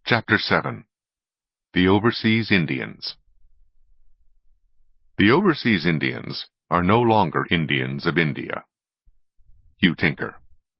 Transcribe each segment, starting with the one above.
Chapter 7. The Overseas Indians. The overseas Indians are no longer Indians of India. Hugh Tinker.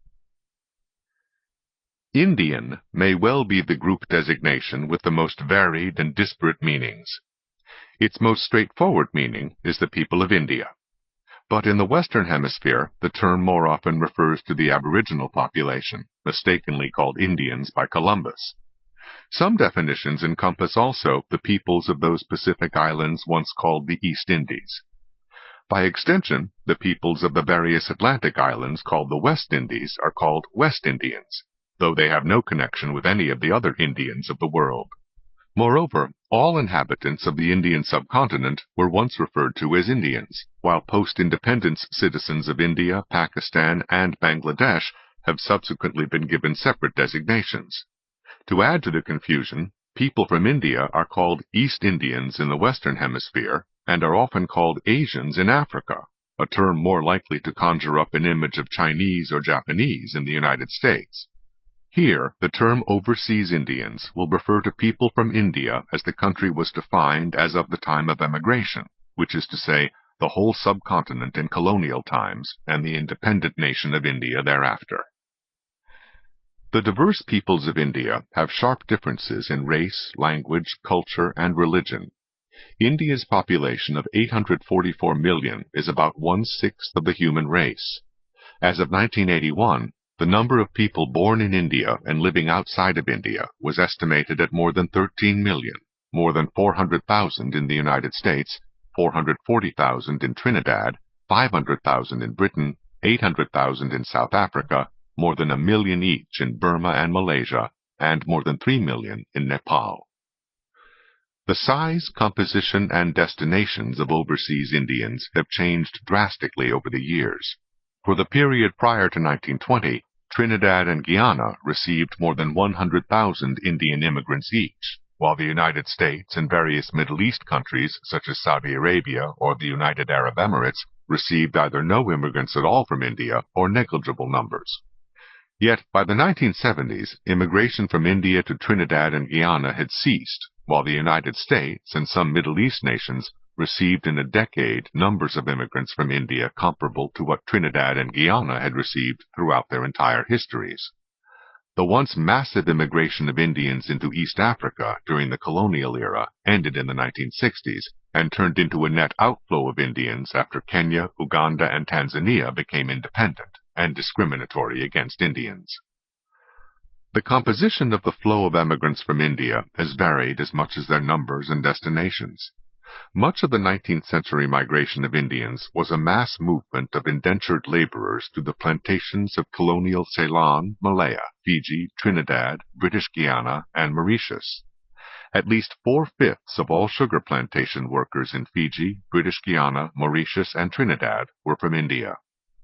Indian may well be the group designation with the most varied and disparate meanings. Its most straightforward meaning is the people of India. But in the Western Hemisphere, the term more often refers to the aboriginal population, mistakenly called Indians by Columbus. Some definitions encompass also the peoples of those Pacific islands once called the East Indies. By extension, the peoples of the various Atlantic islands called the West Indies are called West Indians, though they have no connection with any of the other Indians of the world. Moreover, all inhabitants of the Indian subcontinent were once referred to as Indians, while post-independence citizens of India, Pakistan, and Bangladesh have subsequently been given separate designations. To add to the confusion, people from India are called East Indians in the Western Hemisphere and are often called Asians in Africa, a term more likely to conjure up an image of Chinese or Japanese in the United States. Here, the term overseas Indians will refer to people from India as the country was defined as of the time of emigration, which is to say, the whole subcontinent in colonial times and the independent nation of India thereafter. The diverse peoples of India have sharp differences in race, language, culture, and religion. India's population of 844 million is about 1/6 of the human race. As of 1981, the number of people born in India and living outside of India was estimated at more than 13 million, more than 400,000 in the United States, 440,000 in Trinidad, 500,000 in Britain, 800,000 in South Africa, more than 1 million each in Burma and Malaysia, and more than 3 million in Nepal. The size, composition, and destinations of overseas Indians have changed drastically over the years. For the period prior to 1920, Trinidad and Guyana received more than 100,000 Indian immigrants each, while the United States and various Middle East countries such as Saudi Arabia or the United Arab Emirates received either no immigrants at all from India or negligible numbers. Yet, by the 1970s, immigration from India to Trinidad and Guyana had ceased, while the United States and some Middle East nations received in a decade numbers of immigrants from India comparable to what Trinidad and Guyana had received throughout their entire histories. The once massive immigration of Indians into East Africa during the colonial era ended in the 1960s and turned into a net outflow of Indians after Kenya, Uganda, and Tanzania became independent and discriminatory against Indians. The composition of the flow of emigrants from India has varied as much as their numbers and destinations. Much of the 19th century migration of Indians was a mass movement of indentured laborers to the plantations of colonial Ceylon, Malaya, Fiji, Trinidad, British Guiana, and Mauritius. At least 4/5 of all sugar plantation workers in Fiji, British Guiana, Mauritius, and Trinidad were from India.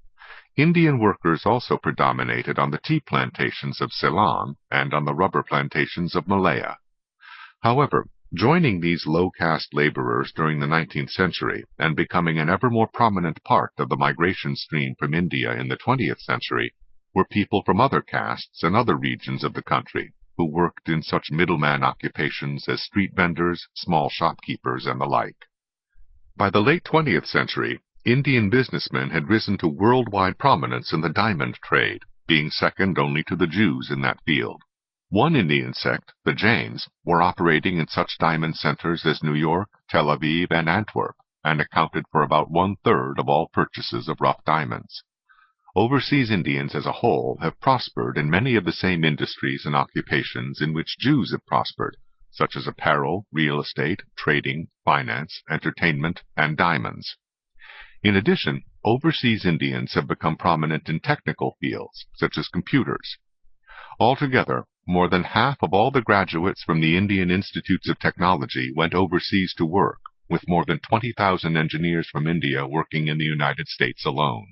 Indian workers also predominated on the tea plantations of Ceylon and on the rubber plantations of Malaya. However, joining these low-caste laborers during the 19th century and becoming an ever more prominent part of the migration stream from India in the 20th century were people from other castes and other regions of the country who worked in such middleman occupations as street vendors, small shopkeepers, and the like. By the late 20th century, Indian businessmen had risen to worldwide prominence in the diamond trade, being second only to the Jews in that field. One Indian sect, the Jains, were operating in such diamond centers as New York, Tel Aviv, and Antwerp, and accounted for about 1/3 of all purchases of rough diamonds. Overseas Indians as a whole have prospered in many of the same industries and occupations in which Jews have prospered, such as apparel, real estate, trading, finance, entertainment, and diamonds. In addition, overseas Indians have become prominent in technical fields, such as computers. Altogether, more than half of all the graduates from the Indian Institutes of Technology went overseas to work, with more than 20,000 engineers from India working in the United States alone.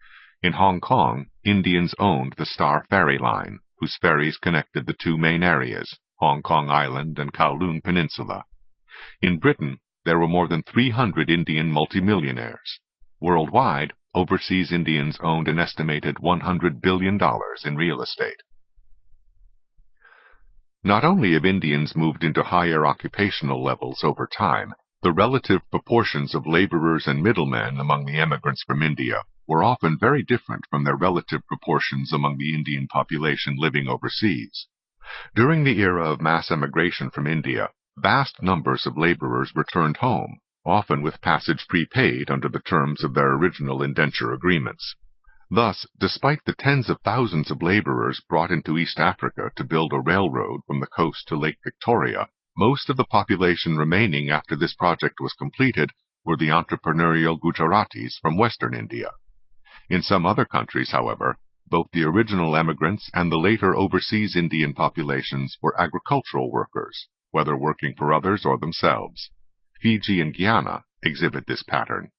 In Hong Kong, Indians owned the Star Ferry Line, whose ferries connected the two main areas, Hong Kong Island and Kowloon Peninsula. In Britain, there were more than 300 Indian multimillionaires. Worldwide, overseas Indians owned an estimated $100 billion in real estate. Not only have Indians moved into higher occupational levels over time, the relative proportions of laborers and middlemen among the emigrants from India were often very different from their relative proportions among the Indian population living overseas. During the era of mass emigration from India, vast numbers of laborers returned home, often with passage prepaid under the terms of their original indenture agreements. Thus, despite the tens of thousands of laborers brought into East Africa to build a railroad from the coast to Lake Victoria, most of the population remaining after this project was completed were the entrepreneurial Gujaratis from western India. In some other countries, however, both the original emigrants and the later overseas Indian populations were agricultural workers, whether working for others or themselves. Fiji and Guyana exhibit this pattern.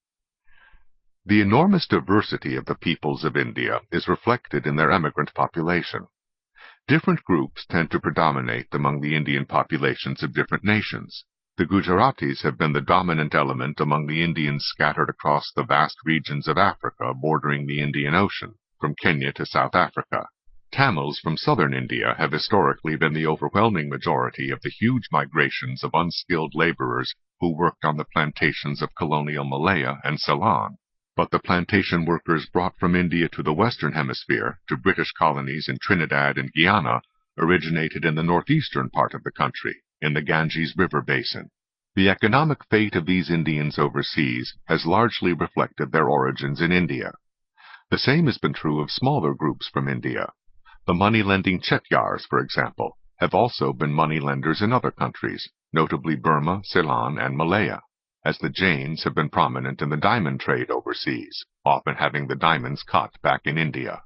The enormous diversity of the peoples of India is reflected in their emigrant population. Different groups tend to predominate among the Indian populations of different nations. The Gujaratis have been the dominant element among the Indians scattered across the vast regions of Africa bordering the Indian Ocean, from Kenya to South Africa. Tamils from southern India have historically been the overwhelming majority of the huge migrations of unskilled laborers who worked on the plantations of colonial Malaya and Ceylon. But the plantation workers brought from India to the Western Hemisphere, to British colonies in Trinidad and Guyana, originated in the northeastern part of the country, in the Ganges River basin. The economic fate of these Indians overseas has largely reflected their origins in India. The same has been true of smaller groups from India. The money-lending Chettiars, for example, have also been money-lenders in other countries, notably Burma, Ceylon, and Malaya, as the Jains have been prominent in the diamond trade overseas, often having the diamonds cut back in India.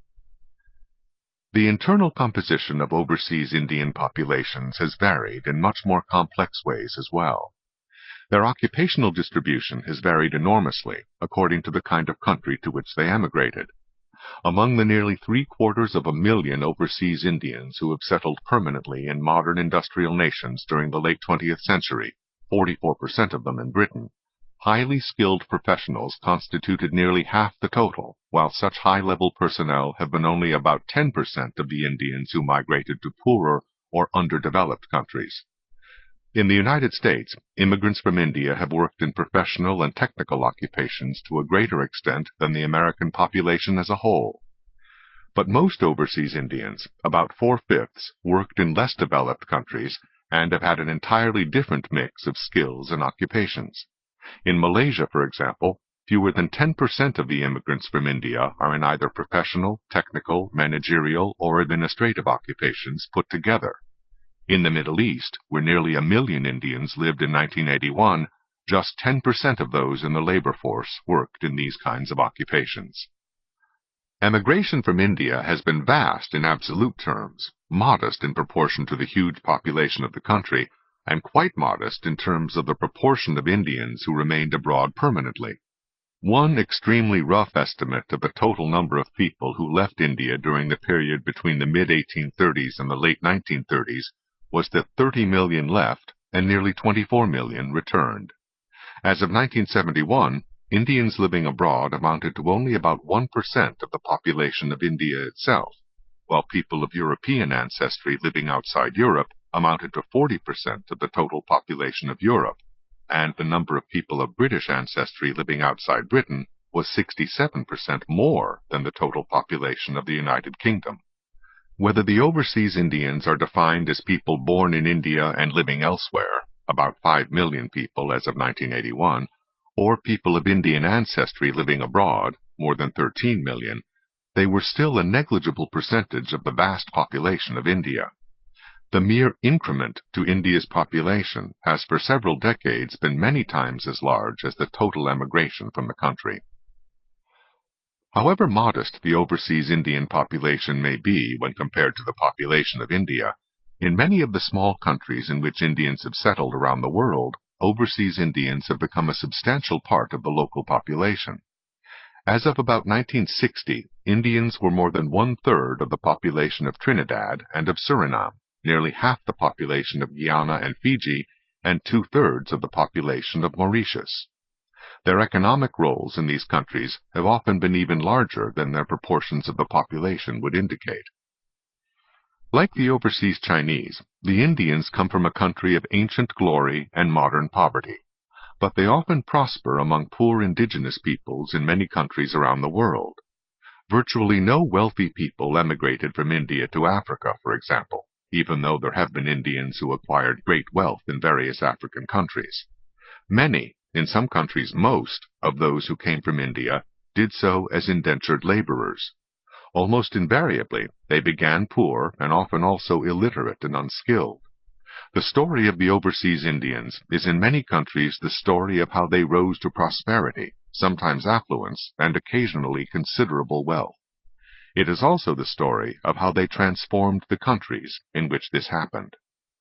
The internal composition of overseas Indian populations has varied in much more complex ways as well. Their occupational distribution has varied enormously according to the kind of country to which they emigrated. Among the nearly 750,000 overseas Indians who have settled permanently in modern industrial nations during the late 20th century, 44% of them in Britain, highly skilled professionals constituted nearly half the total, while such high-level personnel have been only about 10% of the Indians who migrated to poorer or underdeveloped countries. In the United States, immigrants from India have worked in professional and technical occupations to a greater extent than the American population as a whole. But most overseas Indians, about 4/5, worked in less developed countries and have had an entirely different mix of skills and occupations. In Malaysia, for example, fewer than 10% of the immigrants from India are in either professional, technical, managerial, or administrative occupations put together. In the Middle East, where nearly 1 million Indians lived in 1981, just 10% of those in the labor force worked in these kinds of occupations. Emigration from India has been vast in absolute terms, modest in proportion to the huge population of the country, and quite modest in terms of the proportion of Indians who remained abroad permanently. One extremely rough estimate of the total number of people who left India during the period between the mid-1830s and the late 1930s was that 30 million left and nearly 24 million returned. As of 1971, Indians living abroad amounted to only about 1% of the population of India itself, while people of European ancestry living outside Europe amounted to 40% of the total population of Europe, and the number of people of British ancestry living outside Britain was 67% more than the total population of the United Kingdom. Whether the overseas Indians are defined as people born in India and living elsewhere, about 5 million people as of 1981, or people of Indian ancestry living abroad, more than 13 million, they were still a negligible percentage of the vast population of India. The mere increment to India's population has for several decades been many times as large as the total emigration from the country. However modest the overseas Indian population may be when compared to the population of India, in many of the small countries in which Indians have settled around the world, overseas Indians have become a substantial part of the local population. As of about 1960, Indians were more than 1/3 of the population of Trinidad and of Suriname, nearly half the population of Guyana and Fiji, and 2/3 of the population of Mauritius. Their economic roles in these countries have often been even larger than their proportions of the population would indicate. Like the overseas Chinese, the Indians come from a country of ancient glory and modern poverty, but they often prosper among poor indigenous peoples in many countries around the world. Virtually no wealthy people emigrated from India to Africa, for example, even though there have been Indians who acquired great wealth in various African countries. Many, in some countries most, of those who came from India did so as indentured laborers. Almost invariably, they began poor and often also illiterate and unskilled. The story of the overseas Indians is in many countries the story of how they rose to prosperity, sometimes affluence, and occasionally considerable wealth. It is also the story of how they transformed the countries in which this happened.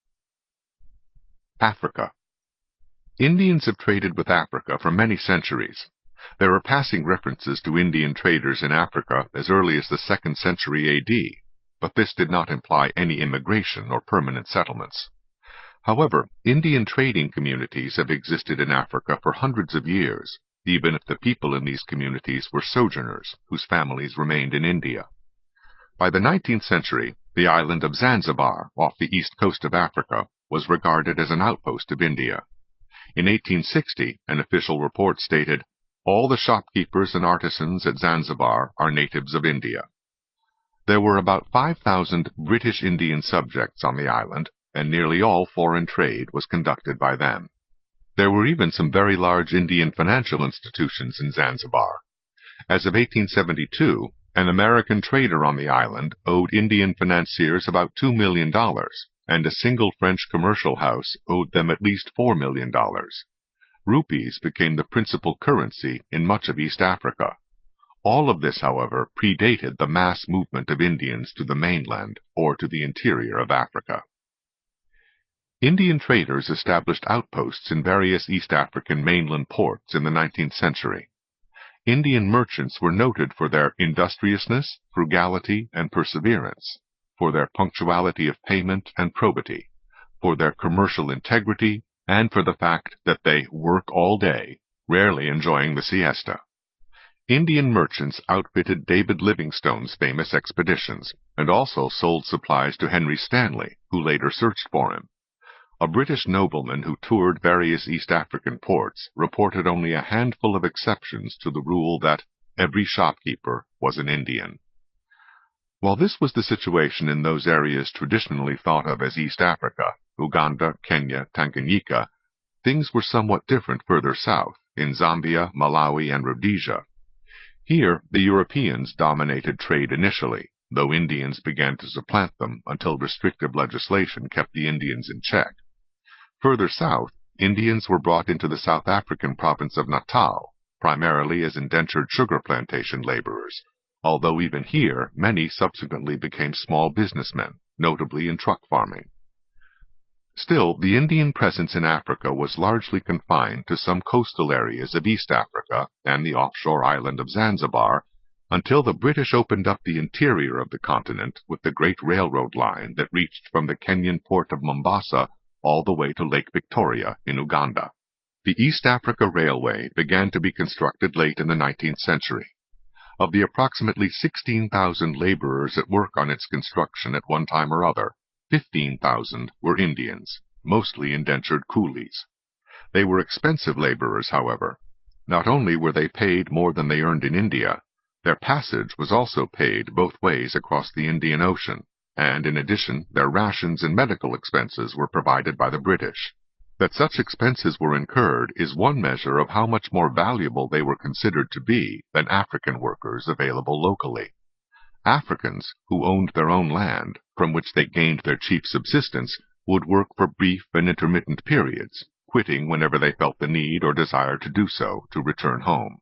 Africa. Indians have traded with Africa for many centuries. There are passing references to Indian traders in Africa as early as the 2nd century AD, but this did not imply any immigration or permanent settlements. However, Indian trading communities have existed in Africa for hundreds of years, even if the people in these communities were sojourners whose families remained in India. By the 19th century, the island of Zanzibar, off the east coast of Africa, was regarded as an outpost of India. In 1860, an official report stated, "All the shopkeepers and artisans at Zanzibar are natives of India." There were about 5,000 British Indian subjects on the island, and nearly all foreign trade was conducted by them. There were even some very large Indian financial institutions in Zanzibar. As of 1872, an American trader on the island owed Indian financiers about $2 million, and a single French commercial house owed them at least $4 million. Rupees became the principal currency in much of East Africa. All of this, however, predated the mass movement of Indians to the mainland or to the interior of Africa. Indian traders established outposts in various East African mainland ports in the 19th century. Indian merchants were noted for their industriousness, frugality, and perseverance, for their punctuality of payment and probity, for their commercial integrity, and for the fact that they work all day, rarely enjoying the siesta. Indian merchants outfitted David Livingstone's famous expeditions, and also sold supplies to Henry Stanley, who later searched for him. A British nobleman who toured various East African ports reported only a handful of exceptions to the rule that every shopkeeper was an Indian. While this was the situation in those areas traditionally thought of as East Africa, Uganda, Kenya, Tanganyika, things were somewhat different further south, in Zambia, Malawi, and Rhodesia. Here, the Europeans dominated trade initially, though Indians began to supplant them until restrictive legislation kept the Indians in check. Further south, Indians were brought into the South African province of Natal, primarily as indentured sugar plantation laborers, although even here many subsequently became small businessmen, notably in truck farming. Still, the Indian presence in Africa was largely confined to some coastal areas of East Africa and the offshore island of Zanzibar, until the British opened up the interior of the continent with the great railroad line that reached from the Kenyan port of Mombasa all the way to Lake Victoria in Uganda. The East Africa Railway began to be constructed late in the 19th century. Of the approximately 16,000 laborers at work on its construction at one time or other, 15,000 were Indians, mostly indentured coolies. They were expensive laborers, however. Not only were they paid more than they earned in India, their passage was also paid both ways across the Indian Ocean, and in addition, their rations and medical expenses were provided by the British. That such expenses were incurred is one measure of how much more valuable they were considered to be than African workers available locally. Africans, who owned their own land, from which they gained their chief subsistence, would work for brief and intermittent periods, quitting whenever they felt the need or desire to do so to return home.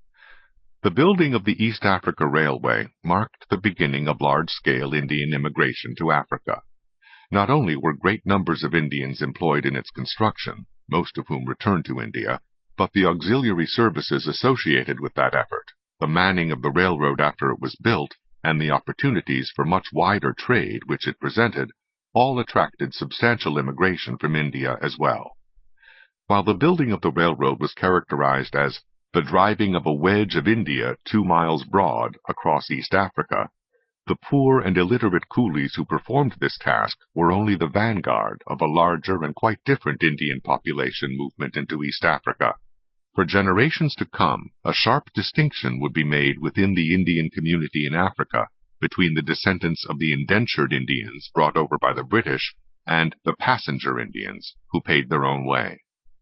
The building of the East Africa Railway marked the beginning of large-scale Indian immigration to Africa. Not only were great numbers of Indians employed in its construction, most of whom returned to India, but the auxiliary services associated with that effort, the manning of the railroad after it was built, and the opportunities for much wider trade which it presented, all attracted substantial immigration from India as well. While the building of the railroad was characterized as the driving of a wedge of India 2 miles broad across East Africa, The poor and illiterate coolies who performed this task were only the vanguard of a larger and quite different Indian population movement into East Africa. For generations to come, a sharp distinction would be made within the Indian community in Africa between the descendants of the indentured Indians brought over by the British and the passenger Indians who paid their own way.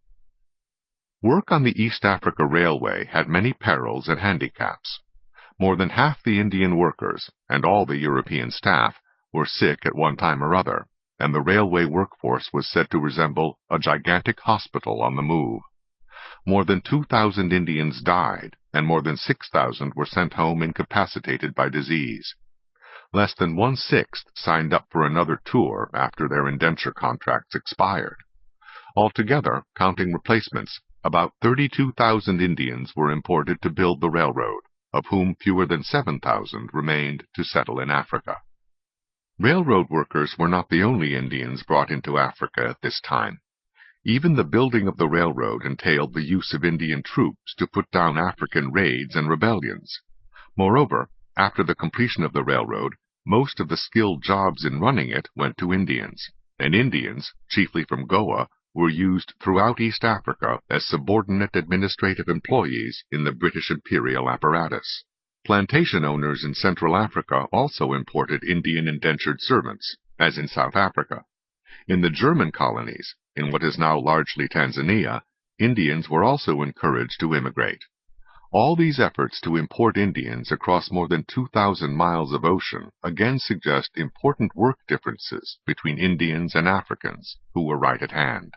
Work on the East Africa Railway had many perils and handicaps. More than half the Indian workers, and all the European staff, were sick at one time or other, and the railway workforce was said to resemble a gigantic hospital on the move. More than 2,000 Indians died, and more than 6,000 were sent home incapacitated by disease. Less than 1/6 signed up for another tour after their indenture contracts expired. Altogether, counting replacements, about 32,000 Indians were imported to build the railroad, of whom fewer than 7,000 remained to settle in Africa. Railroad workers were not the only Indians brought into Africa at this time. Even the building of the railroad entailed the use of Indian troops to put down African raids and rebellions. Moreover, after the completion of the railroad, most of the skilled jobs in running it went to Indians, and Indians, chiefly from Goa, were used throughout East Africa as subordinate administrative employees in the British imperial apparatus. Plantation owners in Central Africa also imported Indian indentured servants, as in South Africa. In the German colonies, in what is now largely Tanzania, Indians were also encouraged to immigrate. All these efforts to import Indians across more than 2,000 miles of ocean again suggest important work differences between Indians and Africans who were right at hand.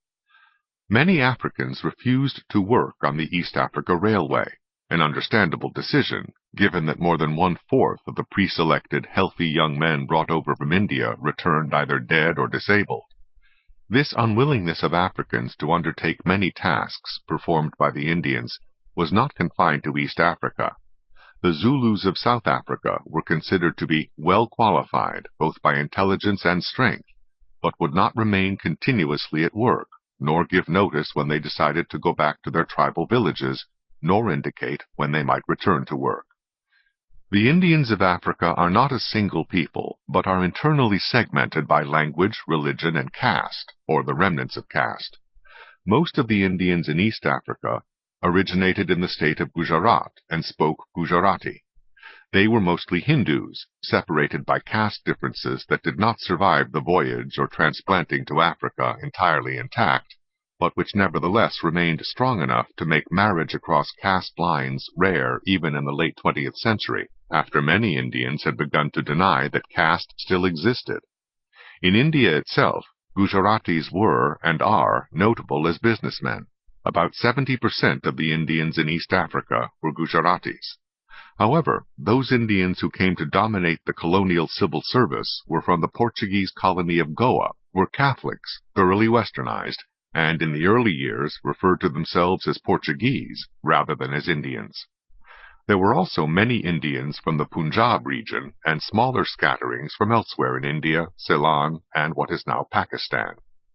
Many Africans refused to work on the East Africa Railway, an understandable decision, given that more than 1/4 of the pre-selected healthy young men brought over from India returned either dead or disabled. This unwillingness of Africans to undertake many tasks performed by the Indians was not confined to East Africa. The Zulus of South Africa were considered to be well qualified both by intelligence and strength, but would not remain continuously at work, nor give notice when they decided to go back to their tribal villages, nor indicate when they might return to work. The Indians of Africa are not a single people, but are internally segmented by language, religion, and caste, or the remnants of caste. Most of the Indians in East Africa originated in the state of Gujarat and spoke Gujarati. They were mostly Hindus, separated by caste differences that did not survive the voyage or transplanting to Africa entirely intact, but which nevertheless remained strong enough to make marriage across caste lines rare even in the late 20th century, after many Indians had begun to deny that caste still existed. In India itself, Gujaratis were and are notable as businessmen. About 70% of the Indians in East Africa were Gujaratis. However, those Indians who came to dominate the colonial civil service were from the Portuguese colony of Goa, were Catholics, thoroughly westernized, and in the early years referred to themselves as Portuguese rather than as Indians. There were also many Indians from the Punjab region and smaller scatterings from elsewhere in India, Ceylon, and what is now Pakistan.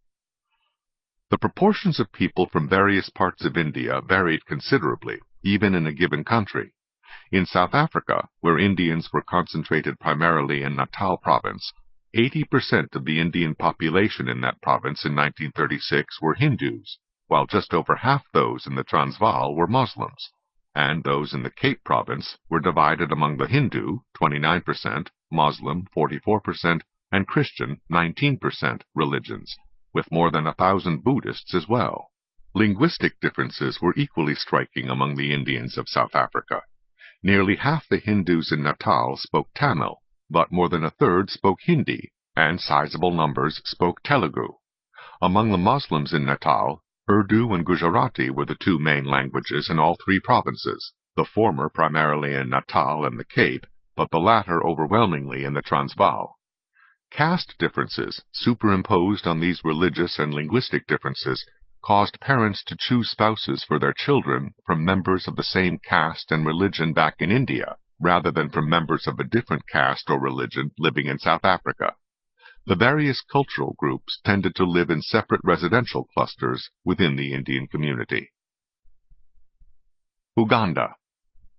The proportions of people from various parts of India varied considerably, even in a given country. In South Africa, where Indians were concentrated primarily in Natal province, 80% of the Indian population in that province in 1936 were Hindus, while just over half those in the Transvaal were Muslims, and those in the Cape province were divided among the Hindu, 29%, Muslim, 44%, and Christian, 19% religions, with more than 1,000 Buddhists as well. Linguistic differences were equally striking among the Indians of South Africa. Nearly half the Hindus in Natal spoke Tamil, but more than 1/3 spoke Hindi, and sizable numbers spoke Telugu. Among the Muslims in Natal, Urdu and Gujarati were the two main languages in all three provinces, the former primarily in Natal and the Cape, but the latter overwhelmingly in the Transvaal. Caste differences, superimposed on these religious and linguistic differences, caused parents to choose spouses for their children from members of the same caste and religion back in India, rather than from members of a different caste or religion living in South Africa. The various cultural groups tended to live in separate residential clusters within the Indian community. Uganda.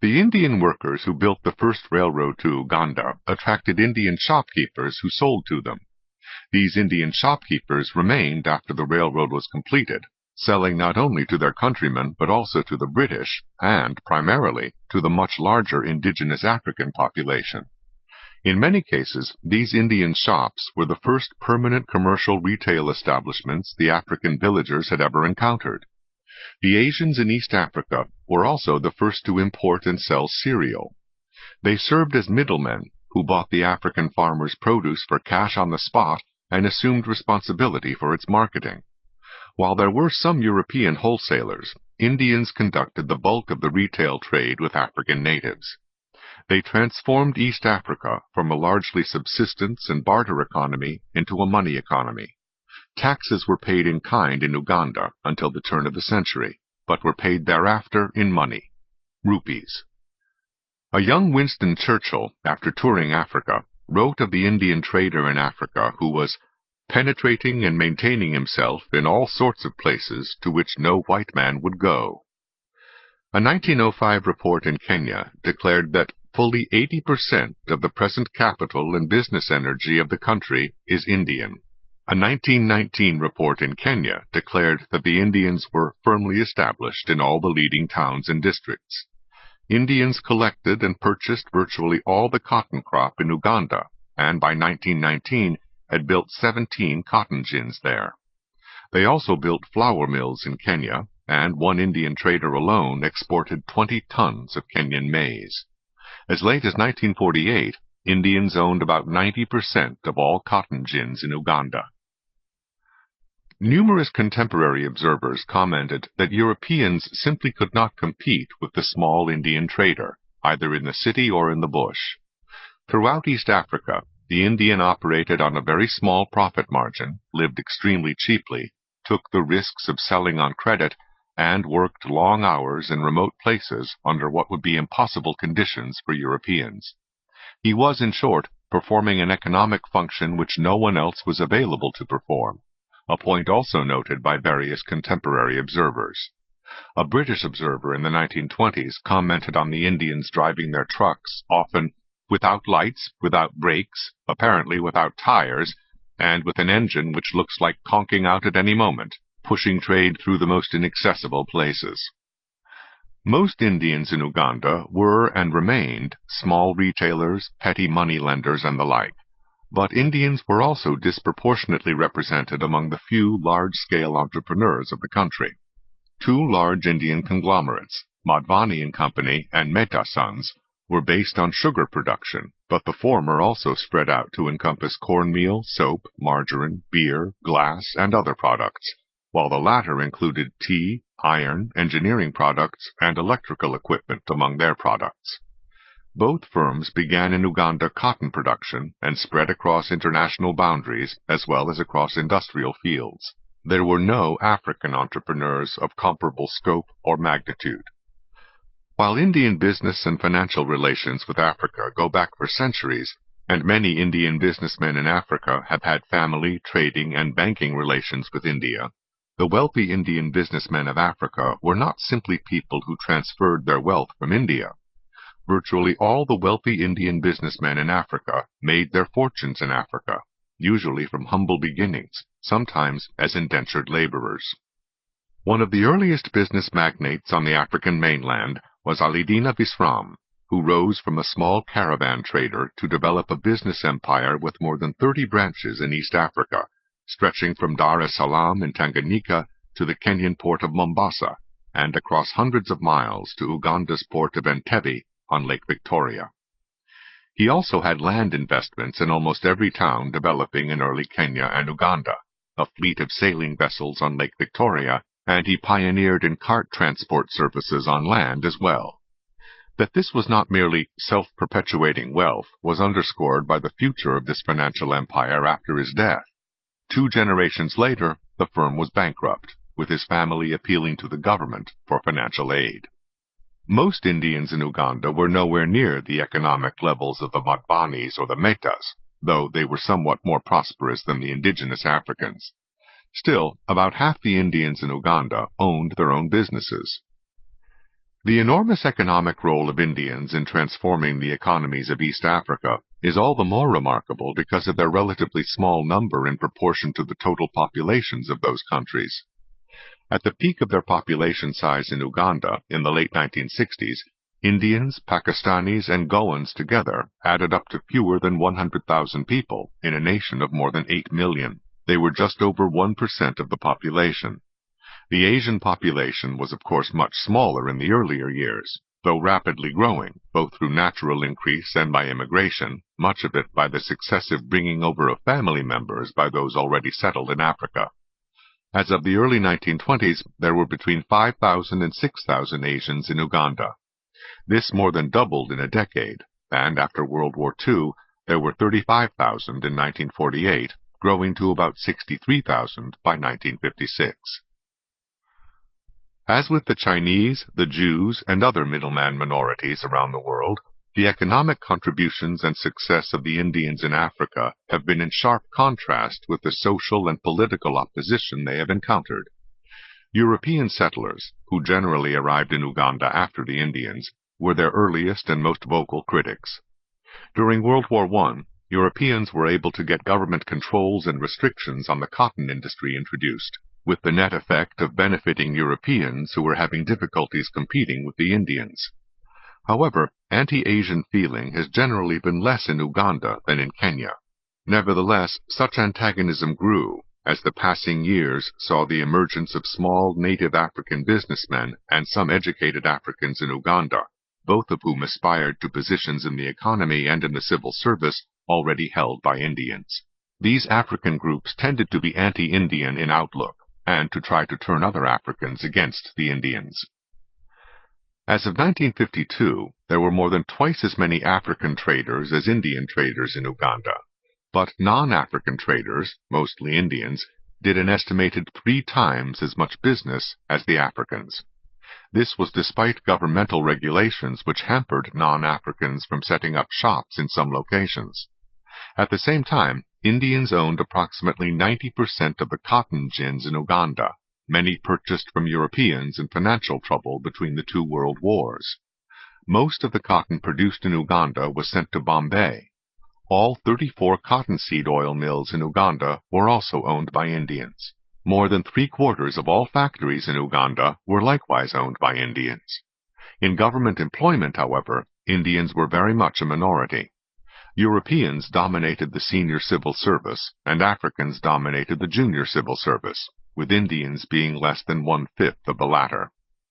The Indian workers who built the first railroad to Uganda attracted Indian shopkeepers who sold to them. These Indian shopkeepers remained after the railroad was completed, selling not only to their countrymen but also to the British and, primarily, to the much larger indigenous African population. In many cases, these Indian shops were the first permanent commercial retail establishments the African villagers had ever encountered. The Asians in East Africa were also the first to import and sell cereal. They served as middlemen who bought the African farmers' produce for cash on the spot and assumed responsibility for its marketing. While there were some European wholesalers, Indians conducted the bulk of the retail trade with African natives. They transformed East Africa from a largely subsistence and barter economy into a money economy. Taxes were paid in kind in Uganda until the turn of the century, but were paid thereafter in money, rupees. A young Winston Churchill, after touring Africa, wrote of the Indian trader in Africa who was penetrating and maintaining himself in all sorts of places to which no white man would go. A 1905 report in Kenya declared that fully 80% of the present capital and business energy of the country is Indian. A 1919 report in Kenya declared that the Indians were firmly established in all the leading towns and districts. Indians collected and purchased virtually all the cotton crop in Uganda, and by 1919 had built 17 cotton gins there. They also built flour mills in Kenya, and one Indian trader alone exported 20 tons of Kenyan maize. As late as 1948, Indians owned about 90% of all cotton gins in Uganda. Numerous contemporary observers commented that Europeans simply could not compete with the small Indian trader, either in the city or in the bush. Throughout East Africa, the Indian operated on a very small profit margin, lived extremely cheaply, took the risks of selling on credit, and worked long hours in remote places under what would be impossible conditions for Europeans. He was, in short, performing an economic function which no one else was available to perform, a point also noted by various contemporary observers. A British observer in the 1920s commented on the Indians driving their trucks, often without lights, without brakes, apparently without tires, and with an engine which looks like conking out at any moment, pushing trade through the most inaccessible places. Most Indians in Uganda were and remained small retailers, petty money lenders, and the like. But Indians were also disproportionately represented among the few large-scale entrepreneurs of the country. Two large Indian conglomerates, Madhvani and Company and Mehta Sons, were based on sugar production, but the former also spread out to encompass cornmeal, soap, margarine, beer, glass, and other products, while the latter included tea, iron, engineering products, and electrical equipment among their products. Both firms began in Uganda cotton production and spread across international boundaries as well as across industrial fields. There were no African entrepreneurs of comparable scope or magnitude. While Indian business and financial relations with Africa go back for centuries, and many Indian businessmen in Africa have had family, trading, and banking relations with India, the wealthy Indian businessmen of Africa were not simply people who transferred their wealth from India. Virtually all the wealthy Indian businessmen in Africa made their fortunes in Africa, usually from humble beginnings, sometimes as indentured laborers. One of the earliest business magnates on the African mainland was Alidina Visram, who rose from a small caravan trader to develop a business empire with more than 30 branches in East Africa, stretching from Dar es Salaam in Tanganyika to the Kenyan port of Mombasa, and across hundreds of miles to Uganda's port of Entebbe on Lake Victoria. He also had land investments in almost every town developing in early Kenya and Uganda, a fleet of sailing vessels on Lake Victoria, and he pioneered in cart transport services on land as well. That this was not merely self-perpetuating wealth was underscored by the future of this financial empire after his death. 2 generations later, the firm was bankrupt, with his family appealing to the government for financial aid. Most Indians in Uganda were nowhere near the economic levels of the Madhvanis or the Metas, though they were somewhat more prosperous than the indigenous Africans. Still, about half the Indians in Uganda owned their own businesses. The enormous economic role of Indians in transforming the economies of East Africa is all the more remarkable because of their relatively small number in proportion to the total populations of those countries. At the peak of their population size in Uganda in the late 1960s, Indians, Pakistanis, and Goans together added up to fewer than 100,000 people in a nation of more than 8 million. They were just over 1% of the population. The Asian population was of course much smaller in the earlier years, though rapidly growing, both through natural increase and by immigration, much of it by the successive bringing over of family members by those already settled in Africa. As of the early 1920s, there were between 5,000 and 6,000 Asians in Uganda. This more than doubled in a decade, and after World War II, there were 35,000 in 1948, growing to about 63,000 by 1956. As with the Chinese, the Jews, and other middleman minorities around the world, the economic contributions and success of the Indians in Africa have been in sharp contrast with the social and political opposition they have encountered. European settlers, who generally arrived in Uganda after the Indians, were their earliest and most vocal critics. During World War I, Europeans were able to get government controls and restrictions on the cotton industry introduced, with the net effect of benefiting Europeans who were having difficulties competing with the Indians. However, anti-Asian feeling has generally been less in Uganda than in Kenya. Nevertheless, such antagonism grew as the passing years saw the emergence of small native African businessmen and some educated Africans in Uganda, both of whom aspired to positions in the economy and in the civil service already held by Indians. These African groups tended to be anti-Indian in outlook, and to try to turn other Africans against the Indians. As of 1952, there were more than twice as many African traders as Indian traders in Uganda, but non-African traders, mostly Indians, did an estimated 3 times as much business as the Africans. This was despite governmental regulations which hampered non-Africans from setting up shops in some locations. At the same time, Indians owned approximately 90% of the cotton gins in Uganda, many purchased from Europeans in financial trouble between the 2 world wars. Most of the cotton produced in Uganda was sent to Bombay. All 34 cottonseed oil mills in Uganda were also owned by Indians. More than 3/4 of all factories in Uganda were likewise owned by Indians. In government employment, however, Indians were very much a minority. Europeans dominated the senior civil service, and Africans dominated the junior civil service, with Indians being less than 1/5 of the latter.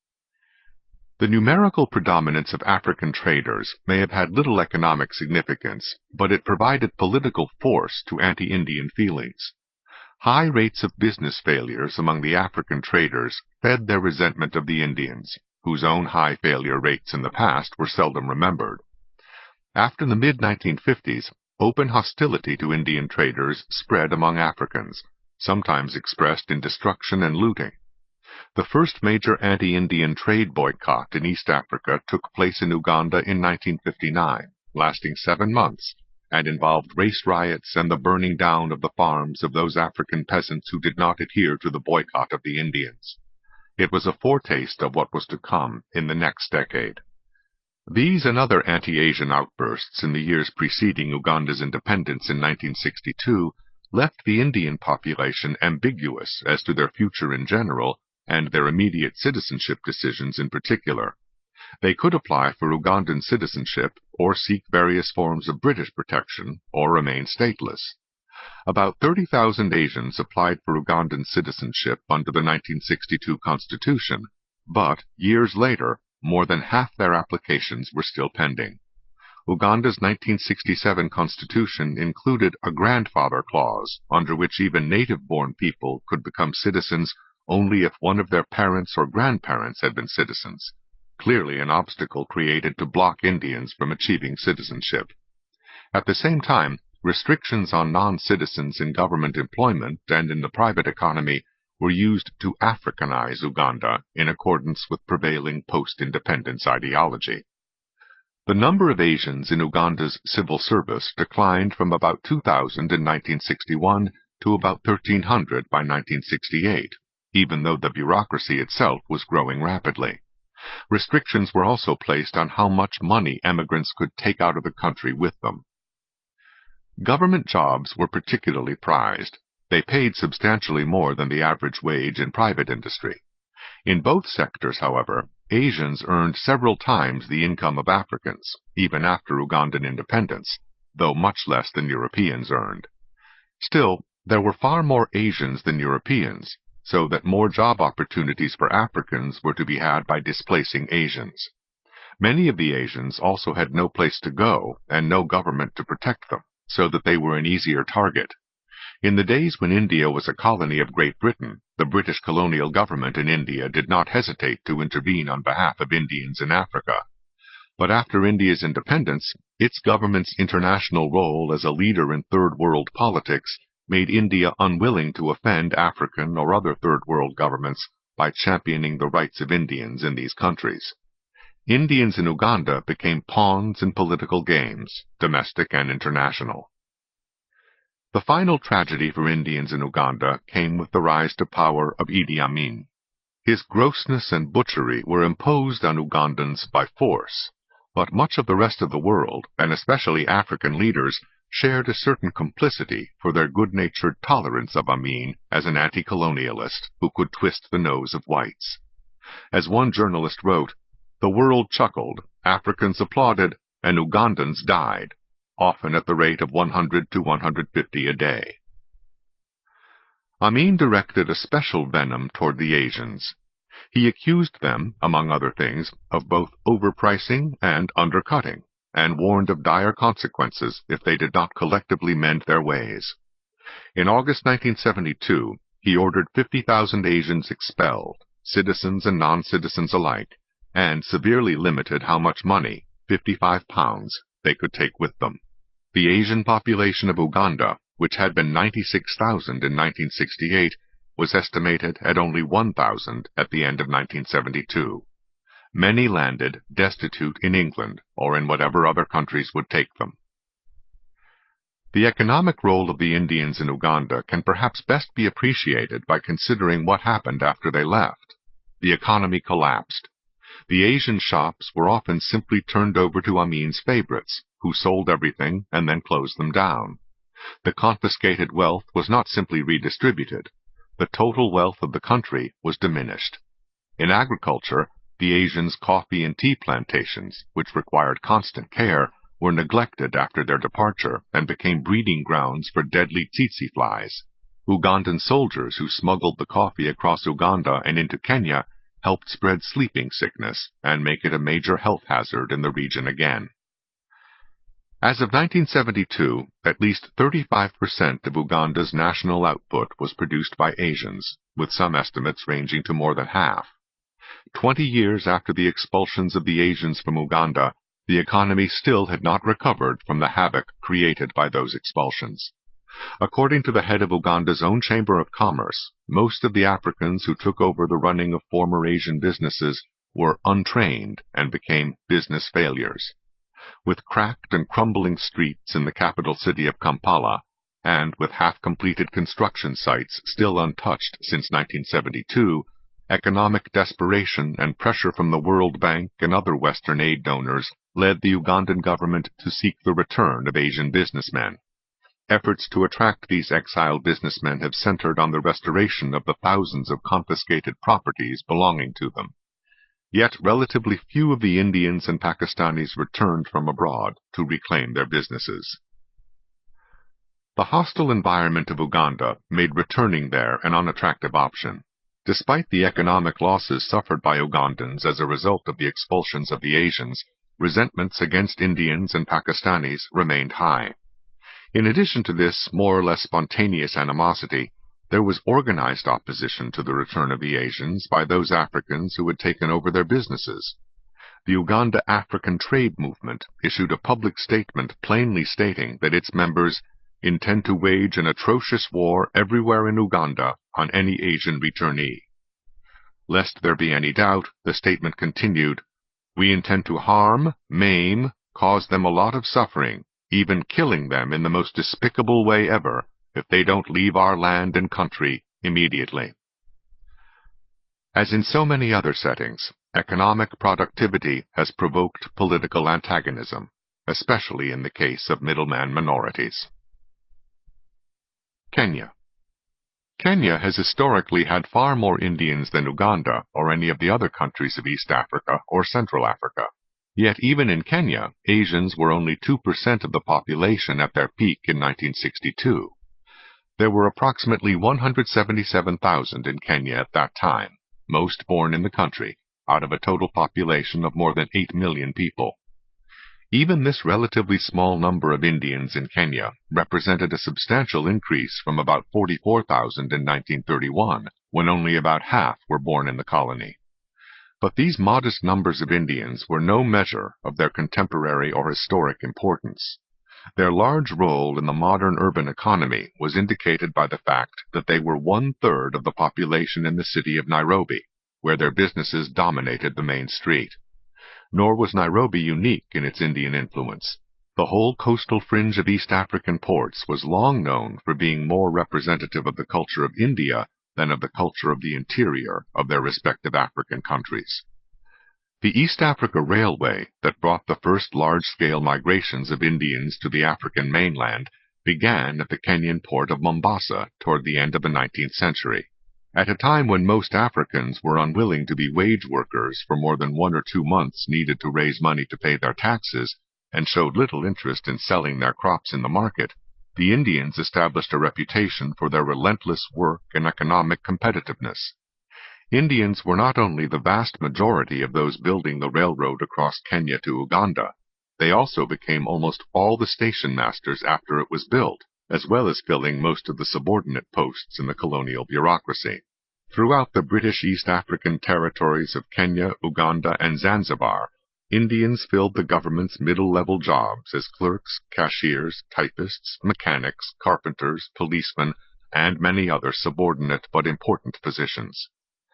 The numerical predominance of African traders may have had little economic significance, but it provided political force to anti-Indian feelings. High rates of business failures among the African traders fed their resentment of the Indians, whose own high failure rates in the past were seldom remembered. After the mid-1950s, open hostility to Indian traders spread among Africans, sometimes expressed in destruction and looting. The first major anti-Indian trade boycott in East Africa took place in Uganda in 1959, lasting 7 months, and involved race riots and the burning down of the farms of those African peasants who did not adhere to the boycott of the Indians. It was a foretaste of what was to come in the next decade. These and other anti-Asian outbursts in the years preceding Uganda's independence in 1962 left the Indian population ambiguous as to their future in general and their immediate citizenship decisions in particular. They could apply for Ugandan citizenship or seek various forms of British protection or remain stateless. About 30,000 Asians applied for Ugandan citizenship under the 1962 Constitution, but years later, more than half their applications were still pending. Uganda's 1967 constitution included a grandfather clause under which even native-born people could become citizens only if one of their parents or grandparents had been citizens, clearly an obstacle created to block Indians from achieving citizenship. At the same time, restrictions on non-citizens in government employment and in the private economy were used to Africanize Uganda in accordance with prevailing post-independence ideology. The number of Asians in Uganda's civil service declined from about 2,000 in 1961 to about 1,300 by 1968, even though the bureaucracy itself was growing rapidly. Restrictions were also placed on how much money emigrants could take out of the country with them. Government jobs were particularly prized. They paid substantially more than the average wage in private industry. In both sectors, however, Asians earned several times the income of Africans, even after Ugandan independence, though much less than Europeans earned. Still, there were far more Asians than Europeans, so that more job opportunities for Africans were to be had by displacing Asians. Many of the Asians also had no place to go and no government to protect them, so that they were an easier target. In the days when India was a colony of Great Britain, the British colonial government in India did not hesitate to intervene on behalf of Indians in Africa. But after India's independence, its government's international role as a leader in Third World politics made India unwilling to offend African or other Third World governments by championing the rights of Indians in these countries. Indians in Uganda became pawns in political games, domestic and international. The final tragedy for Indians in Uganda came with the rise to power of Idi Amin. His grossness and butchery were imposed on Ugandans by force, but much of the rest of the world, and especially African leaders, shared a certain complicity for their good-natured tolerance of Amin as an anti-colonialist who could twist the nose of whites. As one journalist wrote, "The world chuckled, Africans applauded, and Ugandans died, often at the rate of 100 to 150 a day." Amin directed a special venom toward the Asians. He accused them, among other things, of both overpricing and undercutting, and warned of dire consequences if they did not collectively mend their ways. In August 1972, he ordered 50,000 Asians expelled, citizens and non-citizens alike, and severely limited how much money, £55, they could take with them. The Asian population of Uganda, which had been 96,000 in 1968, was estimated at only 1,000 at the end of 1972. Many landed destitute in England or in whatever other countries would take them. The economic role of the Indians in Uganda can perhaps best be appreciated by considering what happened after they left. The economy collapsed. The Asian shops were often simply turned over to Amin's favorites, who sold everything and then closed them down. The confiscated wealth was not simply redistributed. The total wealth of the country was diminished. In agriculture, the Asians' coffee and tea plantations, which required constant care, were neglected after their departure and became breeding grounds for deadly tsetse flies. Ugandan soldiers who smuggled the coffee across Uganda and into Kenya helped spread sleeping sickness and make it a major health hazard in the region again. As of 1972, at least 35% of Uganda's national output was produced by Asians, with some estimates ranging to more than half. 20 years after the expulsions of the Asians from Uganda, the economy still had not recovered from the havoc created by those expulsions. According to the head of Uganda's own Chamber of Commerce, most of the Africans who took over the running of former Asian businesses were untrained and became business failures. With cracked and crumbling streets in the capital city of Kampala, and with half-completed construction sites still untouched since 1972, economic desperation and pressure from the World Bank and other Western aid donors led the Ugandan government to seek the return of Asian businessmen. Efforts to attract these exiled businessmen have centered on the restoration of the thousands of confiscated properties belonging to them. Yet relatively few of the Indians and Pakistanis returned from abroad to reclaim their businesses. The hostile environment of Uganda made returning there an unattractive option. Despite the economic losses suffered by Ugandans as a result of the expulsions of the Asians, resentments against Indians and Pakistanis remained high. In addition to this more or less spontaneous animosity, there was organized opposition to the return of the Asians by those Africans who had taken over their businesses. The Uganda African Trade Movement issued a public statement plainly stating that its members intend to wage an atrocious war everywhere in Uganda on any Asian returnee. Lest there be any doubt, the statement continued, "We intend to harm, maim, cause them a lot of suffering, even killing them in the most despicable way ever, if they don't leave our land and country immediately." As in so many other settings, Economic productivity has provoked political antagonism, especially in the case of middleman minorities. Kenya. Kenya has historically had far more Indians than Uganda or any of the other countries of East Africa or Central Africa. Yet even in Kenya, Asians were only 2% of the population at their peak in 1962. There were approximately 177,000 in Kenya at that time, most born in the country, out of a total population of more than 8 million people. Even this relatively small number of Indians in Kenya represented a substantial increase from about 44,000 in 1931, when only about half were born in the colony. But these modest numbers of Indians were no measure of their contemporary or historic importance. Their large role in the modern urban economy was indicated by the fact that they were 1/3 of the population in the city of Nairobi, where their businesses dominated the main street. Nor was Nairobi unique in its Indian influence. The whole coastal fringe of East African ports was long known for being more representative of the culture of India than of the culture of the interior of their respective African countries. The East Africa Railway, that brought the first large-scale migrations of Indians to the African mainland, began at the Kenyan port of Mombasa toward the end of the 19th century. At a time when most Africans were unwilling to be wage workers for more than 1 or 2 months needed to raise money to pay their taxes, and showed little interest in selling their crops in the market, the Indians established a reputation for their relentless work and economic competitiveness. Indians were not only the vast majority of those building the railroad across Kenya to Uganda, they also became almost all the station masters after it was built, as well as filling most of the subordinate posts in the colonial bureaucracy. Throughout the British East African territories of Kenya, Uganda, and Zanzibar, Indians filled the government's middle-level jobs as clerks, cashiers, typists, mechanics, carpenters, policemen, and many other subordinate but important positions.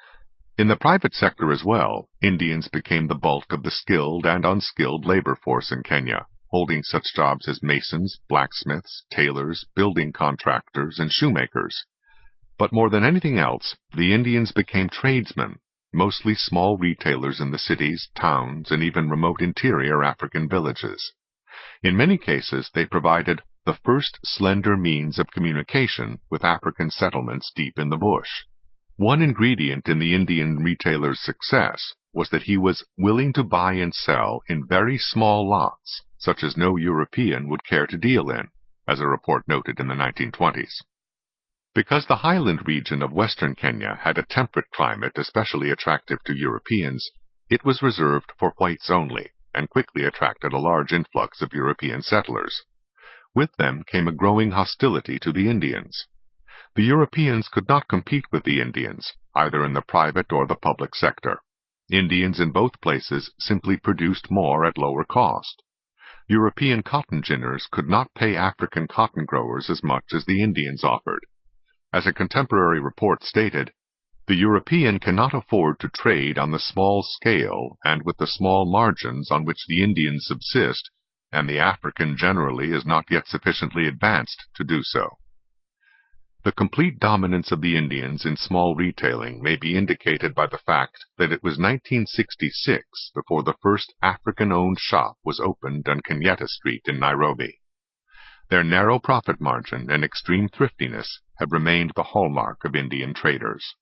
In the private sector as well, Indians became the bulk of the skilled and unskilled labor force in Kenya, holding such jobs as masons, blacksmiths, tailors, building contractors, and shoemakers. But more than anything else, the Indians became tradesmen, mostly small retailers in the cities, towns, and even remote interior African villages. In many cases, they provided the first slender means of communication with African settlements deep in the bush. One ingredient in the Indian retailer's success was that he was willing to buy and sell in very small lots, such as no European would care to deal in, as a report noted in the 1920s. Because the highland region of western Kenya had a temperate climate especially attractive to Europeans, it was reserved for whites only, and quickly attracted a large influx of European settlers. With them came a growing hostility to the Indians. The Europeans could not compete with the Indians, either in the private or the public sector. Indians in both places simply produced more at lower cost. European cotton ginners could not pay African cotton growers as much as the Indians offered. As a contemporary report stated, the European cannot afford to trade on the small scale and with the small margins on which the Indians subsist, and the African generally is not yet sufficiently advanced to do so. The complete dominance of the Indians in small retailing may be indicated by the fact that it was 1966 before the first African-owned shop was opened on Kenyatta Street in Nairobi. Their narrow profit margin and extreme thriftiness have remained the hallmark of Indian traders.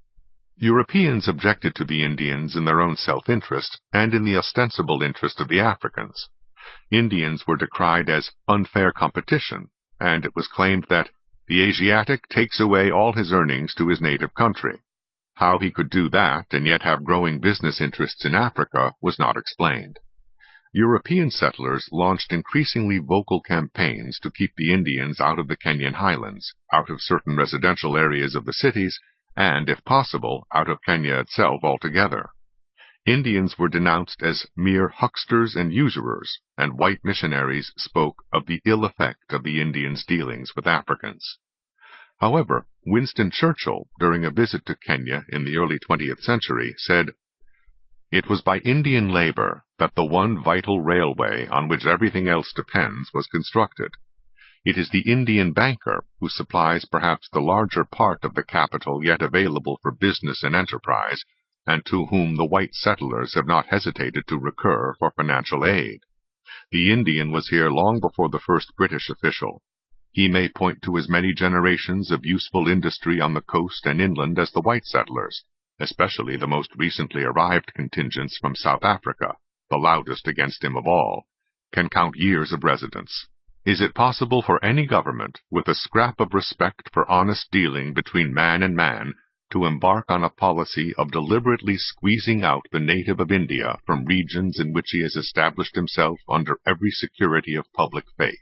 Europeans objected to the Indians in their own self-interest and in the ostensible interest of the Africans. Indians were decried as unfair competition, and it was claimed that the Asiatic takes away all his earnings to his native country. How he could do that and yet have growing business interests in Africa was not explained. European settlers launched increasingly vocal campaigns to keep the Indians out of the Kenyan highlands, out of certain residential areas of the cities, and, if possible, out of Kenya itself altogether. Indians were denounced as mere hucksters and usurers, and white missionaries spoke of the ill effect of the Indians' dealings with Africans. However, Winston Churchill, during a visit to Kenya in the early 20th century, said, "It was by Indian labor that the one vital railway on which everything else depends was constructed. It is the Indian banker who supplies perhaps the larger part of the capital yet available for business and enterprise, and to whom the white settlers have not hesitated to recur for financial aid. The Indian was here long before the first British official. He may point to as many generations of useful industry on the coast and inland as the white settlers, especially the most recently arrived contingents from South Africa, the loudest against him of all, can count years of residence. Is it possible for any government, with a scrap of respect for honest dealing between man and man, to embark on a policy of deliberately squeezing out the native of India from regions in which he has established himself under every security of public faith?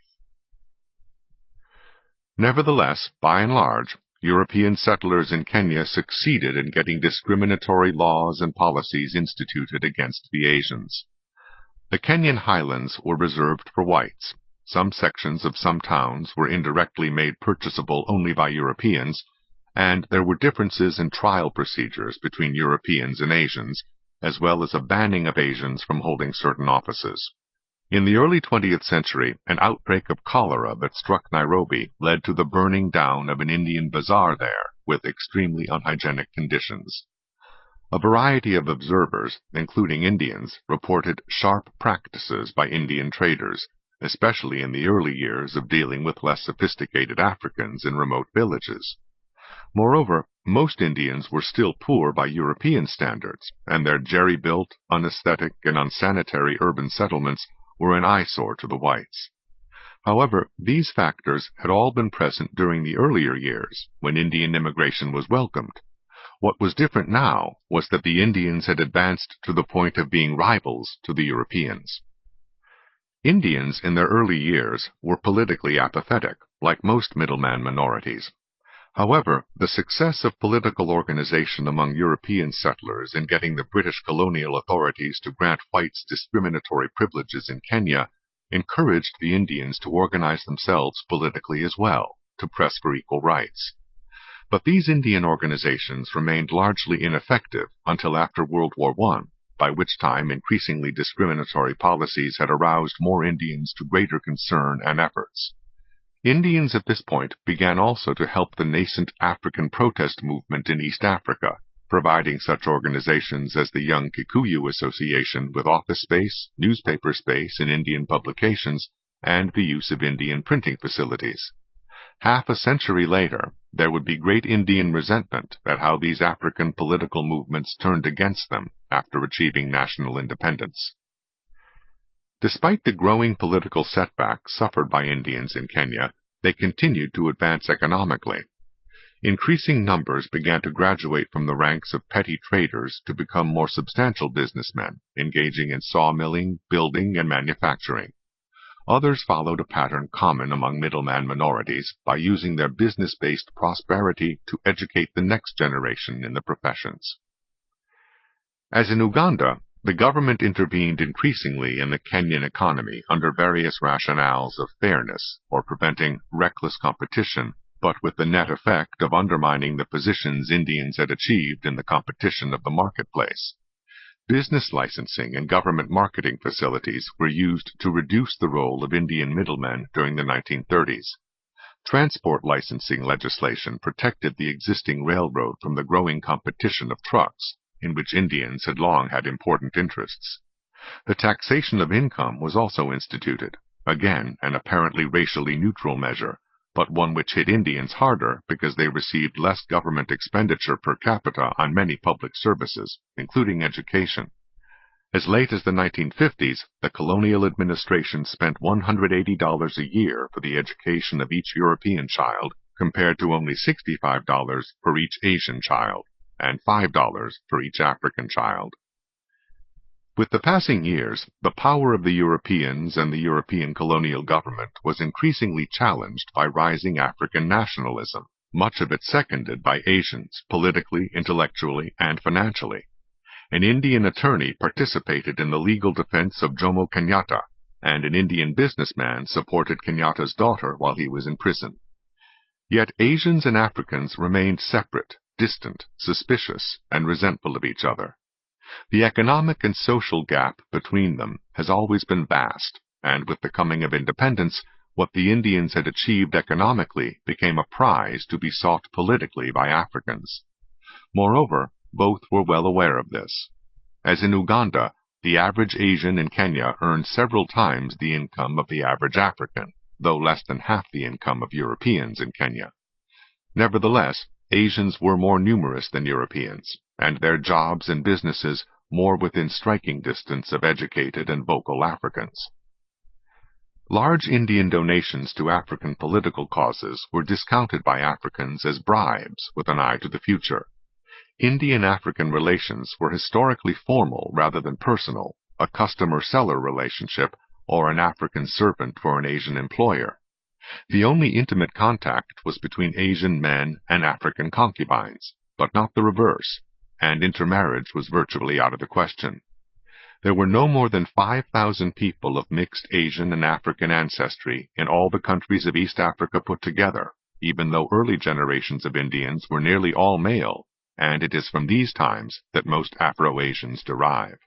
Nevertheless, by and large, European settlers in Kenya succeeded in getting discriminatory laws and policies instituted against the Asians. The Kenyan highlands were reserved for whites. Some sections of some towns were indirectly made purchasable only by Europeans, and there were differences in trial procedures between Europeans and Asians, as well as a banning of Asians from holding certain offices. In the early 20th century, an outbreak of cholera that struck Nairobi led to the burning down of an Indian bazaar there, with extremely unhygienic conditions. A variety of observers, including Indians, reported sharp practices by Indian traders, especially in the early years of dealing with less sophisticated Africans in remote villages. Moreover, most Indians were still poor by European standards, and their jerry-built, unaesthetic, and unsanitary urban settlements were an eyesore to the whites. However, these factors had all been present during the earlier years, when Indian immigration was welcomed. What was different now was that the Indians had advanced to the point of being rivals to the Europeans. Indians in their early years were politically apathetic, like most middleman minorities. However, the success of political organization among European settlers in getting the British colonial authorities to grant whites discriminatory privileges in Kenya encouraged the Indians to organize themselves politically as well, to press for equal rights. But these Indian organizations remained largely ineffective until after World War I, by which time increasingly discriminatory policies had aroused more Indians to greater concern and efforts. Indians at this point began also to help the nascent African protest movement in East Africa, providing such organizations as the Young Kikuyu Association with office space, newspaper space in Indian publications, and the use of Indian printing facilities. Half a century later, there would be great Indian resentment at how these African political movements turned against them after achieving national independence. Despite the growing political setbacks suffered by Indians in Kenya, they continued to advance economically. Increasing numbers began to graduate from the ranks of petty traders to become more substantial businessmen, engaging in sawmilling, building, and manufacturing. Others followed a pattern common among middleman minorities by using their business-based prosperity to educate the next generation in the professions. As in Uganda, the government intervened increasingly in the Kenyan economy under various rationales of fairness or preventing reckless competition, but with the net effect of undermining the positions Indians had achieved in the competition of the marketplace. Business licensing and government marketing facilities were used to reduce the role of Indian middlemen during the 1930s. Transport licensing legislation protected the existing railroad from the growing competition of trucks, in which Indians had long had important interests. The taxation of income was also instituted, again an apparently racially neutral measure, but one which hit Indians harder because they received less government expenditure per capita on many public services, including education. As late as the 1950s, the colonial administration spent $180 a year for the education of each European child, compared to only $65 for each Asian child, and $5 for each African child. With the passing years, the power of the Europeans and the European colonial government was increasingly challenged by rising African nationalism, much of it seconded by Asians, politically, intellectually, and financially. An Indian attorney participated in the legal defense of Jomo Kenyatta, and an Indian businessman supported Kenyatta's daughter while he was in prison. Yet Asians and Africans remained separate, distant, suspicious, and resentful of each other. The economic and social gap between them has always been vast, and with the coming of independence, what the Indians had achieved economically became a prize to be sought politically by Africans. Moreover, both were well aware of this. As in Uganda, the average Asian in Kenya earned several times the income of the average African, though less than half the income of Europeans in Kenya. Nevertheless, Asians were more numerous than Europeans, and their jobs and businesses more within striking distance of educated and vocal Africans. Large Indian donations to African political causes were discounted by Africans as bribes with an eye to the future. Indian-African relations were historically formal rather than personal, a customer-seller relationship or an African servant for an Asian employer. The only intimate contact was between Asian men and African concubines, but not the reverse, and intermarriage was virtually out of the question. There were no more than 5,000 people of mixed Asian and African ancestry in all the countries of East Africa put together, even though early generations of Indians were nearly all male, and it is from these times that most Afro-Asians derive.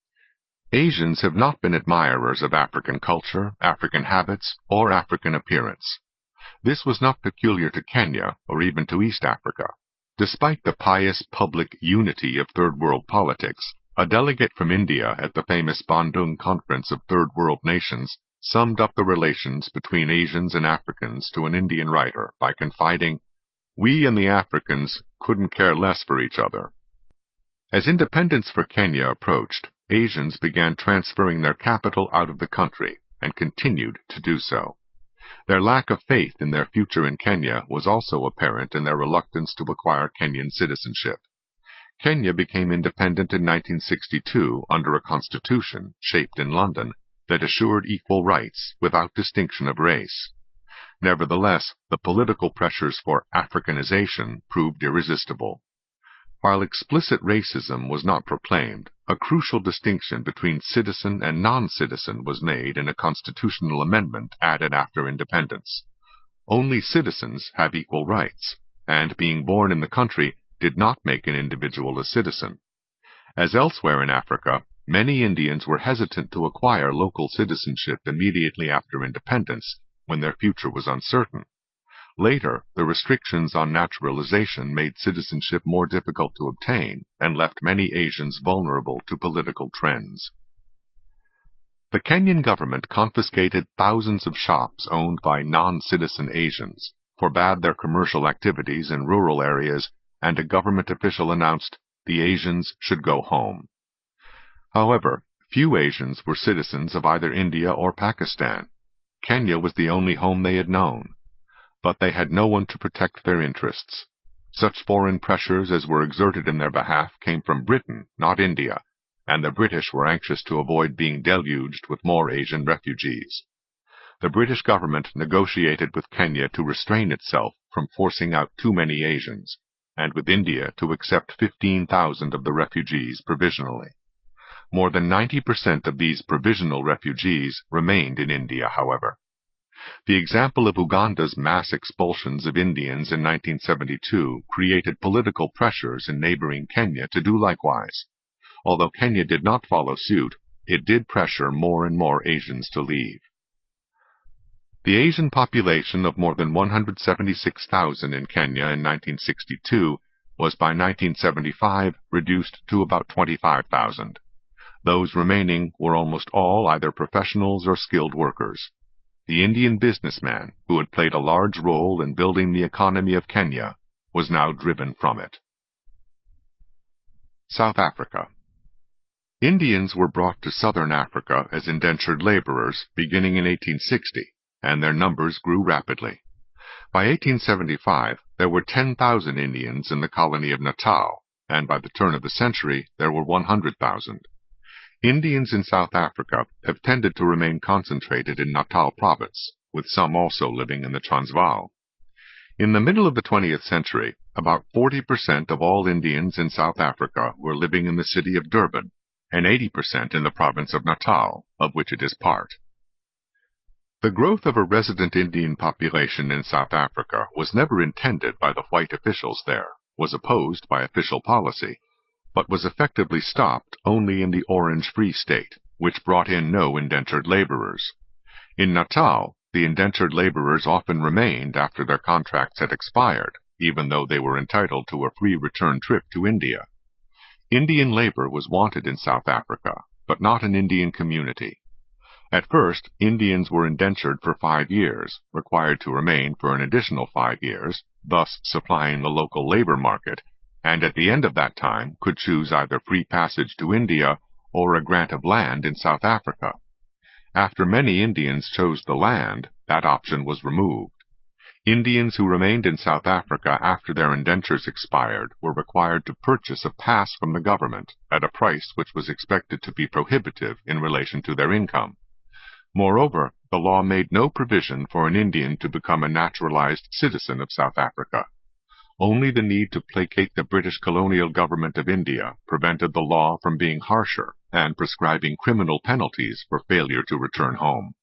Asians have not been admirers of African culture, African habits, or African appearance. This was not peculiar to Kenya or even to East Africa. Despite the pious public unity of Third World politics, a delegate from India at the famous Bandung Conference of Third World Nations summed up the relations between Asians and Africans to an Indian writer by confiding, "We and the Africans couldn't care less for each other." As independence for Kenya approached, Asians began transferring their capital out of the country and continued to do so. Their lack of faith in their future in Kenya was also apparent in their reluctance to acquire Kenyan citizenship. Kenya became independent in 1962 under a constitution, shaped in London, that assured equal rights without distinction of race. Nevertheless, the political pressures for Africanization proved irresistible. While explicit racism was not proclaimed, a crucial distinction between citizen and non-citizen was made in a constitutional amendment added after independence. Only citizens have equal rights, and being born in the country did not make an individual a citizen. As elsewhere in Africa, many Indians were hesitant to acquire local citizenship immediately after independence, when their future was uncertain. Later, the restrictions on naturalization made citizenship more difficult to obtain and left many Asians vulnerable to political trends. The Kenyan government confiscated thousands of shops owned by non-citizen Asians, forbade their commercial activities in rural areas, and a government official announced the Asians should go home. However, few Asians were citizens of either India or Pakistan. Kenya was the only home they had known. But they had no one to protect their interests. Such foreign pressures as were exerted in their behalf came from Britain, not India, and the British were anxious to avoid being deluged with more Asian refugees. The British government negotiated with Kenya to restrain itself from forcing out too many Asians, and with India to accept 15,000 of the refugees provisionally. More than 90% of these provisional refugees remained in India, however. The example of Uganda's mass expulsions of Indians in 1972 created political pressures in neighboring Kenya to do likewise. Although Kenya did not follow suit, it did pressure more and more Asians to leave. The Asian population of more than 176,000 in Kenya in 1962 was by 1975 reduced to about 25,000. Those remaining were almost all either professionals or skilled workers. The Indian businessman, who had played a large role in building the economy of Kenya, was now driven from it. South Africa. Indians were brought to southern Africa as indentured laborers beginning in 1860, and their numbers grew rapidly. By 1875, there were 10,000 Indians in the colony of Natal, and by the turn of the century, there were 100,000. Indians in South Africa have tended to remain concentrated in Natal province, with some also living in the Transvaal. In the middle of the 20th century, about 40% of all Indians in South Africa were living in the city of Durban, and 80% in the province of Natal, of which it is part. The growth of a resident Indian population in South Africa was never intended by the white officials there, was opposed by official policy, but was effectively stopped only in the Orange Free State, which brought in no indentured laborers. In Natal, the indentured laborers often remained after their contracts had expired, even though they were entitled to a free return trip to India. Indian labor was wanted in South Africa, but not an Indian community. At first, Indians were indentured for 5 years, required to remain for an additional 5 years, thus supplying the local labor market, and at the end of that time could choose either free passage to India or a grant of land in South Africa. After many Indians chose the land, that option was removed. Indians who remained in South Africa after their indentures expired were required to purchase a pass from the government at a price which was expected to be prohibitive in relation to their income. Moreover, the law made no provision for an Indian to become a naturalized citizen of South Africa. Only the need to placate the British colonial government of India prevented the law from being harsher and prescribing criminal penalties for failure to return home.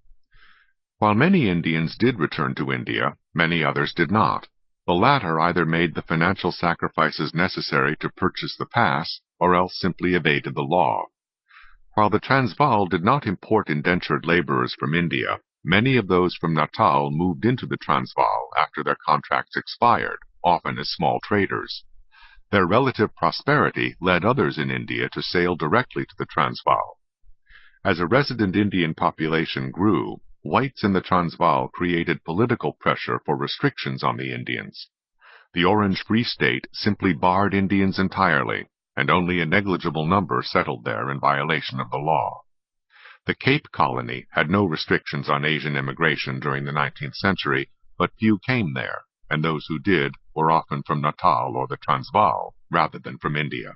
While many Indians did return to India, many others did not. The latter either made the financial sacrifices necessary to purchase the pass, or else simply evaded the law. While the Transvaal did not import indentured laborers from India, many of those from Natal moved into the Transvaal after their contracts expired, often as small traders. Their relative prosperity led others in India to sail directly to the Transvaal. As a resident Indian population grew, whites in the Transvaal created political pressure for restrictions on the Indians. The Orange Free State simply barred Indians entirely, and only a negligible number settled there in violation of the law. The Cape Colony had no restrictions on Asian immigration during the 19th century, but few came there, and those who did were often from Natal or the Transvaal, rather than from India.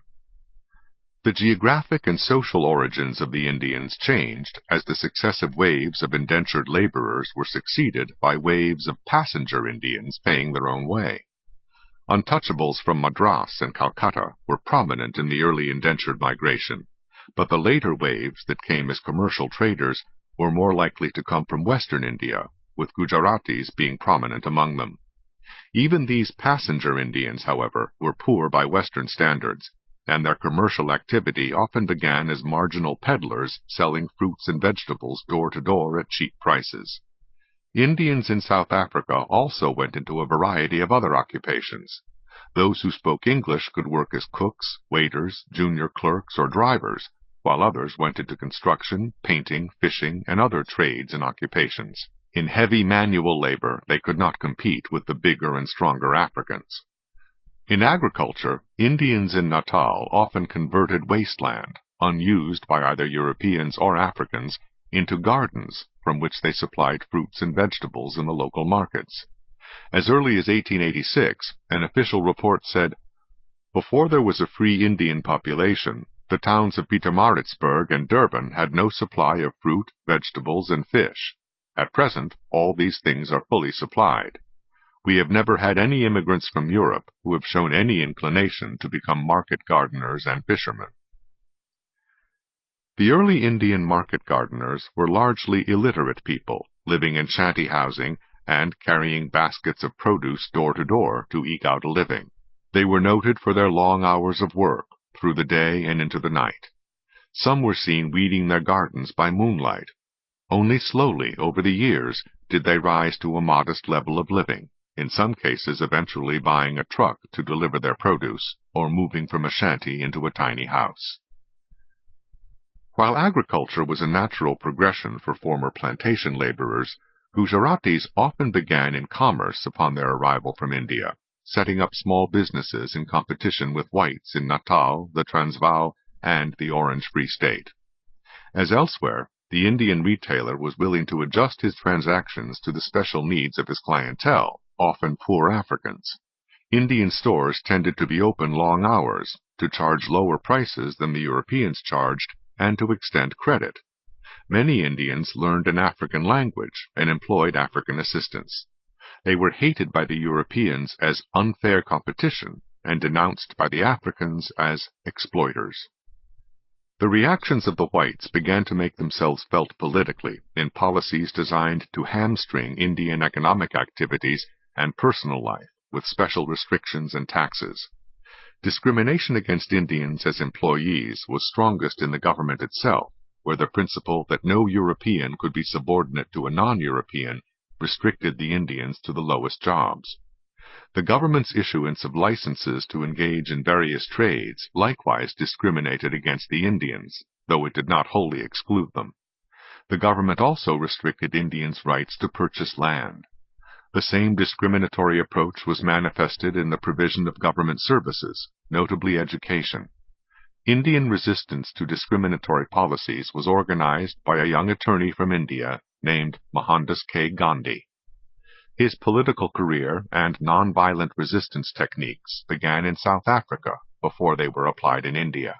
The geographic and social origins of the Indians changed as the successive waves of indentured laborers were succeeded by waves of passenger Indians paying their own way. Untouchables from Madras and Calcutta were prominent in the early indentured migration, but the later waves that came as commercial traders were more likely to come from western India, with Gujaratis being prominent among them. Even these passenger Indians, however, were poor by Western standards, and their commercial activity often began as marginal peddlers selling fruits and vegetables door to door at cheap prices. Indians in South Africa also went into a variety of other occupations. Those who spoke English could work as cooks, waiters, junior clerks, or drivers, while others went into construction, painting, fishing, and other trades and occupations. In heavy manual labor, they could not compete with the bigger and stronger Africans. In agriculture, Indians in Natal often converted wasteland, unused by either Europeans or Africans, into gardens from which they supplied fruits and vegetables in the local markets. As early as 1886, an official report said, "Before there was a free Indian population, the towns of Pietermaritzburg and Durban had no supply of fruit, vegetables, and fish. At present, all these things are fully supplied. We have never had any immigrants from Europe who have shown any inclination to become market gardeners and fishermen." The early Indian market gardeners were largely illiterate people, living in shanty housing and carrying baskets of produce door to door to eke out a living. They were noted for their long hours of work, through the day and into the night. Some were seen weeding their gardens by moonlight. Only slowly, over the years, did they rise to a modest level of living, in some cases eventually buying a truck to deliver their produce, or moving from a shanty into a tiny house. While agriculture was a natural progression for former plantation laborers, Gujaratis often began in commerce upon their arrival from India, setting up small businesses in competition with whites in Natal, the Transvaal, and the Orange Free State. As elsewhere, the Indian retailer was willing to adjust his transactions to the special needs of his clientele, often poor Africans. Indian stores tended to be open long hours, to charge lower prices than the Europeans charged, and to extend credit. Many Indians learned an African language and employed African assistants. They were hated by the Europeans as unfair competition and denounced by the Africans as exploiters. The reactions of the whites began to make themselves felt politically in policies designed to hamstring Indian economic activities and personal life with special restrictions and taxes. Discrimination against Indians as employees was strongest in the government itself, where the principle that no European could be subordinate to a non-European restricted the Indians to the lowest jobs. The government's issuance of licenses to engage in various trades likewise discriminated against the Indians, though it did not wholly exclude them. The government also restricted Indians' rights to purchase land. The same discriminatory approach was manifested in the provision of government services, notably education. Indian resistance to discriminatory policies was organized by a young attorney from India named Mohandas K. Gandhi. His political career and nonviolent resistance techniques began in South Africa before they were applied in India.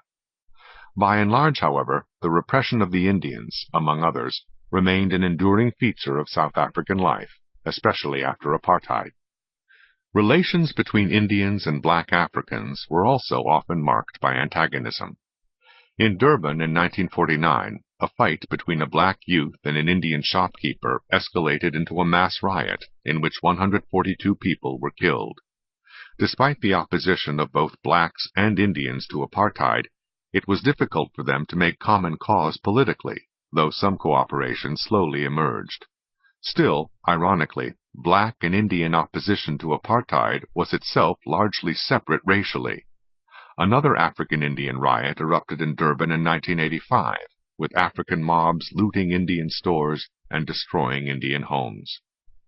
By and large, however, the repression of the Indians, among others, remained an enduring feature of South African life, especially after apartheid. Relations between Indians and black Africans were also often marked by antagonism. In Durban in 1949, a fight between a black youth and an Indian shopkeeper escalated into a mass riot in which 142 people were killed. Despite the opposition of both blacks and Indians to apartheid, it was difficult for them to make common cause politically, though some cooperation slowly emerged. Still, ironically, black and Indian opposition to apartheid was itself largely separate racially. Another African-Indian riot erupted in Durban in 1985, with African mobs looting Indian stores and destroying Indian homes.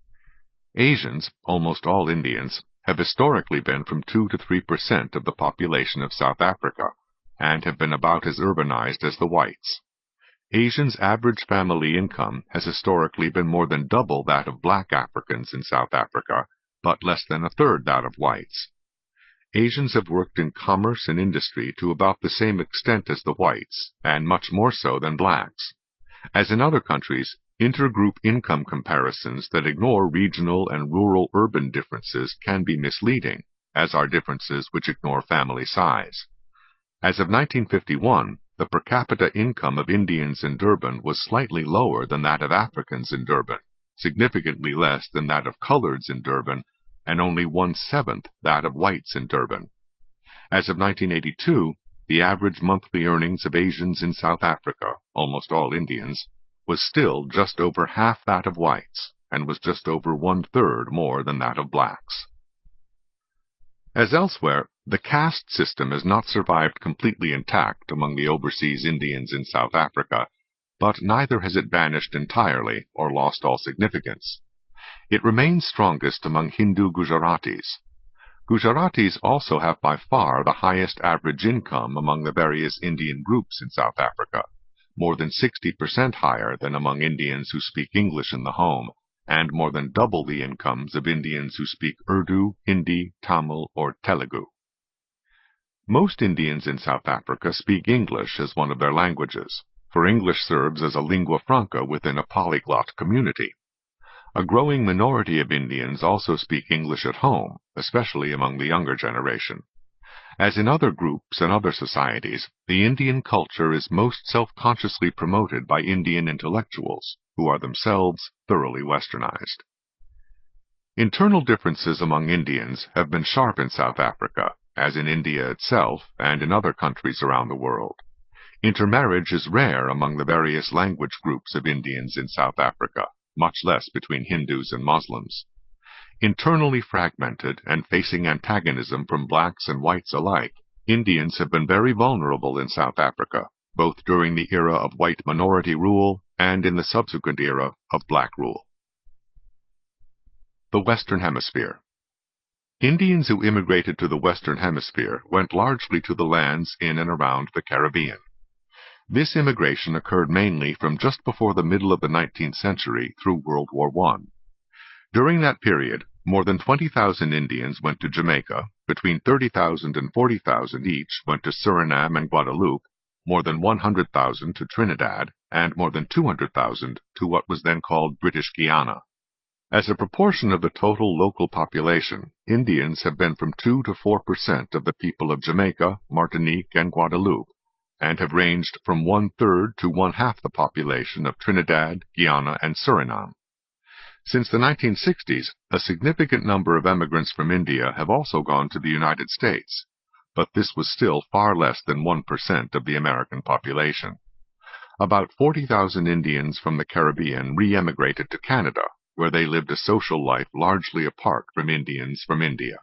Asians, almost all Indians, have historically been from 2 to 3% of the population of South Africa, and have been about as urbanized as the whites. Asians' average family income has historically been more than double that of black Africans in South Africa, but less than a third that of whites. Asians have worked in commerce and industry to about the same extent as the whites, and much more so than blacks. As in other countries, intergroup income comparisons that ignore regional and rural-urban differences can be misleading, as are differences which ignore family size. As of 1951, the per capita income of Indians in Durban was slightly lower than that of Africans in Durban, significantly less than that of coloreds in Durban, and only 1/7 that of whites in Durban. As of 1982, the average monthly earnings of Asians in South Africa, almost all Indians, was still just over half that of whites, and was just over 1/3 more than that of blacks. As elsewhere, the caste system has not survived completely intact among the overseas Indians in South Africa, but neither has it vanished entirely or lost all significance. It remains strongest among Hindu Gujaratis. Gujaratis also have by far the highest average income among the various Indian groups in South Africa, more than 60% higher than among Indians who speak English in the home, and more than double the incomes of Indians who speak Urdu, Hindi, Tamil, or Telugu. Most Indians in South Africa speak English as one of their languages, for English serves as a lingua franca within a polyglot community. A growing minority of Indians also speak English at home, especially among the younger generation. As in other groups and other societies, the Indian culture is most self-consciously promoted by Indian intellectuals, who are themselves thoroughly westernized. Internal differences among Indians have been sharp in South Africa, as in India itself and in other countries around the world. Intermarriage is rare among the various language groups of Indians in South Africa, much less between Hindus and Muslims. Internally fragmented and facing antagonism from blacks and whites alike, Indians have been very vulnerable in South Africa, both during the era of white minority rule and in the subsequent era of black rule. The Western Hemisphere. Indians who immigrated to the Western Hemisphere went largely to the lands in and around the Caribbean. This immigration occurred mainly from just before the middle of the 19th century through World War I. During that period, more than 20,000 Indians went to Jamaica, between 30,000 and 40,000 each went to Suriname and Guadeloupe, more than 100,000 to Trinidad, and more than 200,000 to what was then called British Guiana. As a proportion of the total local population, Indians have been from 2 to 4% of the people of Jamaica, Martinique, and Guadeloupe, and have ranged from 1/3 to 1/2 the population of Trinidad, Guyana, and Suriname. Since the 1960s, a significant number of emigrants from India have also gone to the United States, but this was still far less than 1% of the American population. About 40,000 Indians from the Caribbean re-emigrated to Canada, where they lived a social life largely apart from Indians from India.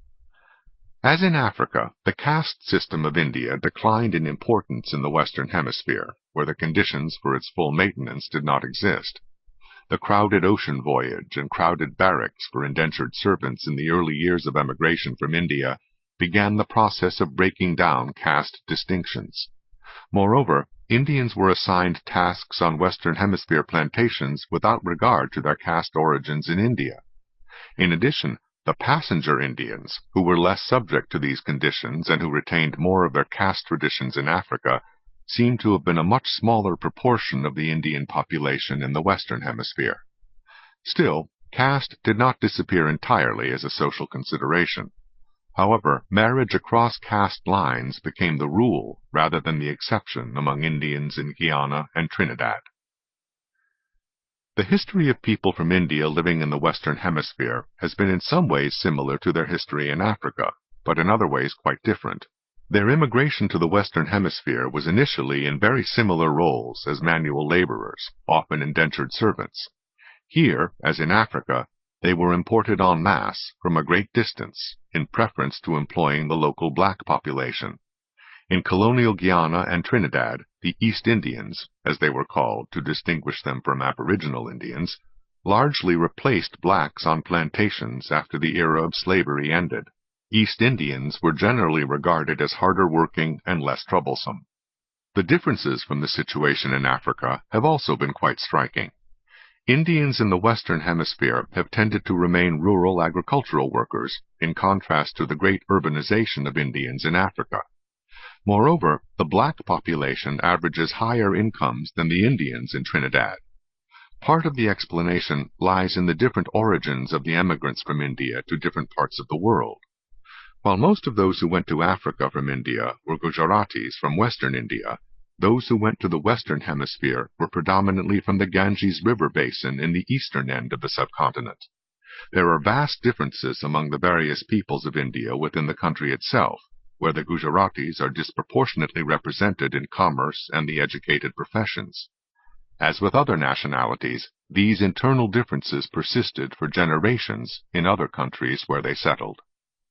As in Africa, the caste system of India declined in importance in the Western Hemisphere, where the conditions for its full maintenance did not exist. The crowded ocean voyage and crowded barracks for indentured servants in the early years of emigration from India began the process of breaking down caste distinctions. Moreover, Indians were assigned tasks on Western Hemisphere plantations without regard to their caste origins in India. In addition, the passenger Indians, who were less subject to these conditions and who retained more of their caste traditions in Africa, seem to have been a much smaller proportion of the Indian population in the Western Hemisphere. Still, caste did not disappear entirely as a social consideration. However, marriage across caste lines became the rule rather than the exception among Indians in Guyana and Trinidad. The history of people from India living in the Western Hemisphere has been in some ways similar to their history in Africa, but in other ways quite different. Their immigration to the Western Hemisphere was initially in very similar roles as manual laborers, often indentured servants. Here, as in Africa, they were imported en masse from a great distance, in preference to employing the local black population. In colonial Guyana and Trinidad, the East Indians, as they were called to distinguish them from Aboriginal Indians, largely replaced blacks on plantations after the era of slavery ended. East Indians were generally regarded as harder working and less troublesome. The differences from the situation in Africa have also been quite striking. Indians in the Western Hemisphere have tended to remain rural agricultural workers, in contrast to the great urbanization of Indians in Africa. Moreover, the black population averages higher incomes than the Indians in Trinidad. Part of the explanation lies in the different origins of the emigrants from India to different parts of the world. While most of those who went to Africa from India were Gujaratis from Western India, those who went to the Western Hemisphere were predominantly from the Ganges River basin in the eastern end of the subcontinent. There are vast differences among the various peoples of India within the country itself, where the Gujaratis are disproportionately represented in commerce and the educated professions. As with other nationalities, these internal differences persisted for generations in other countries where they settled.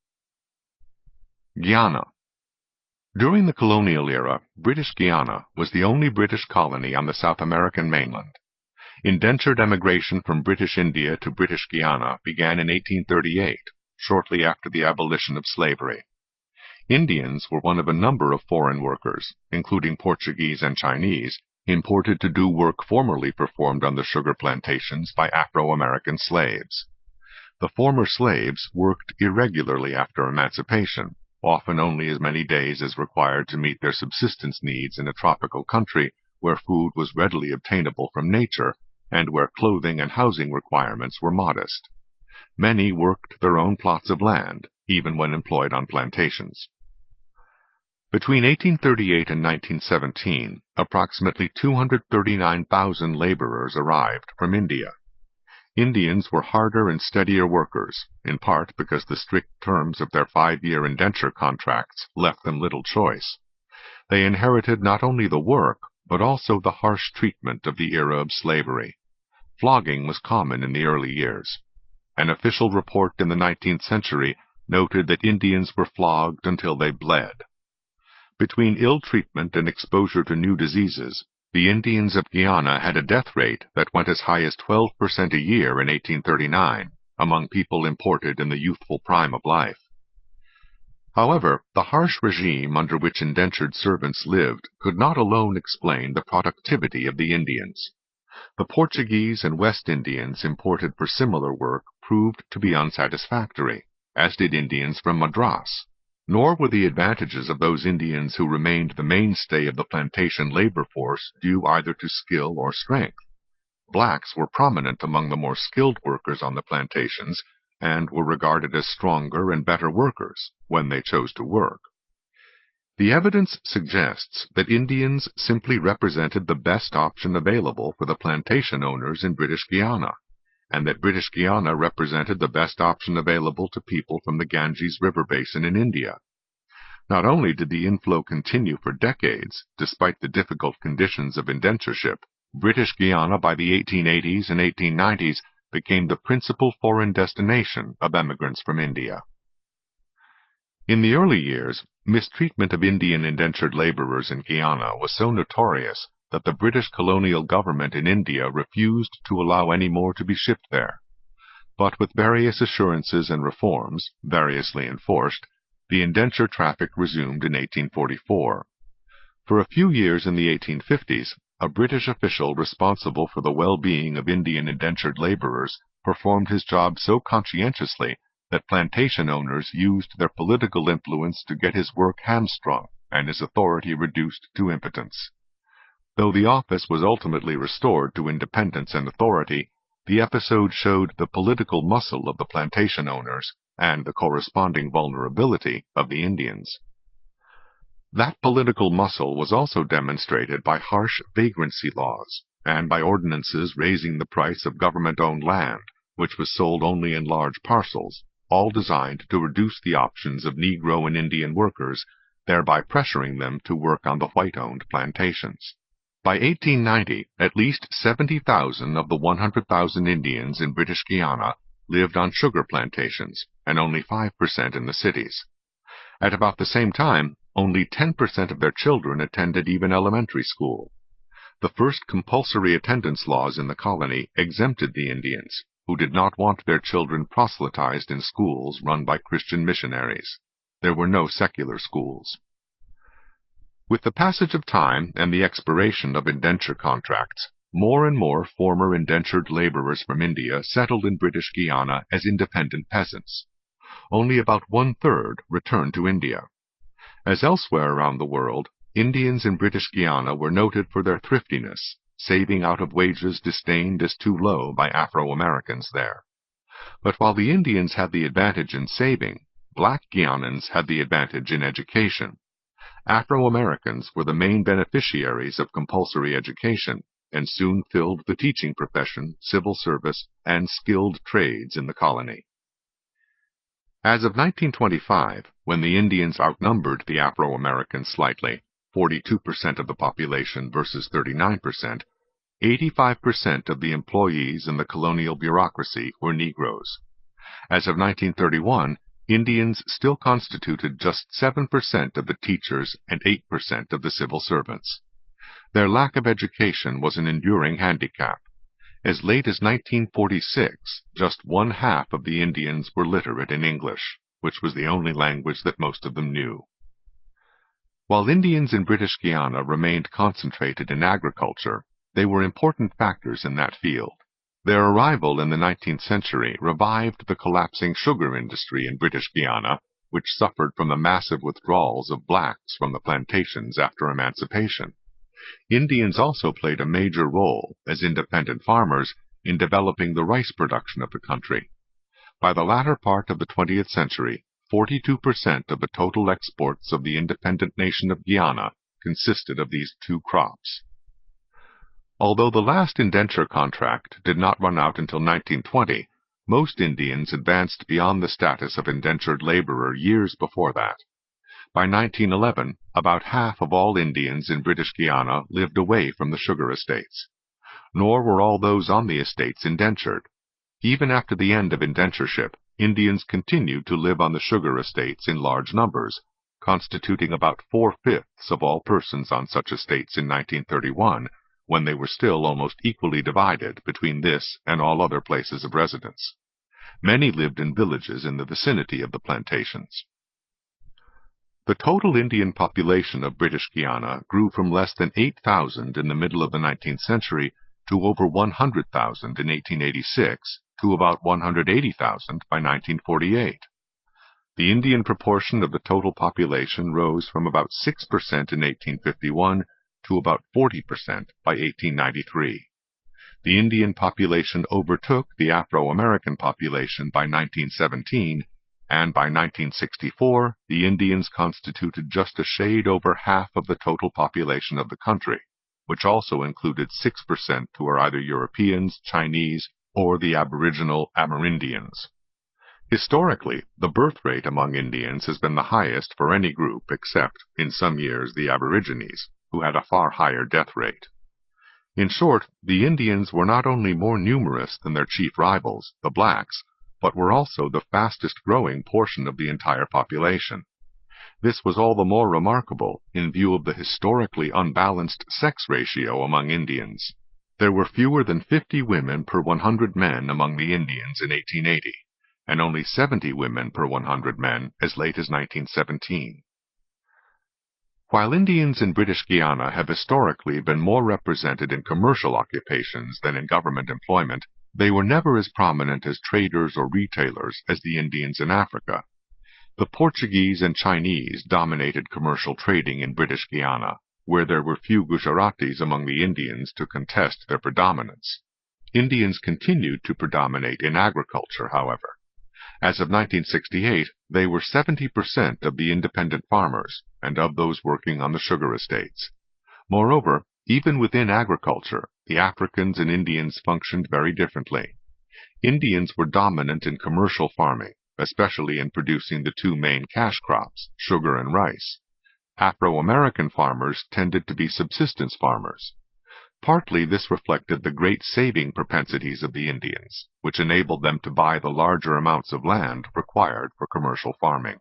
Guyana. During the colonial era, British Guiana was the only British colony on the South American mainland. Indentured emigration from British India to British Guiana began in 1838, shortly after the abolition of slavery. Indians were one of a number of foreign workers, including Portuguese and Chinese, imported to do work formerly performed on the sugar plantations by Afro-American slaves. The former slaves worked irregularly after emancipation, often only as many days as required to meet their subsistence needs in a tropical country where food was readily obtainable from nature and where clothing and housing requirements were modest. Many worked their own plots of land, even when employed on plantations. Between 1838 and 1917, approximately 239,000 laborers arrived from India. Indians were harder and steadier workers, in part because the strict terms of their 5-year indenture contracts left them little choice. They inherited not only the work, but also the harsh treatment of the era of slavery. Flogging was common in the early years. An official report in the 19th century noted that Indians were flogged until they bled. Between ill treatment and exposure to new diseases, the Indians of Guyana had a death rate that went as high as 12% a year in 1839 among people imported in the youthful prime of life. However, the harsh regime under which indentured servants lived could not alone explain the productivity of the Indians. The Portuguese and West Indians imported for similar work proved to be unsatisfactory, as did Indians from Madras. Nor were the advantages of those Indians who remained the mainstay of the plantation labor force due either to skill or strength. Blacks were prominent among the more skilled workers on the plantations and were regarded as stronger and better workers when they chose to work. The evidence suggests that Indians simply represented the best option available for the plantation owners in British Guiana, and that British Guiana represented the best option available to people from the Ganges River basin in India. Not only did the inflow continue for decades, despite the difficult conditions of indentureship, British Guiana by the 1880s and 1890s became the principal foreign destination of emigrants from India. In the early years, mistreatment of Indian indentured laborers in Guyana was so notorious that the British colonial government in India refused to allow any more to be shipped there. But with various assurances and reforms, variously enforced, the indenture traffic resumed in 1844. For a few years in the 1850s, a British official responsible for the well-being of Indian indentured laborers performed his job so conscientiously that plantation owners used their political influence to get his work hamstrung and his authority reduced to impotence. Though the office was ultimately restored to independence and authority, the episode showed the political muscle of the plantation owners and the corresponding vulnerability of the Indians. That political muscle was also demonstrated by harsh vagrancy laws and by ordinances raising the price of government-owned land, which was sold only in large parcels, all designed to reduce the options of Negro and Indian workers, thereby pressuring them to work on the white-owned plantations. By 1890, at least 70,000 of the 100,000 Indians in British Guiana lived on sugar plantations, and only 5% in the cities. At about the same time, only 10% of their children attended even elementary school. The first compulsory attendance laws in the colony exempted the Indians, who did not want their children proselytized in schools run by Christian missionaries. There were no secular schools. With the passage of time and the expiration of indenture contracts, more and more former indentured laborers from India settled in British Guiana as independent peasants. Only about one-third returned to India. As elsewhere around the world, Indians in British Guiana were noted for their thriftiness, saving out of wages disdained as too low by Afro-Americans there. But while the Indians had the advantage in saving, black Guianans had the advantage in education. Afro-Americans were the main beneficiaries of compulsory education, and soon filled the teaching profession, civil service, and skilled trades in the colony. As of 1925, when the Indians outnumbered the Afro-Americans slightly, 42% of the population versus 39%, 85% of the employees in the colonial bureaucracy were Negroes. As of 1931, Indians still constituted just 7% of the teachers and 8% of the civil servants. Their lack of education was an enduring handicap. As late as 1946, just one-half of the Indians were literate in English, which was the only language that most of them knew. While Indians in British Guiana remained concentrated in agriculture, they were important factors in that field. Their arrival in the 19th century revived the collapsing sugar industry in British Guiana, which suffered from the massive withdrawals of blacks from the plantations after emancipation. Indians also played a major role, as independent farmers, in developing the rice production of the country. By the latter part of the 20th century, 42% of the total exports of the independent nation of Guyana consisted of these two crops. Although the last indenture contract did not run out until 1920, most Indians advanced beyond the status of indentured laborer years before that. By 1911, about half of all Indians in British Guiana lived away from the sugar estates. Nor were all those on the estates indentured. Even after the end of indentureship, Indians continued to live on the sugar estates in large numbers, constituting about 4/5 of all persons on such estates in 1931, when they were still almost equally divided between this and all other places of residence. Many lived in villages in the vicinity of the plantations. The total Indian population of British Guiana grew from less than 8,000 in the middle of the 19th century to over 100,000 in 1886, to about 180,000 by 1948. The Indian proportion of the total population rose from about 6% in 1851 to about 40% by 1893. The Indian population overtook the Afro-American population by 1917, and by 1964, the Indians constituted just a shade over half of the total population of the country, which also included 6% who are either Europeans, Chinese, or the Aboriginal Amerindians. Historically, the birth rate among Indians has been the highest for any group except, in some years, the Aborigines, who had a far higher death rate. In short, the Indians were not only more numerous than their chief rivals, the blacks, but were also the fastest-growing portion of the entire population. This was all the more remarkable in view of the historically unbalanced sex ratio among Indians. There were fewer than 50 women per 100 men among the Indians in 1880, and only 70 women per 100 men as late as 1917. While Indians in British Guiana have historically been more represented in commercial occupations than in government employment, they were never as prominent as traders or retailers as the Indians in Africa. The Portuguese and Chinese dominated commercial trading in British Guiana, where there were few Gujaratis among the Indians to contest their predominance. Indians continued to predominate in agriculture, however. As of 1968, they were 70% of the independent farmers and of those working on the sugar estates. Moreover, even within agriculture, the Africans and Indians functioned very differently. Indians were dominant in commercial farming, especially in producing the two main cash crops, sugar and rice. Afro-American farmers tended to be subsistence farmers. Partly this reflected the great saving propensities of the Indians, which enabled them to buy the larger amounts of land required for commercial farming.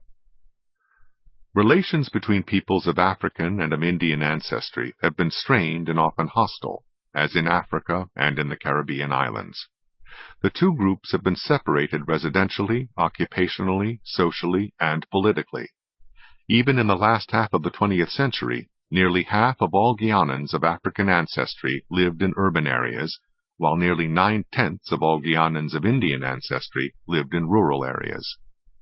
Relations between peoples of African and of Indian ancestry have been strained and often hostile, as in Africa and in the Caribbean islands. The two groups have been separated residentially, occupationally, socially, and politically. Even in the last half of the 20th century, nearly half of all Guianans of African ancestry lived in urban areas, while nearly 9/10 of all Guianans of Indian ancestry lived in rural areas.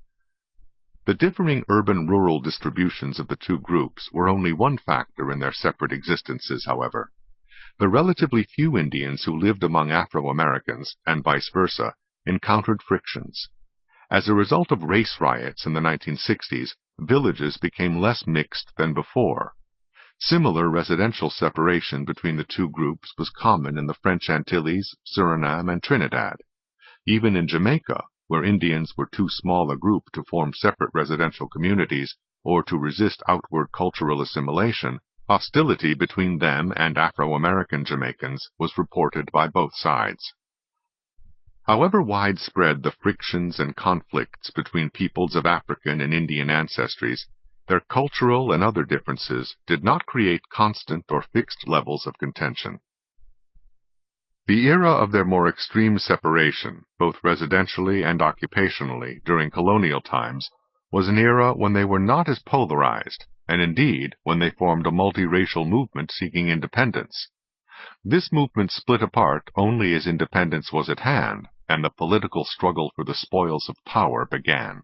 The differing urban-rural distributions of the two groups were only one factor in their separate existences, however. The relatively few Indians who lived among Afro-Americans, and vice versa, encountered frictions. As a result of race riots in the 1960s, villages became less mixed than before. Similar residential separation between the two groups was common in the French Antilles, Suriname, and Trinidad. Even in Jamaica, where Indians were too small a group to form separate residential communities or to resist outward cultural assimilation, hostility between them and Afro-American Jamaicans was reported by both sides. However widespread the frictions and conflicts between peoples of African and Indian ancestries, their cultural and other differences did not create constant or fixed levels of contention. The era of their more extreme separation, both residentially and occupationally, during colonial times, was an era when they were not as polarized, and indeed when they formed a multiracial movement seeking independence. This movement split apart only as independence was at hand, and the political struggle for the spoils of power began.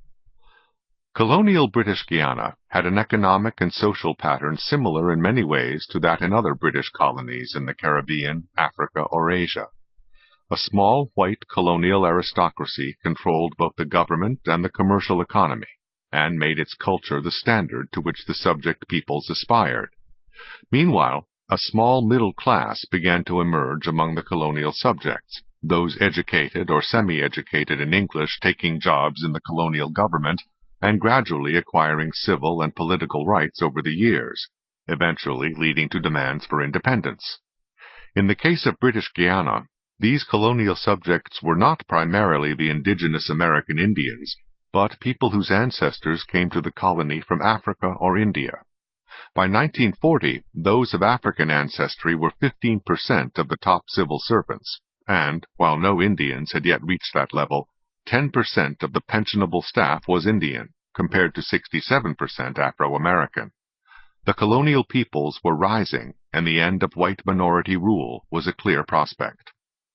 Colonial British Guiana had an economic and social pattern similar in many ways to that in other British colonies in the Caribbean, Africa, or Asia. A small white colonial aristocracy controlled both the government and the commercial economy, and made its culture the standard to which the subject peoples aspired. Meanwhile, a small middle class began to emerge among the colonial subjects, those educated or semi-educated in English taking jobs in the colonial government and gradually acquiring civil and political rights over the years, eventually leading to demands for independence. In the case of British Guiana, these colonial subjects were not primarily the indigenous American Indians, but people whose ancestors came to the colony from Africa or India. By 1940, those of African ancestry were 15% of the top civil servants, and, while no Indians had yet reached that level, 10% of the pensionable staff was Indian, compared to 67% Afro-American. The colonial peoples were rising, and the end of white minority rule was a clear prospect.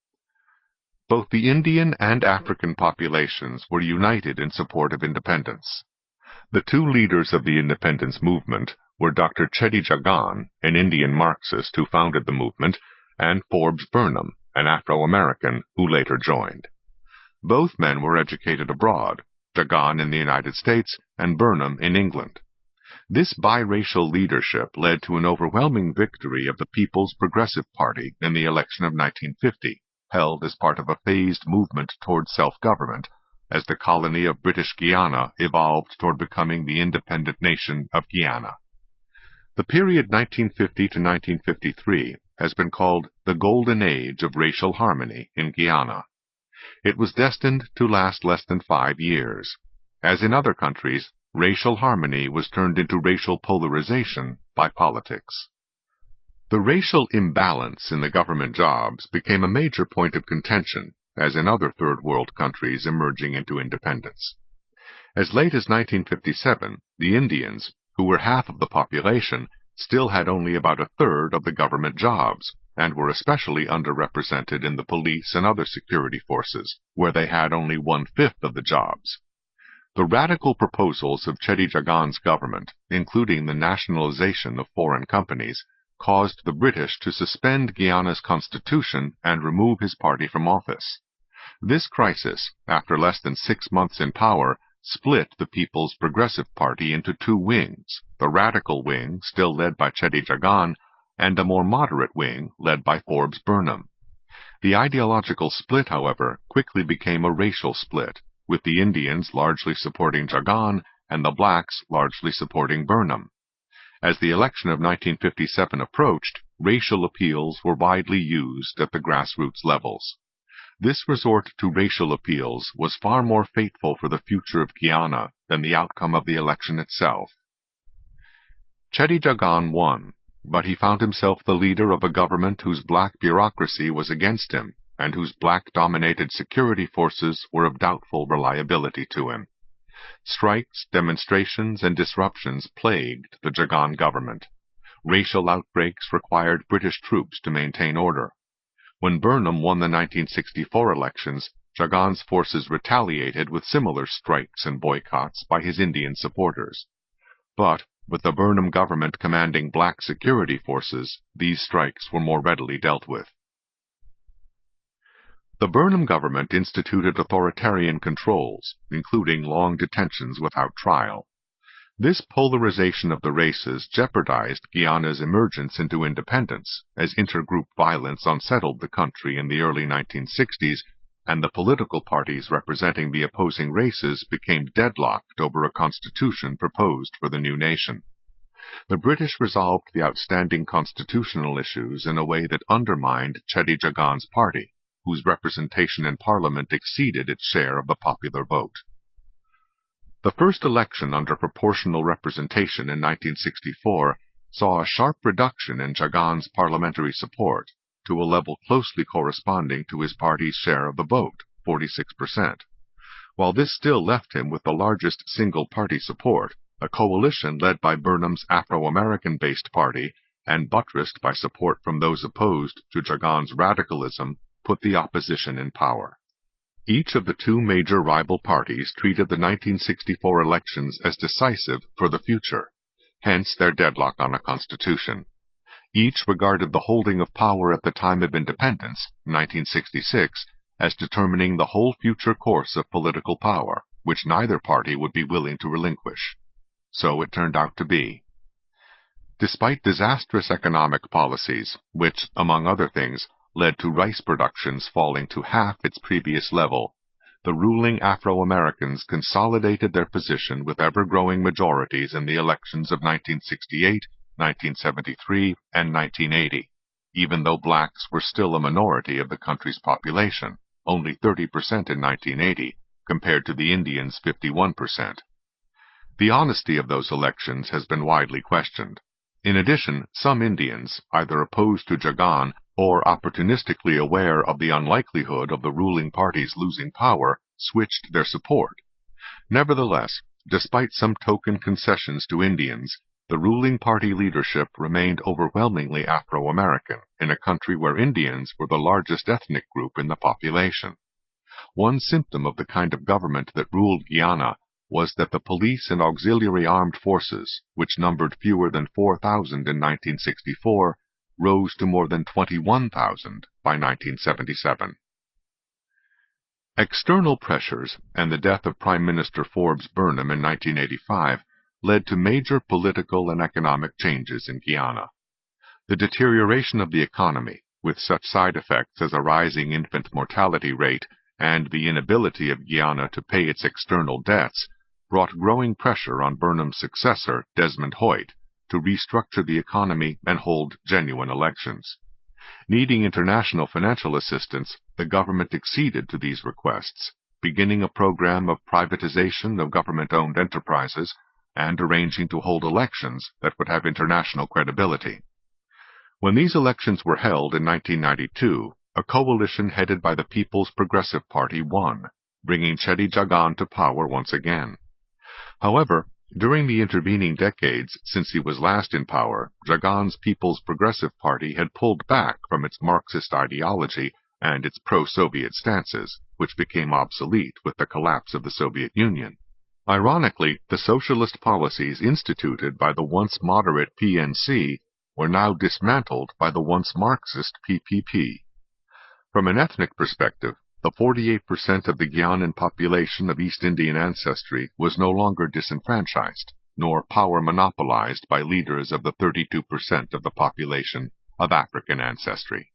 Both the Indian and African populations were united in support of independence. The two leaders of the independence movement were Dr. Cheddi Jagan, an Indian Marxist who founded the movement, and Forbes Burnham, an Afro-American who later joined. Both men were educated abroad, Jagan in the United States and Burnham in England. This biracial leadership led to an overwhelming victory of the People's Progressive Party in the election of 1950, held as part of a phased movement toward self-government, as the colony of British Guiana evolved toward becoming the independent nation of Guyana. The period 1950 to 1953 has been called the Golden Age of racial harmony in Guyana. It was destined to last less than 5 years. As in other countries, racial harmony was turned into racial polarization by politics. The racial imbalance in the government jobs became a major point of contention, as in other Third World countries emerging into independence. As late as 1957, the Indians, who were half of the population, still had only about a third of the government jobs, and were especially underrepresented in the police and other security forces, where they had only 1/5 of the jobs. The radical proposals of Cheddi Jagan's government, including the nationalization of foreign companies, caused the British to suspend Guyana's constitution and remove his party from office. This crisis, after less than 6 months in power, split the People's Progressive Party into 2 wings, the radical wing, still led by Cheddi Jagan, and a more moderate wing, led by Forbes Burnham. The ideological split, however, quickly became a racial split, with the Indians largely supporting Jagan and the blacks largely supporting Burnham. As the election of 1957 approached, racial appeals were widely used at the grassroots levels. This resort to racial appeals was far more fateful for the future of Guyana than the outcome of the election itself. Cheddi Jagan won, but he found himself the leader of a government whose black bureaucracy was against him, and whose black-dominated security forces were of doubtful reliability to him. Strikes, demonstrations, and disruptions plagued the Jagan government. Racial outbreaks required British troops to maintain order. When Burnham won the 1964 elections, Jagan's forces retaliated with similar strikes and boycotts by his Indian supporters. But, with the Burnham government commanding black security forces, these strikes were more readily dealt with. The Burnham government instituted authoritarian controls, including long detentions without trial. This polarization of the races jeopardized Guyana's emergence into independence, as intergroup violence unsettled the country in the early 1960s, and the political parties representing the opposing races became deadlocked over a constitution proposed for the new nation. The British resolved the outstanding constitutional issues in a way that undermined Cheddi Jagan's party, whose representation in Parliament exceeded its share of the popular vote. The first election under proportional representation in 1964 saw a sharp reduction in Jagan's parliamentary support to a level closely corresponding to his party's share of the vote, 46%. While this still left him with the largest single-party support, a coalition led by Burnham's Afro-American-based party and buttressed by support from those opposed to Jagan's radicalism put the opposition in power. Each of the 2 major rival parties treated the 1964 elections as decisive for the future, hence their deadlock on a constitution. Each regarded the holding of power at the time of independence, 1966, as determining the whole future course of political power, which neither party would be willing to relinquish. So it turned out to be. Despite disastrous economic policies, which, among other things, led to rice productions falling to half its previous level, the ruling Afro-Americans consolidated their position with ever-growing majorities in the elections of 1968, 1973, and 1980, even though blacks were still a minority of the country's population, only 30% in 1980, compared to the Indians' 51%. The honesty of those elections has been widely questioned. In addition, some Indians, either opposed to Jagan or opportunistically aware of the unlikelihood of the ruling parties losing power, switched their support. Nevertheless, despite some token concessions to Indians, the ruling party leadership remained overwhelmingly Afro-American in a country where Indians were the largest ethnic group in the population. One symptom of the kind of government that ruled Guyana was that the police and auxiliary armed forces, which numbered fewer than 4,000 in 1964, rose to more than 21,000 by 1977. External pressures and the death of Prime Minister Forbes Burnham in 1985 led to major political and economic changes in Guyana. The deterioration of the economy, with such side effects as a rising infant mortality rate and the inability of Guyana to pay its external debts, brought growing pressure on Burnham's successor, Desmond Hoyt, to restructure the economy and hold genuine elections. Needing international financial assistance, the government acceded to these requests, beginning a program of privatization of government-owned enterprises and arranging to hold elections that would have international credibility. When these elections were held in 1992, a coalition headed by the People's Progressive Party won, bringing Cheddi Jagan to power once again. However, during the intervening decades since he was last in power, Jagan's People's Progressive Party had pulled back from its Marxist ideology and its pro-Soviet stances, which became obsolete with the collapse of the Soviet Union. Ironically, the socialist policies instituted by the once moderate PNC were now dismantled by the once Marxist PPP. From an ethnic perspective, the 48% of the Guianan population of East Indian ancestry was no longer disenfranchised, nor power monopolized by leaders of the 32% of the population of African ancestry.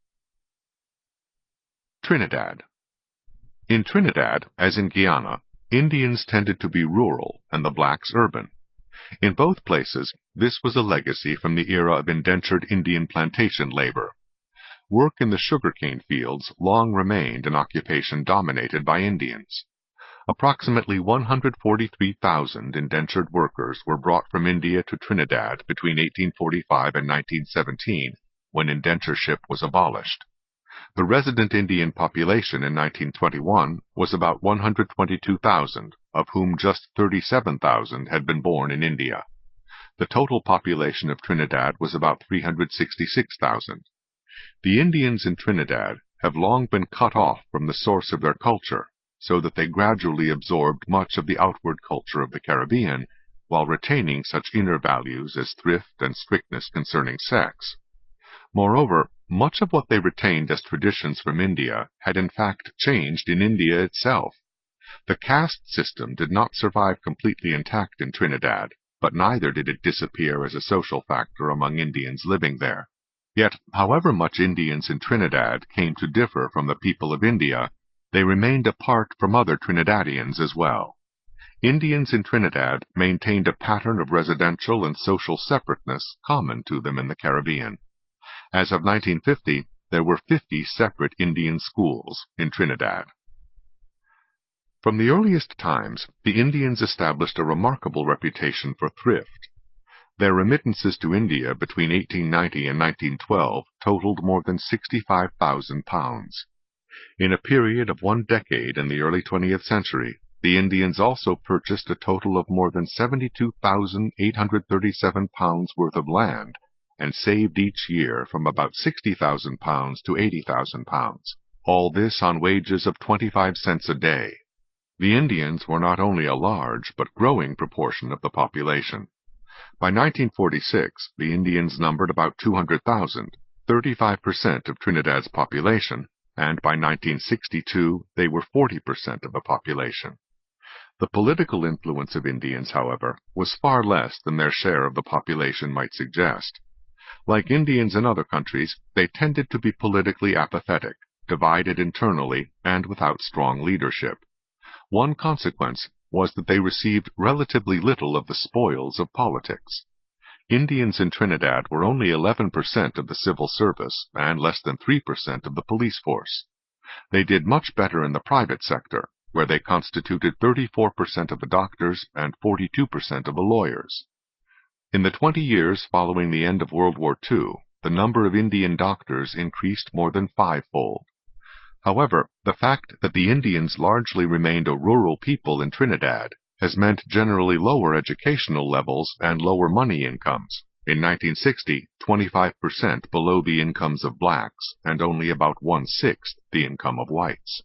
Trinidad. In Trinidad, as in Guyana, Indians tended to be rural and the blacks urban. In both places, this was a legacy from the era of indentured Indian plantation labor. Work in the sugarcane fields long remained an occupation dominated by Indians. Approximately 143,000 indentured workers were brought from India to Trinidad between 1845 and 1917, when indentureship was abolished. The resident Indian population in 1921 was about 122,000, of whom just 37,000 had been born in India. The total population of Trinidad was about 366,000. The Indians in Trinidad have long been cut off from the source of their culture, so that they gradually absorbed much of the outward culture of the Caribbean, while retaining such inner values as thrift and strictness concerning sex. Moreover, much of what they retained as traditions from India had in fact changed in India itself. The caste system did not survive completely intact in Trinidad, but neither did it disappear as a social factor among Indians living there. Yet, however much Indians in Trinidad came to differ from the people of India, they remained apart from other Trinidadians as well. Indians in Trinidad maintained a pattern of residential and social separateness common to them in the Caribbean. As of 1950, there were 50 separate Indian schools in Trinidad. From the earliest times, the Indians established a remarkable reputation for thrift. Their remittances to India between 1890 and 1912 totaled more than £65,000. In a period of 1 decade in the early 20th century, the Indians also purchased a total of more than £72,837 worth of land, and saved each year from about £60,000 to £80,000, all this on wages of 25 cents a day. The Indians were not only a large but growing proportion of the population. By 1946, the Indians numbered about 200,000, 35% of Trinidad's population, and by 1962 they were 40% of the population. The political influence of Indians, however, was far less than their share of the population might suggest. Like Indians in other countries, they tended to be politically apathetic, divided internally, and without strong leadership. One consequence was that they received relatively little of the spoils of politics. Indians in Trinidad were only 11% of the civil service and less than 3% of the police force. They did much better in the private sector, where they constituted 34% of the doctors and 42% of the lawyers. In the 20 years following the end of World War II, the number of Indian doctors increased more than 5-fold. However, the fact that the Indians largely remained a rural people in Trinidad has meant generally lower educational levels and lower money incomes. In 1960, 25% below the incomes of blacks and only about 1/6 the income of whites.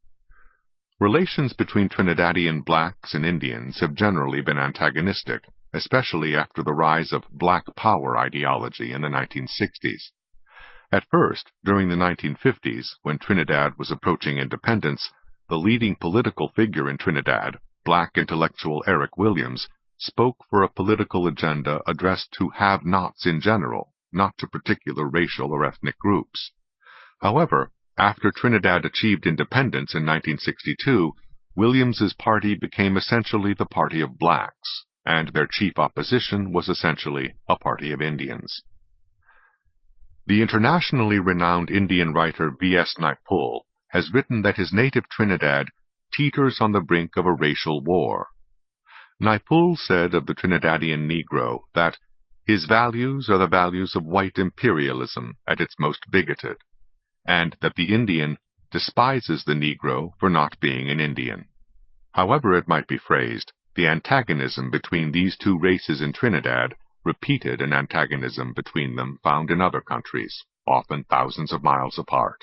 Relations between Trinidadian blacks and Indians have generally been antagonistic, especially after the rise of Black Power ideology in the 1960s. At first, during the 1950s, when Trinidad was approaching independence, the leading political figure in Trinidad, black intellectual Eric Williams, spoke for a political agenda addressed to have-nots in general, not to particular racial or ethnic groups. However, after Trinidad achieved independence in 1962, Williams's party became essentially the party of blacks, and their chief opposition was essentially a party of Indians. The internationally renowned Indian writer V.S. Naipaul has written that his native Trinidad teeters on the brink of a racial war. Naipaul said of the Trinidadian Negro that his values are the values of white imperialism at its most bigoted, and that the Indian despises the Negro for not being an Indian. However it might be phrased, the antagonism between these two races in Trinidad repeated an antagonism between them found in other countries, often thousands of miles apart.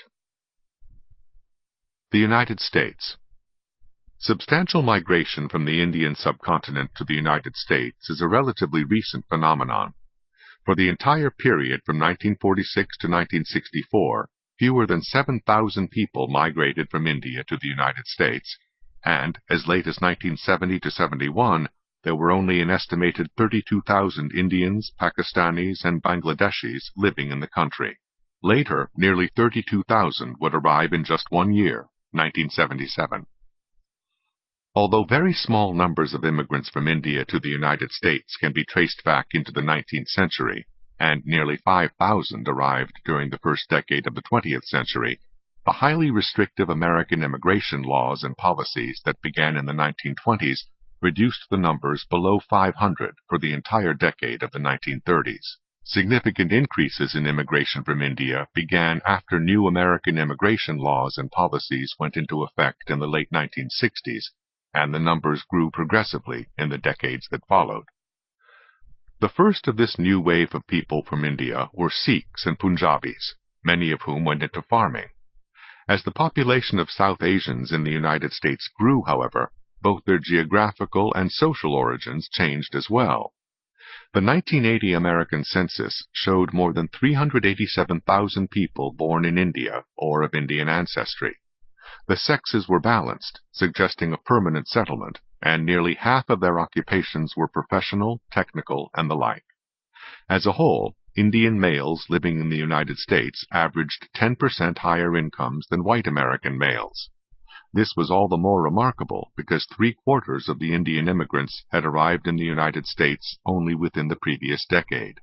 The United States. Substantial migration from the Indian subcontinent to the United States is a relatively recent phenomenon. For the entire period from 1946 to 1964, fewer than 7,000 people migrated from India to the United States, and as late as 1970 to 71, there were only an estimated 32,000 Indians, Pakistanis, and Bangladeshis living in the country. Later, nearly 32,000 would arrive in just 1 year, 1977. Although very small numbers of immigrants from India to the United States can be traced back into the 19th century, and nearly 5,000 arrived during the first decade of the 20th century, the highly restrictive American immigration laws and policies that began in the 1920s reduced the numbers below 500 for the entire decade of the 1930s. Significant increases in immigration from India began after new American immigration laws and policies went into effect in the late 1960s, and the numbers grew progressively in the decades that followed. The first of this new wave of people from India were Sikhs and Punjabis, many of whom went into farming. As the population of South Asians in the United States grew, however, both their geographical and social origins changed as well. The 1980 American census showed more than 387,000 people born in India or of Indian ancestry. The sexes were balanced, suggesting a permanent settlement, and nearly half of their occupations were professional, technical, and the like. As a whole, Indian males living in the United States averaged 10% higher incomes than white American males. This was all the more remarkable because 3/4 of the Indian immigrants had arrived in the United States only within the previous decade.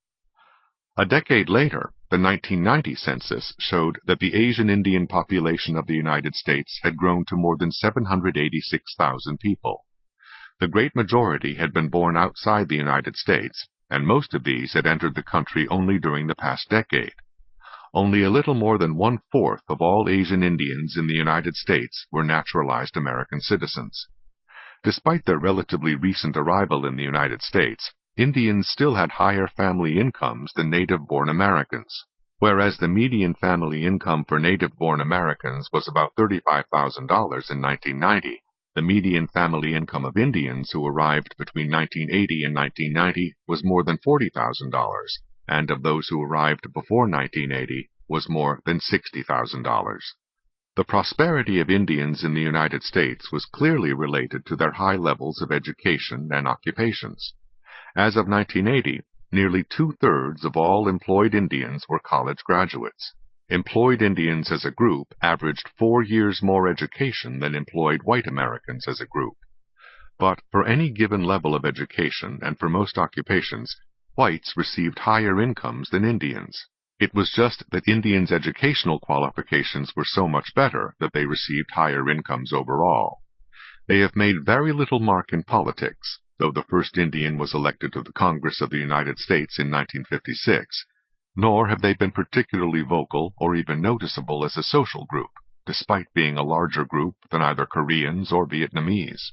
A decade later, the 1990 census showed that the Asian Indian population of the United States had grown to more than 786,000 people. The great majority had been born outside the United States, and most of these had entered the country only during the past decade. Only a little more than 1/4 of all Asian Indians in the United States were naturalized American citizens. Despite their relatively recent arrival in the United States, Indians still had higher family incomes than native-born Americans. Whereas the median family income for native-born Americans was about $35,000 in 1990, the median family income of Indians who arrived between 1980 and 1990 was more than $40,000, and of those who arrived before 1980 was more than $60,000. The prosperity of Indians in the United States was clearly related to their high levels of education and occupations. As of 1980, nearly 2/3 of all employed Indians were college graduates. Employed Indians as a group averaged 4 years more education than employed white Americans as a group. But for any given level of education and for most occupations, whites received higher incomes than Indians. It was just that Indians' educational qualifications were so much better that they received higher incomes overall. They have made very little mark in politics, though the first Indian was elected to the Congress of the United States in 1956, nor have they been particularly vocal or even noticeable as a social group, despite being a larger group than either Koreans or Vietnamese.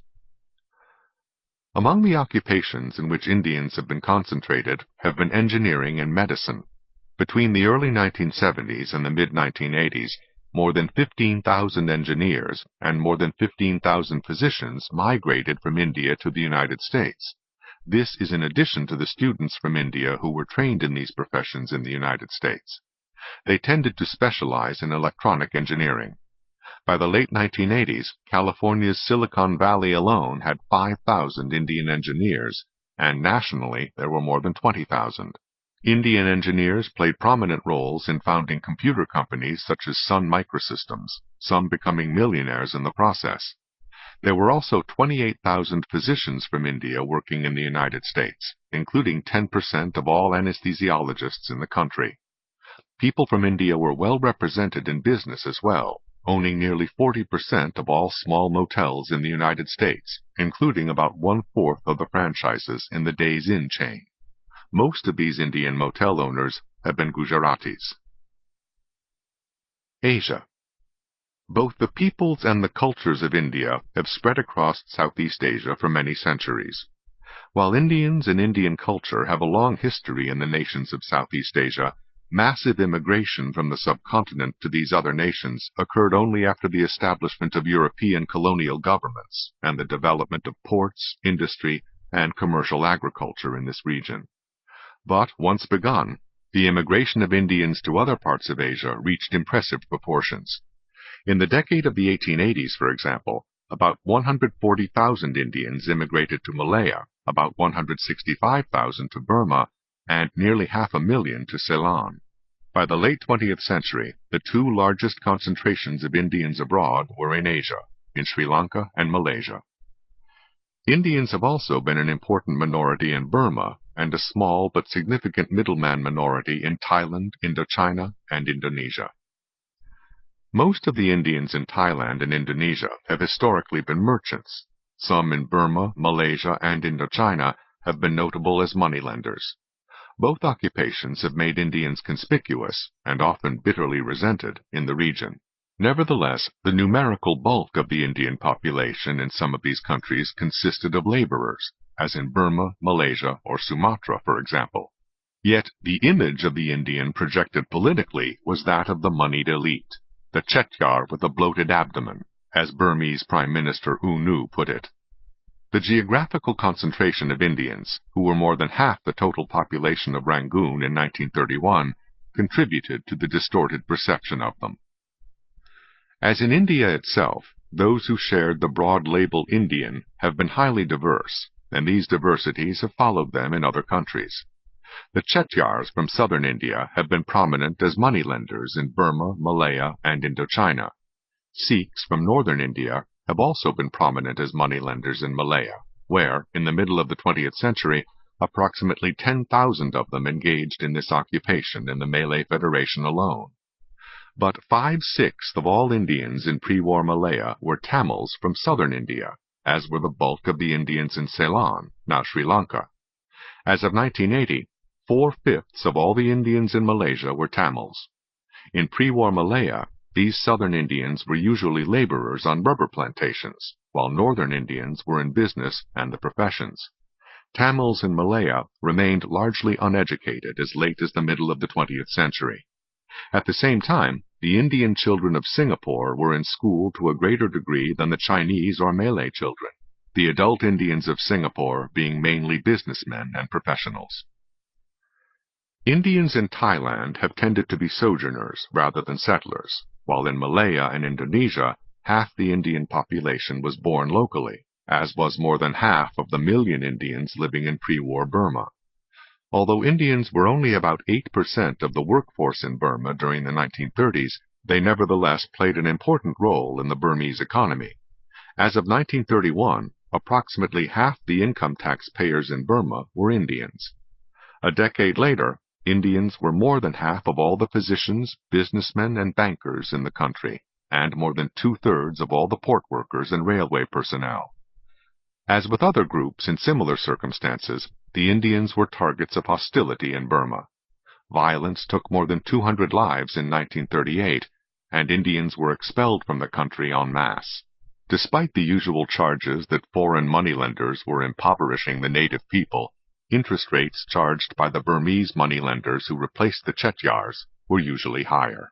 Among the occupations in which Indians have been concentrated have been engineering and medicine. Between the early 1970s and the mid-1980s, more than 15,000 engineers and more than 15,000 physicians migrated from India to the United States. This is in addition to the students from India who were trained in these professions in the United States. They tended to specialize in electronic engineering. By the late 1980s, California's Silicon Valley alone had 5,000 Indian engineers, and nationally there were more than 20,000. Indian engineers played prominent roles in founding computer companies such as Sun Microsystems, some becoming millionaires in the process. There were also 28,000 physicians from India working in the United States, including 10% of all anesthesiologists in the country. People from India were well represented in business as well, owning nearly 40% of all small motels in the United States, including about one-fourth of the franchises in the Days Inn chain. Most of these Indian motel owners have been Gujaratis. Asia. Both the peoples and the cultures of India have spread across Southeast Asia for many centuries. While Indians and Indian culture have a long history in the nations of Southeast Asia, massive immigration from the subcontinent to these other nations occurred only after the establishment of European colonial governments and the development of ports, industry, and commercial agriculture in this region. But once begun, the immigration of Indians to other parts of Asia reached impressive proportions. In the decade of the 1880s, for example, about 140,000 Indians immigrated to Malaya, about 165,000 to Burma, and nearly 500,000 to Ceylon. By the late 20th century, the two largest concentrations of Indians abroad were in Asia, in Sri Lanka and Malaysia. Indians have also been an important minority in Burma, and a small but significant middleman minority in Thailand, Indochina, and Indonesia. Most of the Indians in Thailand and Indonesia have historically been merchants. Some in Burma, Malaysia, and Indochina have been notable as moneylenders. Both occupations have made Indians conspicuous, and often bitterly resented, in the region. Nevertheless, the numerical bulk of the Indian population in some of these countries consisted of laborers, as in Burma, Malaysia, or Sumatra, for example. Yet the image of the Indian projected politically was that of the moneyed elite, the Chettyar with a bloated abdomen, as Burmese Prime Minister U Nu put it. The geographical concentration of Indians, who were more than half the total population of Rangoon in 1931, contributed to the distorted perception of them. As in India itself, those who shared the broad label Indian have been highly diverse, and these diversities have followed them in other countries. The Chettyars from southern India have been prominent as moneylenders in Burma, Malaya, and Indochina. Sikhs from northern India have also been prominent as moneylenders in Malaya, where, in the middle of the 20th century, approximately 10,000 of them engaged in this occupation in the Malay Federation alone. But 5/6 of all Indians in pre-war Malaya were Tamils from southern India, as were the bulk of the Indians in Ceylon, now Sri Lanka. As of 1980, 4/5 of all the Indians in Malaysia were Tamils. In pre-war Malaya, these southern Indians were usually laborers on rubber plantations, while northern Indians were in business and the professions. Tamils in Malaya remained largely uneducated as late as the middle of the 20th century. At the same time, the Indian children of Singapore were in school to a greater degree than the Chinese or Malay children, the adult Indians of Singapore being mainly businessmen and professionals. Indians in Thailand have tended to be sojourners rather than settlers, while in Malaya and Indonesia, half the Indian population was born locally, as was more than half of the 1,000,000 Indians living in pre-war Burma. Although Indians were only about 8% of the workforce in Burma during the 1930s, they nevertheless played an important role in the Burmese economy. As of 1931, approximately half the income tax payers in Burma were Indians. A decade later, Indians were more than half of all the physicians, businessmen, and bankers in the country, and more than 2/3 of all the port workers and railway personnel. As with other groups in similar circumstances, the Indians were targets of hostility in Burma. Violence took more than 200 lives in 1938, and Indians were expelled from the country en masse. Despite the usual charges that foreign moneylenders were impoverishing the native people, interest rates charged by the Burmese moneylenders who replaced the Chettyars were usually higher.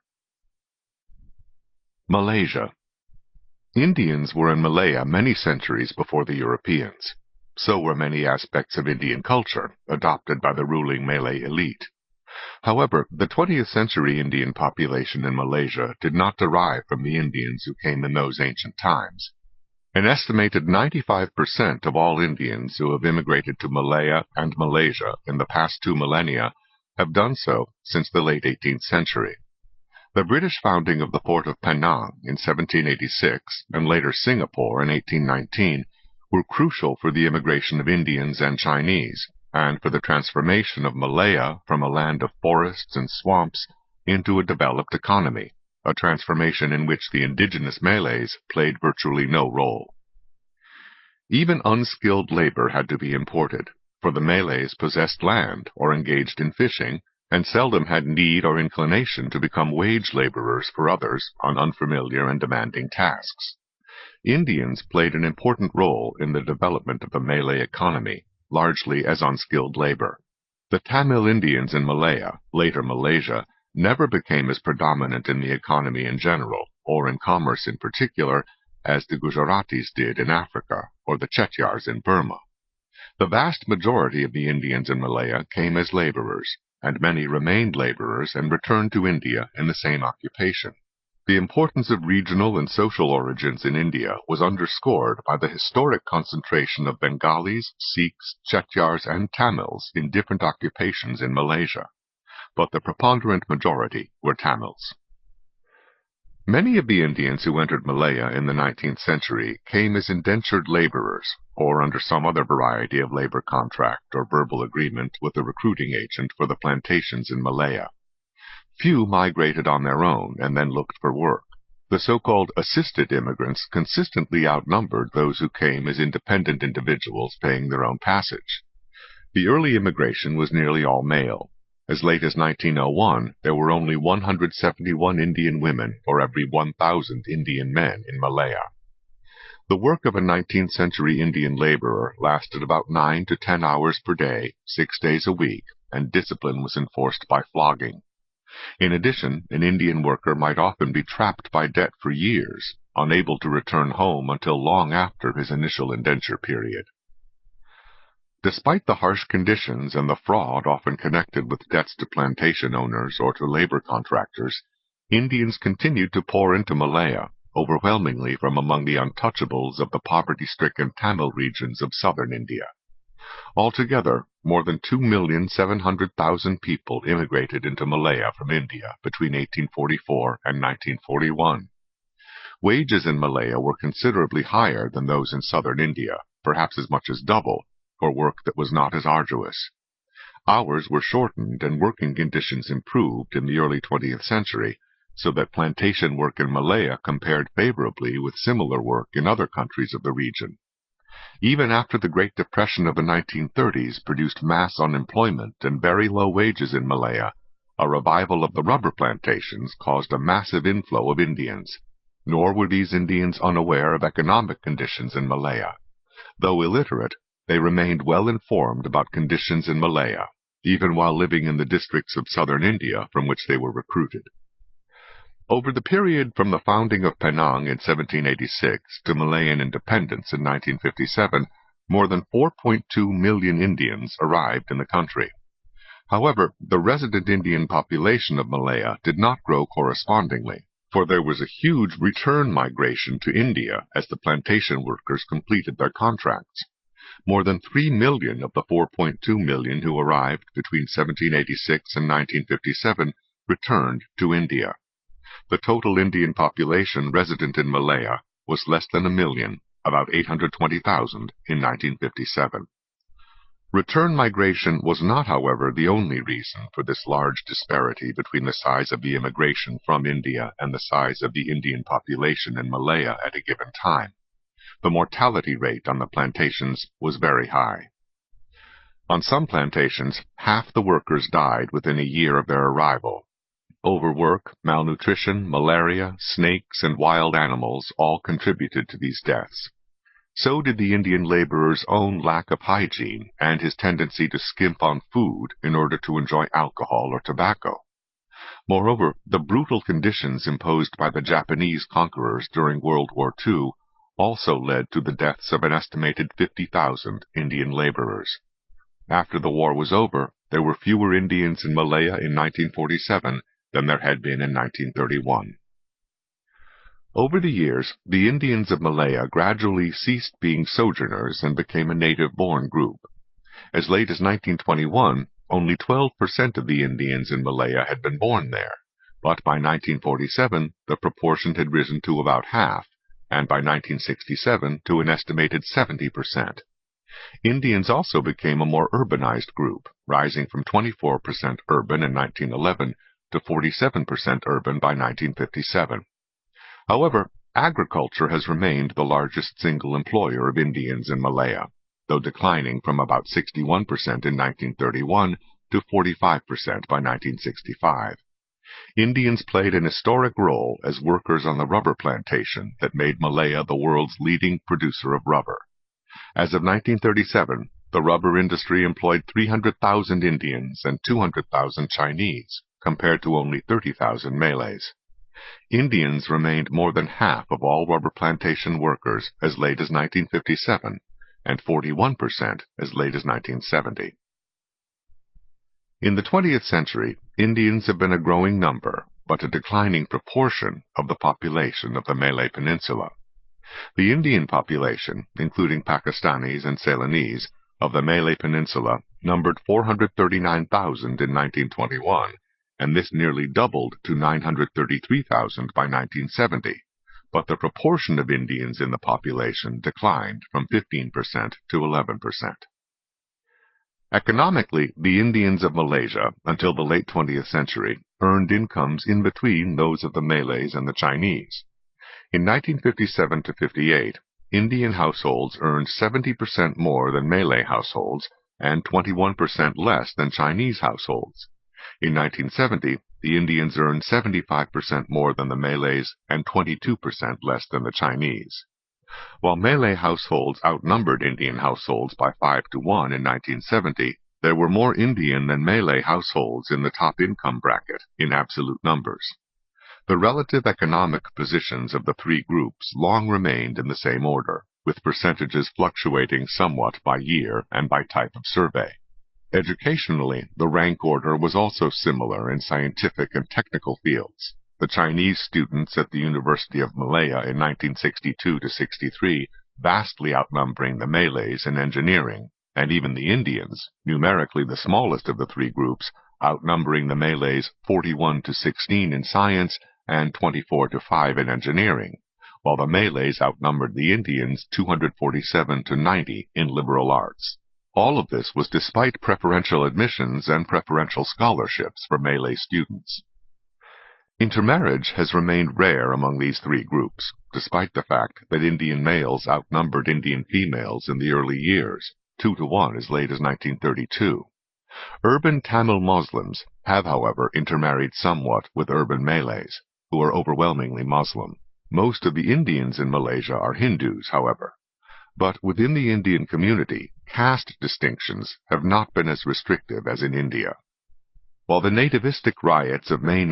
Malaysia. Indians were in Malaya many centuries before the Europeans. So were many aspects of Indian culture, adopted by the ruling Malay elite. However, the 20th century Indian population in Malaysia did not derive from the Indians who came in those ancient times. An estimated 95% of all Indians who have immigrated to Malaya and Malaysia in the past 2 millennia have done so since the late 18th century. The British founding of the port of Penang in 1786 and later Singapore in 1819 were crucial for the immigration of Indians and Chinese, and for the transformation of Malaya from a land of forests and swamps into a developed economy, a transformation in which the indigenous Malays played virtually no role. Even unskilled labor had to be imported, for the Malays possessed land or engaged in fishing, and seldom had need or inclination to become wage laborers for others on unfamiliar and demanding tasks. Indians played an important role in the development of the Malay economy, largely as unskilled labor. The Tamil Indians in Malaya, later Malaysia, never became as predominant in the economy in general, or in commerce in particular, as the Gujaratis did in Africa, or the Chettiars in Burma. The vast majority of the Indians in Malaya came as laborers, and many remained laborers and returned to India in the same occupation. The importance of regional and social origins in India was underscored by the historic concentration of Bengalis, Sikhs, Chettiars, and Tamils in different occupations in Malaysia, but the preponderant majority were Tamils. Many of the Indians who entered Malaya in the 19th century came as indentured laborers, or under some other variety of labor contract or verbal agreement with a recruiting agent for the plantations in Malaya. Few migrated on their own and then looked for work. The so-called assisted immigrants consistently outnumbered those who came as independent individuals paying their own passage. The early immigration was nearly all male. As late as 1901, there were only 171 Indian women for every 1,000 Indian men in Malaya. The work of a 19th century Indian laborer lasted about 9 to 10 hours per day, 6 days a week, and discipline was enforced by flogging. In addition, an Indian worker might often be trapped by debt for years, unable to return home until long after his initial indenture period. Despite the harsh conditions and the fraud often connected with debts to plantation owners or to labor contractors, Indians continued to pour into Malaya, overwhelmingly from among the untouchables of the poverty-stricken Tamil regions of southern India. Altogether, more than 2,700,000 people immigrated into Malaya from India between 1844 and 1941. Wages in Malaya were considerably higher than those in southern India, perhaps as much as double, for work that was not as arduous. Hours were shortened and working conditions improved in the early 20th century, so that plantation work in Malaya compared favorably with similar work in other countries of the region. Even after the Great Depression of the 1930s produced mass unemployment and very low wages in Malaya, a revival of the rubber plantations caused a massive inflow of Indians. Nor were these Indians unaware of economic conditions in Malaya. Though illiterate, they remained well informed about conditions in Malaya, even while living in the districts of southern India from which they were recruited. Over the period from the founding of Penang in 1786 to Malayan independence in 1957, more than 4.2 million Indians arrived in the country. However, the resident Indian population of Malaya did not grow correspondingly, for there was a huge return migration to India as the plantation workers completed their contracts. More than 3 million of the 4.2 million who arrived between 1786 and 1957 returned to India. The total Indian population resident in Malaya was less than 1 million, about 820,000 in 1957. Return migration was not, however, the only reason for this large disparity between the size of the immigration from India and the size of the Indian population in Malaya at a given time. The mortality rate on the plantations was very high. On some plantations, half the workers died within a year of their arrival. Overwork, malnutrition, malaria, snakes, and wild animals all contributed to these deaths. So did the Indian laborer's own lack of hygiene and his tendency to skimp on food in order to enjoy alcohol or tobacco. Moreover, the brutal conditions imposed by the Japanese conquerors during World War II also led to the deaths of an estimated 50,000 Indian laborers. After the war was over, there were fewer Indians in Malaya in 1947 than there had been in 1931. Over the years, the Indians of Malaya gradually ceased being sojourners and became a native-born group. As late as 1921, only 12% of the Indians in Malaya had been born there, but by 1947 the proportion had risen to about half, and by 1967 to an estimated 70%. Indians also became a more urbanized group, rising from 24% urban in 1911 to 47% urban by 1957. However, agriculture has remained the largest single employer of Indians in Malaya, though declining from about 61% in 1931 to 45% by 1965. Indians played an historic role as workers on the rubber plantation that made Malaya the world's leading producer of rubber. As of 1937, the rubber industry employed 300,000 Indians and 200,000 Chinese, compared to only 30,000 Malays. Indians remained more than half of all rubber plantation workers as late as 1957, and 41% as late as 1970. In the 20th century, Indians have been a growing number, but a declining proportion of the population of the Malay Peninsula. The Indian population, including Pakistanis and Ceylonese, of the Malay Peninsula numbered 439,000 in 1921, and this nearly doubled to 933,000 by 1970, but the proportion of Indians in the population declined from 15% to 11%. Economically, the Indians of Malaysia, until the late 20th century, earned incomes in between those of the Malays and the Chinese. In 1957 to 58, Indian households earned 70% more than Malay households and 21% less than Chinese households. In 1970, the Indians earned 75% more than the Malays and 22% less than the Chinese. While Malay households outnumbered Indian households by 5 to 1 in 1970, there were more Indian than Malay households in the top income bracket in absolute numbers. The relative economic positions of the three groups long remained in the same order, with percentages fluctuating somewhat by year and by type of survey. Educationally, the rank order was also similar in scientific and technical fields. The Chinese students at the University of Malaya in 1962 to 63 vastly outnumbering the Malays in engineering, and even the Indians, numerically the smallest of the three groups, outnumbering the Malays 41 to 16 in science and 24 to 5 in engineering, while the Malays outnumbered the Indians 247 to 90 in liberal arts. All of this was despite preferential admissions and preferential scholarships for Malay students. Intermarriage has remained rare among these three groups, despite the fact that Indian males outnumbered Indian females in the early years, 2 to 1 as late as 1932. Urban Tamil Muslims have, however, intermarried somewhat with urban Malays, who are overwhelmingly Muslim. Most of the Indians in Malaysia are Hindus, however. But within the Indian community, caste distinctions have not been as restrictive as in India. While the nativistic riots of May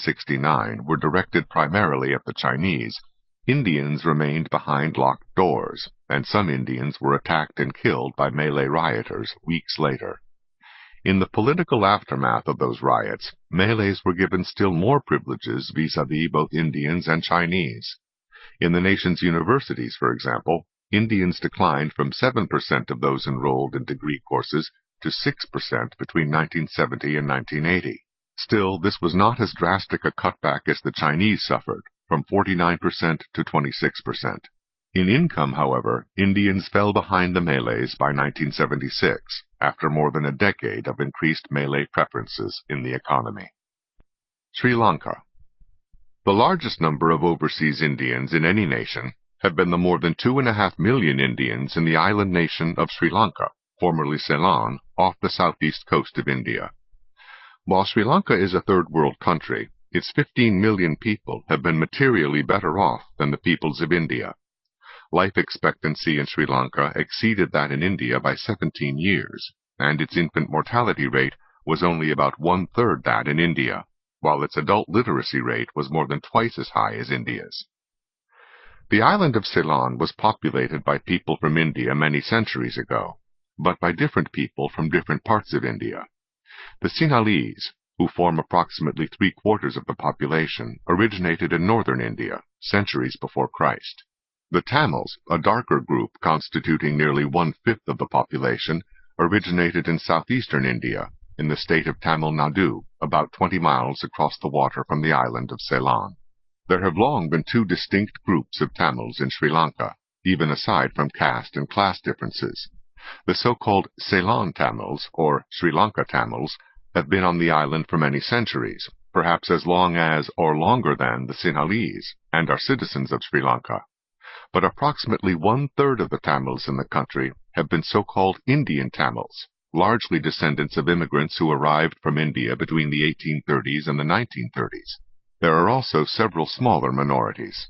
1969 were directed primarily at the Chinese, Indians remained behind locked doors, and some Indians were attacked and killed by Malay rioters weeks later. In the political aftermath of those riots, Malays were given still more privileges vis-à-vis both Indians and Chinese. In the nation's universities, for example, Indians declined from 7% of those enrolled in degree courses to 6% between 1970 and 1980. Still, this was not as drastic a cutback as the Chinese suffered, from 49% to 26%. In income, however, Indians fell behind the Malays by 1976, after more than a decade of increased Malay preferences in the economy. Sri Lanka. The largest number of overseas Indians in any nation have been the more than 2.5 million Indians in the island nation of Sri Lanka, formerly Ceylon, off the southeast coast of India. While Sri Lanka is a third-world country, its 15 million people have been materially better off than the peoples of India. Life expectancy in Sri Lanka exceeded that in India by 17 years, and its infant mortality rate was only about one-third that in India, while its adult literacy rate was more than twice as high as India's. The island of Ceylon was populated by people from India many centuries ago, but by different people from different parts of India. The Sinhalese, who form approximately 3/4 of the population, originated in northern India, centuries before Christ. The Tamils, a darker group constituting nearly 1/5 of the population, originated in southeastern India, in the state of Tamil Nadu, about 20 miles across the water from the island of Ceylon. There have long been two distinct groups of Tamils in Sri Lanka, even aside from caste and class differences. The so-called Ceylon Tamils, or Sri Lanka Tamils, have been on the island for many centuries, perhaps as long as or longer than the Sinhalese, and are citizens of Sri Lanka. But approximately one-third of the Tamils in the country have been so-called Indian Tamils, largely descendants of immigrants who arrived from India between the 1830s and the 1930s. There are also several smaller minorities.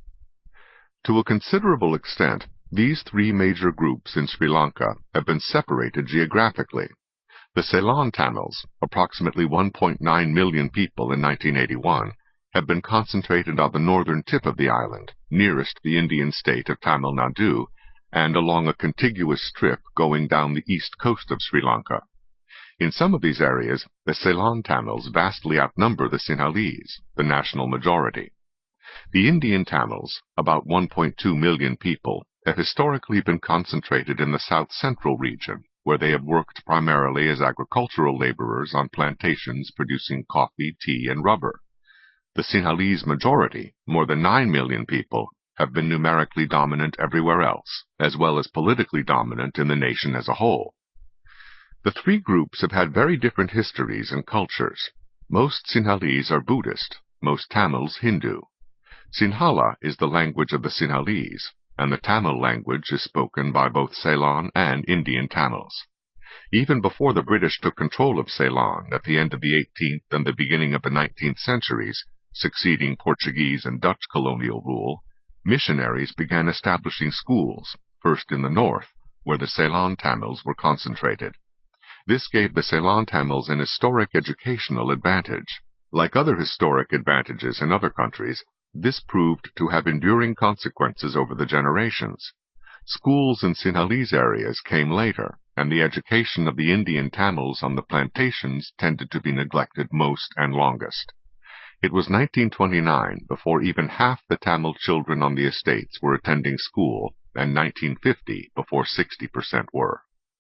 To a considerable extent, these three major groups in Sri Lanka have been separated geographically. The Ceylon Tamils, approximately 1.9 million people in 1981, have been concentrated on the northern tip of the island, nearest the Indian state of Tamil Nadu, and along a contiguous strip going down the east coast of Sri Lanka. In some of these areas, the Ceylon Tamils vastly outnumber the Sinhalese, the national majority. The Indian Tamils, about 1.2 million people, have historically been concentrated in the south-central region, where they have worked primarily as agricultural laborers on plantations producing coffee, tea, and rubber. The Sinhalese majority, more than 9 million people, have been numerically dominant everywhere else, as well as politically dominant in the nation as a whole. The three groups have had very different histories and cultures. Most Sinhalese are Buddhist, most Tamils Hindu. Sinhala is the language of the Sinhalese, and the Tamil language is spoken by both Ceylon and Indian Tamils. Even before the British took control of Ceylon at the end of the 18th and the beginning of the 19th centuries, succeeding Portuguese and Dutch colonial rule, missionaries began establishing schools, first in the north, where the Ceylon Tamils were concentrated. This gave the Ceylon Tamils an historic educational advantage. Like other historic advantages in other countries, this proved to have enduring consequences over the generations. Schools in Sinhalese areas came later, and the education of the Indian Tamils on the plantations tended to be neglected most and longest. It was 1929 before even half the Tamil children on the estates were attending school, and 1950 before 60% were.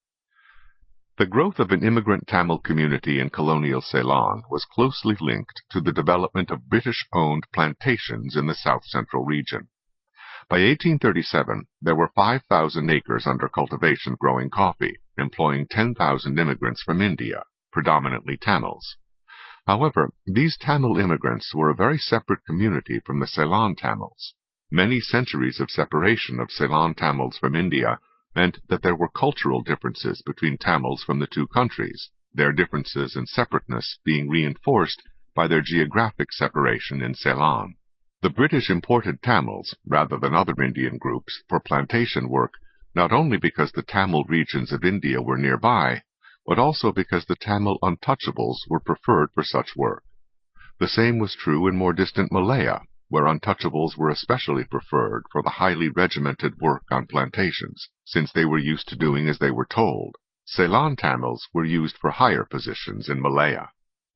The growth of an immigrant Tamil community in colonial Ceylon was closely linked to the development of British-owned plantations in the south-central region. By 1837, there were 5,000 acres under cultivation growing coffee, employing 10,000 immigrants from India, predominantly Tamils. However, these Tamil immigrants were a very separate community from the Ceylon Tamils. Many centuries of separation of Ceylon Tamils from India meant that there were cultural differences between Tamils from the two countries, their differences and separateness being reinforced by their geographic separation in Ceylon. The British imported Tamils, rather than other Indian groups, for plantation work, not only because the Tamil regions of India were nearby, but also because the Tamil untouchables were preferred for such work. The same was true in more distant Malaya, where untouchables were especially preferred for the highly regimented work on plantations, since they were used to doing as they were told. Ceylon Tamils were used for higher positions in Malaya.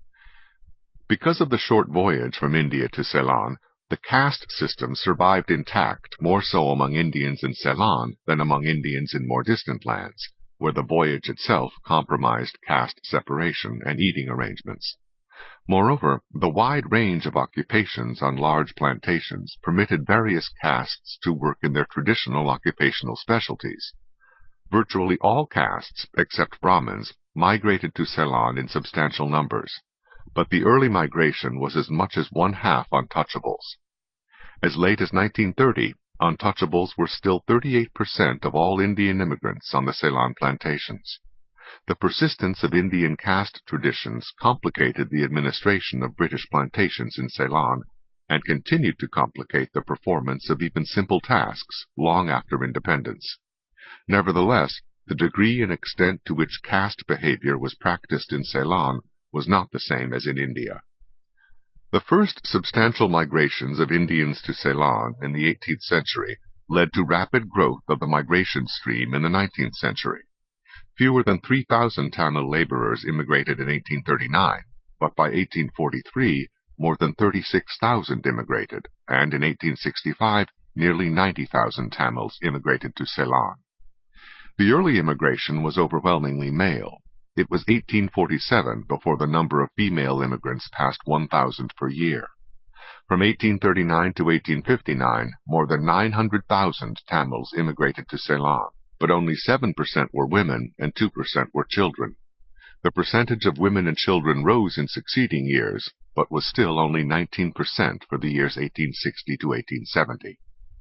Because of the short voyage from India to Ceylon, the caste system survived intact more so among Indians in Ceylon than among Indians in more distant lands, where the voyage itself compromised caste separation and eating arrangements. Moreover, the wide range of occupations on large plantations permitted various castes to work in their traditional occupational specialties. Virtually all castes, except Brahmins, migrated to Ceylon in substantial numbers, but the early migration was as much as one-half untouchables. As late as 1930, untouchables were still 38% of all Indian immigrants on the Ceylon plantations. The persistence of Indian caste traditions complicated the administration of British plantations in Ceylon, and continued to complicate the performance of even simple tasks long after independence. Nevertheless, the degree and extent to which caste behavior was practiced in Ceylon was not the same as in India. The first substantial migrations of Indians to Ceylon in the 18th century led to rapid growth of the migration stream in the 19th century. Fewer than 3,000 Tamil laborers immigrated in 1839, but by 1843 more than 36,000 immigrated, and in 1865 nearly 90,000 Tamils immigrated to Ceylon. The early immigration was overwhelmingly male. It was 1847 before the number of female immigrants passed 1,000 per year. From 1839 to 1859, more than 900,000 Tamils immigrated to Ceylon, but only 7% were women and 2% were children. The percentage of women and children rose in succeeding years, but was still only 19% for the years 1860 to 1870.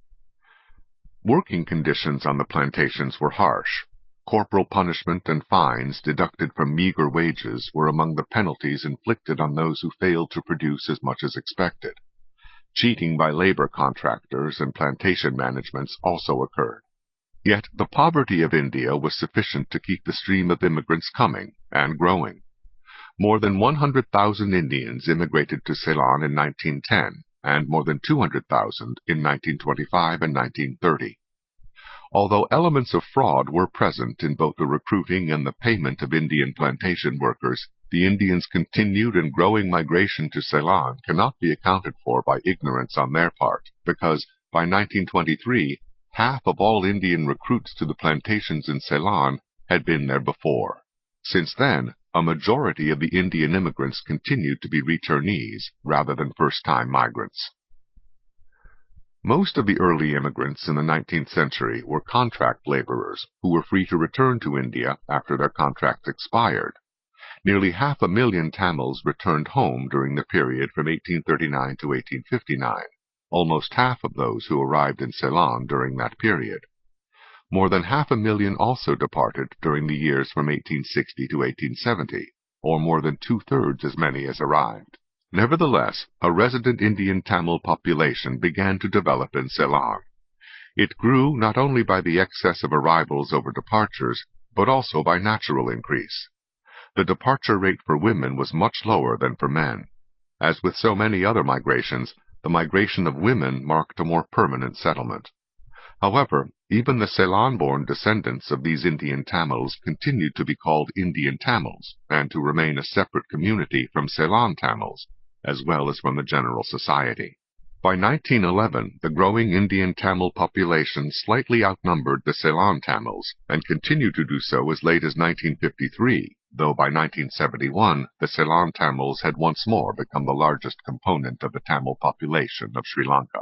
Working conditions on the plantations were harsh. Corporal punishment and fines deducted from meager wages were among the penalties inflicted on those who failed to produce as much as expected. Cheating by labor contractors and plantation managements also occurred. Yet the poverty of India was sufficient to keep the stream of immigrants coming and growing. More than 100,000 Indians immigrated to Ceylon in 1910, and more than 200,000 in 1925 and 1930. Although elements of fraud were present in both the recruiting and the payment of Indian plantation workers, the Indians' continued and growing migration to Ceylon cannot be accounted for by ignorance on their part, because by 1923, half of all Indian recruits to the plantations in Ceylon had been there before. Since then, a majority of the Indian immigrants continued to be returnees rather than first-time migrants. Most of the early immigrants in the 19th century were contract laborers who were free to return to India after their contracts expired. Nearly 500,000 Tamils returned home during the period from 1839 to 1859, almost half of those who arrived in Ceylon during that period. More than 500,000 also departed during the years from 1860 to 1870, or more than two-thirds as many as arrived. Nevertheless, a resident Indian Tamil population began to develop in Ceylon. It grew not only by the excess of arrivals over departures, but also by natural increase. The departure rate for women was much lower than for men. As with so many other migrations, the migration of women marked a more permanent settlement. However, even the Ceylon-born descendants of these Indian Tamils continued to be called Indian Tamils, and to remain a separate community from Ceylon Tamils, as well as from the general society. By 1911, the growing Indian Tamil population slightly outnumbered the Ceylon Tamils, and continued to do so as late as 1953, though by 1971 the Ceylon Tamils had once more become the largest component of the Tamil population of Sri Lanka.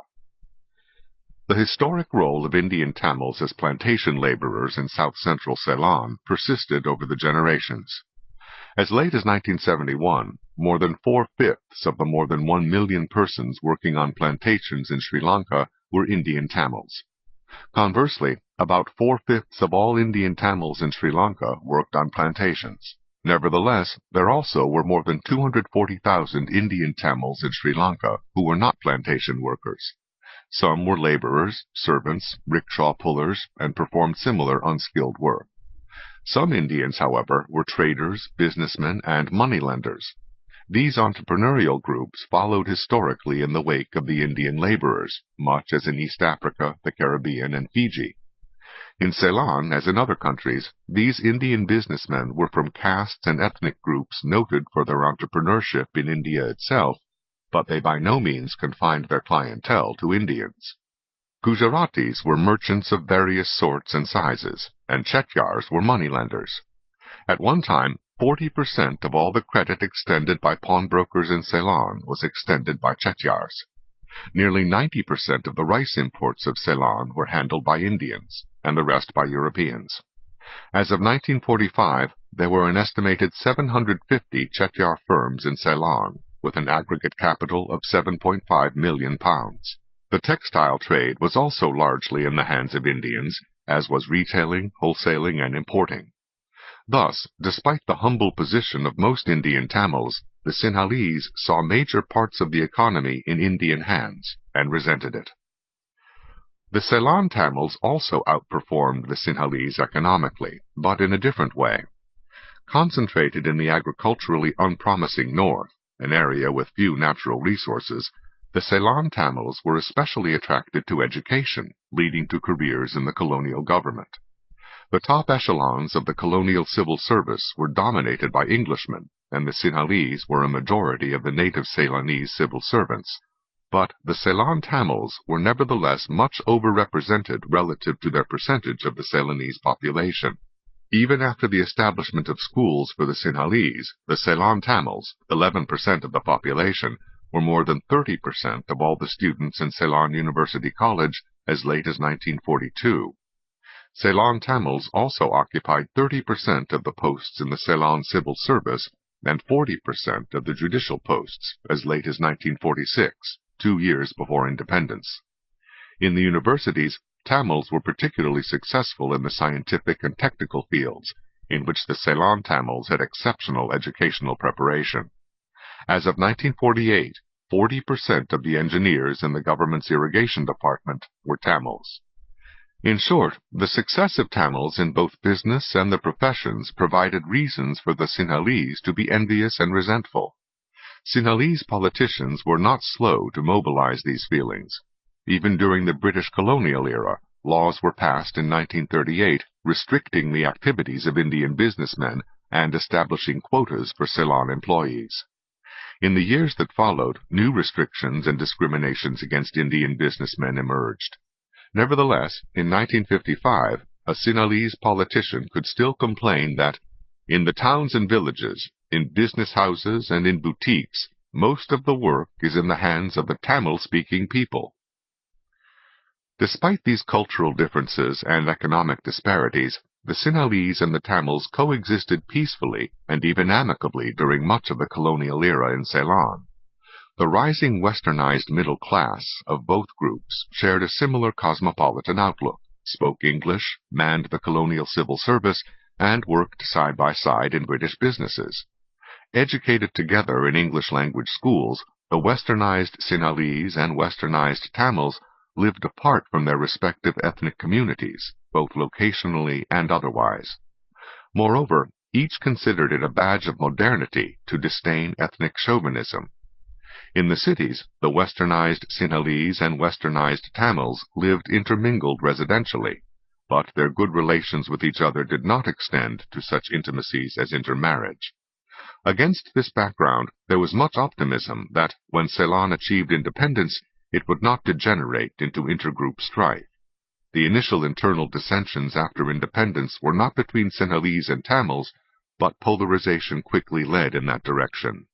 The historic role of Indian Tamils as plantation laborers in south-central Ceylon persisted over the generations. As late as 1971, more than 4/5 of the more than 1 million persons working on plantations in Sri Lanka were Indian Tamils. Conversely, about 4/5 of all Indian Tamils in Sri Lanka worked on plantations. Nevertheless, there also were more than 240,000 Indian Tamils in Sri Lanka who were not plantation workers. Some were laborers, servants, rickshaw pullers, and performed similar unskilled work. Some Indians, however, were traders, businessmen, and moneylenders. These entrepreneurial groups followed historically in the wake of the Indian laborers, much as in East Africa, the Caribbean, and Fiji. In Ceylon, as in other countries, these Indian businessmen were from castes and ethnic groups noted for their entrepreneurship in India itself, but they by no means confined their clientele to Indians. Gujaratis were merchants of various sorts and sizes, and Chettiars were moneylenders. At one time, 40% of all the credit extended by pawnbrokers in Ceylon was extended by Chettiars. Nearly 90% of the rice imports of Ceylon were handled by Indians, and the rest by Europeans. As of 1945, there were an estimated 750 Chettiar firms in Ceylon, with an aggregate capital of £7.5 million. The textile trade was also largely in the hands of Indians, as was retailing, wholesaling, and importing. Thus, despite the humble position of most Indian Tamils, the Sinhalese saw major parts of the economy in Indian hands, and resented it. The Ceylon Tamils also outperformed the Sinhalese economically, but in a different way. Concentrated in the agriculturally unpromising north, an area with few natural resources, the Ceylon Tamils were especially attracted to education, leading to careers in the colonial government. The top echelons of the colonial civil service were dominated by Englishmen, and the Sinhalese were a majority of the native Ceylonese civil servants. But the Ceylon Tamils were nevertheless much overrepresented relative to their percentage of the Ceylonese population. Even after the establishment of schools for the Sinhalese, the Ceylon Tamils, 11% of the population, were more than 30% of all the students in Ceylon University College as late as 1942. Ceylon Tamils also occupied 30% of the posts in the Ceylon civil service and 40% of the judicial posts as late as 1946, 2 years before independence. In the universities, Tamils were particularly successful in the scientific and technical fields, in which the Ceylon Tamils had exceptional educational preparation. As of 1948, 40% of the engineers in the government's irrigation department were Tamils. In short, the success of Tamils in both business and the professions provided reasons for the Sinhalese to be envious and resentful. Sinhalese politicians were not slow to mobilize these feelings. Even during the British colonial era, laws were passed in 1938 restricting the activities of Indian businessmen and establishing quotas for Ceylon employees. In the years that followed, new restrictions and discriminations against Indian businessmen emerged. Nevertheless, in 1955, a Sinhalese politician could still complain that, in the towns and villages, in business houses and in boutiques, most of the work is in the hands of the Tamil-speaking people. Despite these cultural differences and economic disparities, the Sinhalese and the Tamils coexisted peacefully and even amicably during much of the colonial era in Ceylon. The rising westernized middle class of both groups shared a similar cosmopolitan outlook, spoke English, manned the colonial civil service, and worked side by side in British businesses. Educated together in English-language schools, the westernized Sinhalese and westernized Tamils lived apart from their respective ethnic communities, both locationally and otherwise. Moreover, each considered it a badge of modernity to disdain ethnic chauvinism. In the cities, the westernized Sinhalese and westernized Tamils lived intermingled residentially, but their good relations with each other did not extend to such intimacies as intermarriage. Against this background, there was much optimism that, when Ceylon achieved independence, it would not degenerate into intergroup strife. The initial internal dissensions after independence were not between Sinhalese and Tamils, but polarization quickly led in that direction.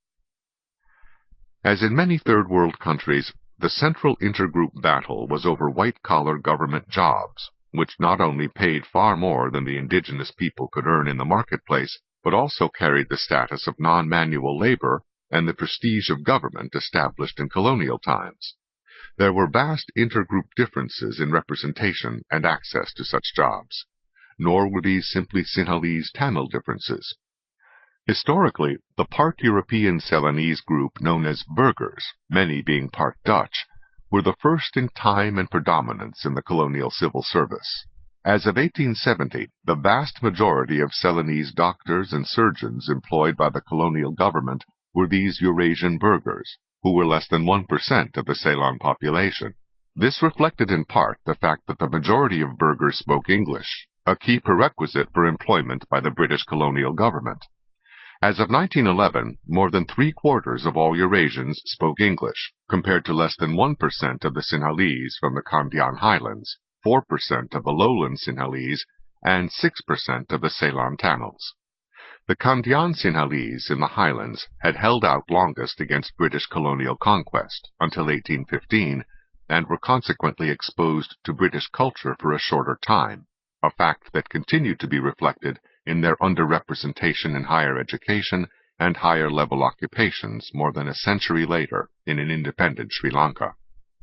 As in many Third World countries, the central intergroup battle was over white-collar government jobs, which not only paid far more than the indigenous people could earn in the marketplace, but also carried the status of non-manual labor and the prestige of government established in colonial times. There were vast intergroup differences in representation and access to such jobs, nor were these simply Sinhalese-Tamil differences. Historically, the part European Ceylonese group known as burghers, many being part Dutch, were the first in time and predominance in the colonial civil service. As of 1870, the vast majority of Ceylonese doctors and surgeons employed by the colonial government were these Eurasian burghers, who were less than 1% of the Ceylon population. This reflected in part the fact that the majority of burghers spoke English, a key prerequisite for employment by the British colonial government. As of 1911, more than 3/4 of all Eurasians spoke English, compared to less than 1% of the Sinhalese from the Kandyan Highlands, 4% of the lowland Sinhalese, and 6% of the Ceylon Tamils. The Kandyan Sinhalese in the Highlands had held out longest against British colonial conquest, until 1815, and were consequently exposed to British culture for a shorter time, a fact that continued to be reflected in their underrepresentation in higher education and higher-level occupations more than a century later in an independent Sri Lanka.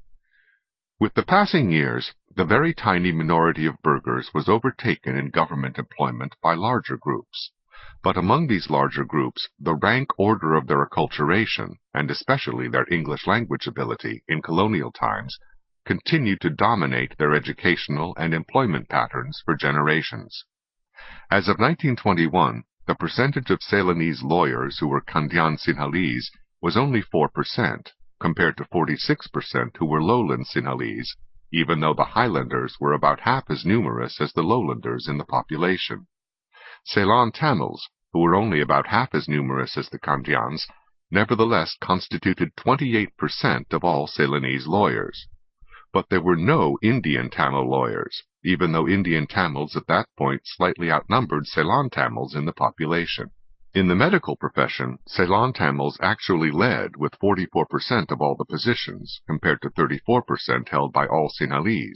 With the passing years, the very tiny minority of burghers was overtaken in government employment by larger groups. But among these larger groups, the rank order of their acculturation, and especially their English language ability in colonial times, continued to dominate their educational and employment patterns for generations. As of 1921, the percentage of Ceylonese lawyers who were Kandyan Sinhalese was only 4%, compared to 46% who were lowland Sinhalese, even though the Highlanders were about half as numerous as the lowlanders in the population. Ceylon Tamils, who were only about half as numerous as the Kandyans, nevertheless constituted 28% of all Ceylonese lawyers. But there were no Indian Tamil lawyers, even though Indian Tamils at that point slightly outnumbered Ceylon Tamils in the population. In the medical profession, Ceylon Tamils actually led with 44% of all the positions, compared to 34% held by all Sinhalese,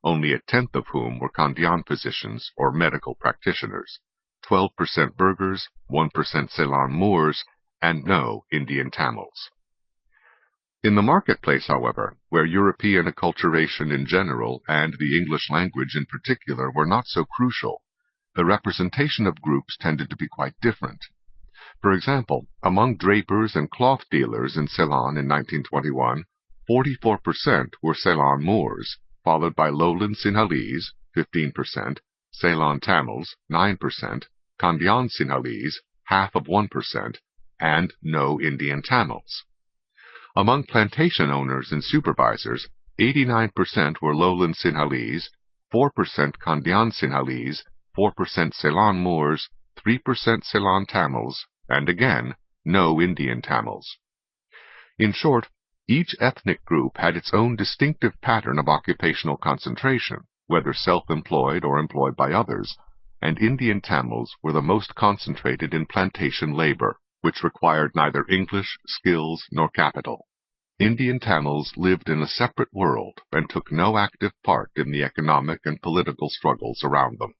only a tenth of whom were Kandyan physicians or medical practitioners, 12% burghers, 1% Ceylon Moors, and no Indian Tamils. In the marketplace, however, where European acculturation in general and the English language in particular were not so crucial, the representation of groups tended to be quite different. For example, among drapers and cloth dealers in Ceylon in 1921, 44% were Ceylon Moors, followed by lowland Sinhalese, 15%, Ceylon Tamils, 9%, Kandyan Sinhalese, half of 1%, and no Indian Tamils. Among plantation owners and supervisors, 89% were lowland Sinhalese, 4% Kandyan Sinhalese, 4% Ceylon Moors, 3% Ceylon Tamils, and again, no Indian Tamils. In short, each ethnic group had its own distinctive pattern of occupational concentration, whether self-employed or employed by others, and Indian Tamils were the most concentrated in plantation labor, which required neither English, skills, nor capital. Indian Tamils lived in a separate world and took no active part in the economic and political struggles around them.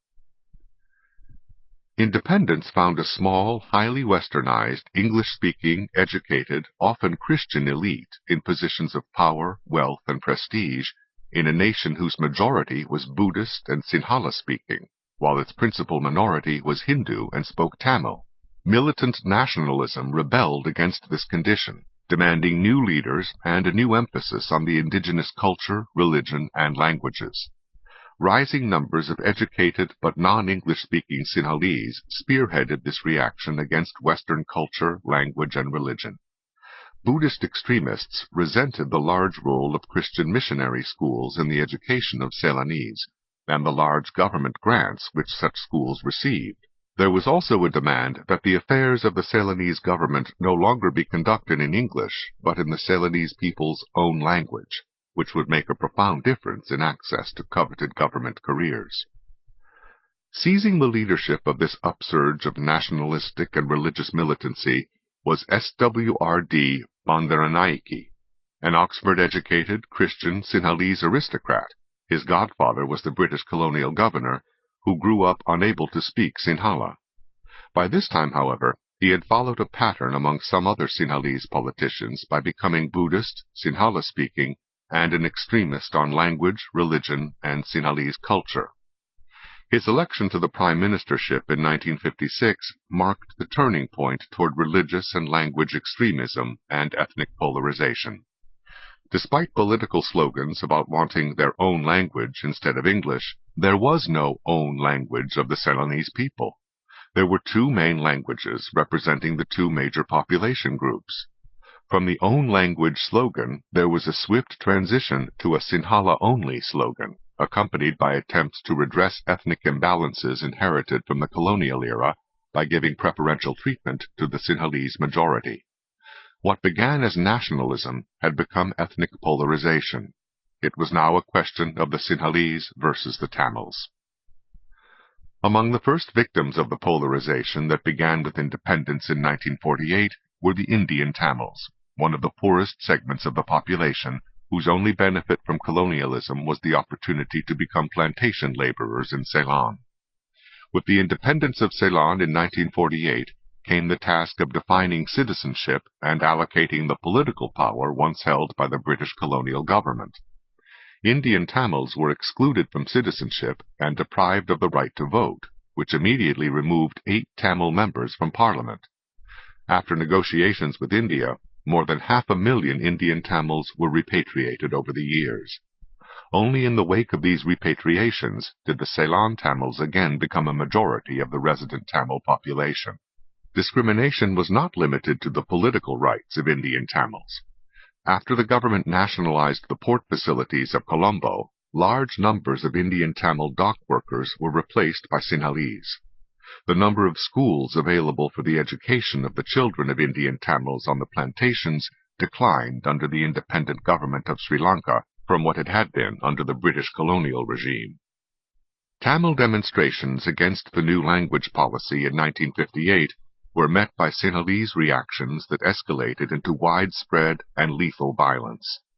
Independence found a small, highly westernized, English-speaking, educated, often Christian elite in positions of power, wealth, and prestige in a nation whose majority was Buddhist and Sinhala-speaking, while its principal minority was Hindu and spoke Tamil. Militant nationalism rebelled against this condition, demanding new leaders and a new emphasis on the indigenous culture, religion, and languages. Rising numbers of educated but non-English-speaking Sinhalese spearheaded this reaction against Western culture, language, and religion. Buddhist extremists resented the large role of Christian missionary schools in the education of Ceylonese, and the large government grants which such schools received. There was also a demand that the affairs of the Ceylonese government no longer be conducted in English, but in the Ceylonese people's own language, which would make a profound difference in access to coveted government careers. Seizing the leadership of this upsurge of nationalistic and religious militancy was S.W.R.D. Bandaranaike, an Oxford-educated Christian Sinhalese aristocrat. His godfather was the British colonial governor, who grew up unable to speak Sinhala. By this time, however, he had followed a pattern among some other Sinhalese politicians by becoming Buddhist, Sinhala-speaking, and an extremist on language, religion, and Sinhalese culture. His election to the prime ministership in 1956 marked the turning point toward religious and language extremism and ethnic polarization. Despite political slogans about wanting their own language instead of English, there was no own language of the Ceylonese people. There were two main languages representing the two major population groups. From the own language slogan, there was a swift transition to a Sinhala-only slogan, accompanied by attempts to redress ethnic imbalances inherited from the colonial era by giving preferential treatment to the Sinhalese majority. What began as nationalism had become ethnic polarization. It was now a question of the Sinhalese versus the Tamils. Among the first victims of the polarization that began with independence in 1948 were the Indian Tamils, one of the poorest segments of the population, whose only benefit from colonialism was the opportunity to become plantation laborers in Ceylon. With the independence of Ceylon in 1948 came the task of defining citizenship and allocating the political power once held by the British colonial government. Indian Tamils were excluded from citizenship and deprived of the right to vote, which immediately removed 8 Tamil members from Parliament. After negotiations with India, more than 500,000 Indian Tamils were repatriated over the years. Only in the wake of these repatriations did the Ceylon Tamils again become a majority of the resident Tamil population. Discrimination was not limited to the political rights of Indian Tamils. After the government nationalized the port facilities of Colombo, large numbers of Indian Tamil dock workers were replaced by Sinhalese. The number of schools available for the education of the children of Indian Tamils on the plantations declined under the independent government of Sri Lanka from what it had been under the British colonial regime. Tamil demonstrations against the new language policy in 1958 were met by Sinhalese reactions that escalated into widespread and lethal violence.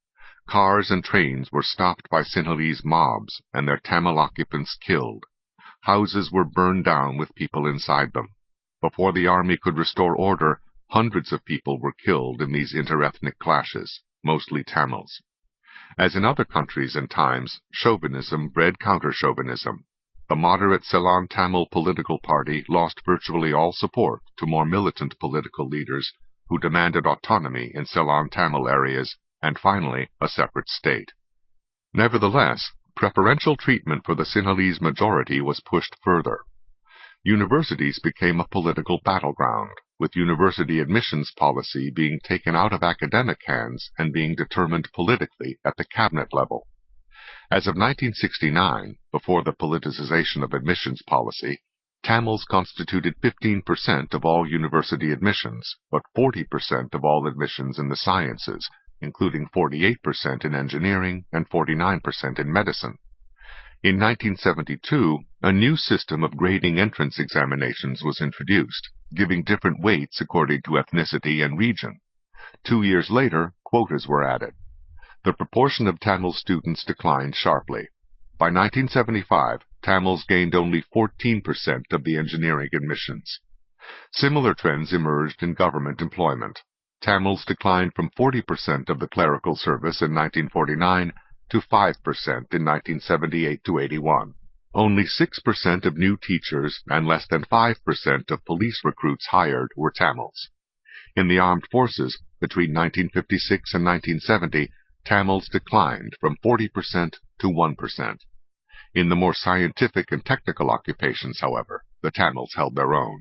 Cars and trains were stopped by Sinhalese mobs and their Tamil occupants killed. Houses were burned down with people inside them. Before the army could restore order, hundreds of people were killed in these interethnic clashes, mostly Tamils. As in other countries and times, chauvinism bred counter-chauvinism. The moderate Ceylon Tamil political party lost virtually all support to more militant political leaders who demanded autonomy in Ceylon Tamil areas and finally a separate state. Nevertheless, preferential treatment for the Sinhalese majority was pushed further. Universities became a political battleground, with university admissions policy being taken out of academic hands and being determined politically at the cabinet level. As of 1969, before the politicization of admissions policy, Tamils constituted 15% of all university admissions, but 40% of all admissions in the sciences, including 48% in engineering and 49% in medicine. In 1972, a new system of grading entrance examinations was introduced, giving different weights according to ethnicity and region. 2 years later, quotas were added. The proportion of Tamil students declined sharply. By 1975, Tamils gained only 14% of the engineering admissions. Similar trends emerged in government employment. Tamils declined from 40% of the clerical service in 1949 to 5% in 1978 to 81. Only 6% of new teachers and less than 5% of police recruits hired were Tamils. In the armed forces, between 1956 and 1970, Tamils declined from 40% to 1%. In the more scientific and technical occupations, however, the Tamils held their own.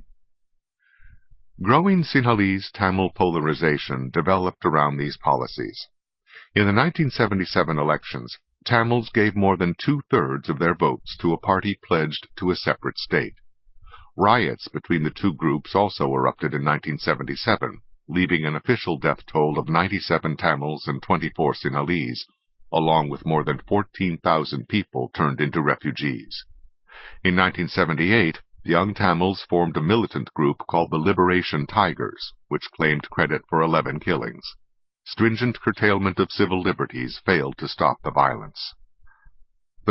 Growing Sinhalese-Tamil polarization developed around these policies. In the 1977 elections, Tamils gave more than 2/3 of their votes to a party pledged to a separate state. Riots between the two groups also erupted in 1977, leaving an official death toll of 97 Tamils and 24 Sinhalese, along with more than 14,000 people turned into refugees. In 1978, young Tamils formed a militant group called the Liberation Tigers, which claimed credit for 11 killings. Stringent curtailment of civil liberties failed to stop the violence. The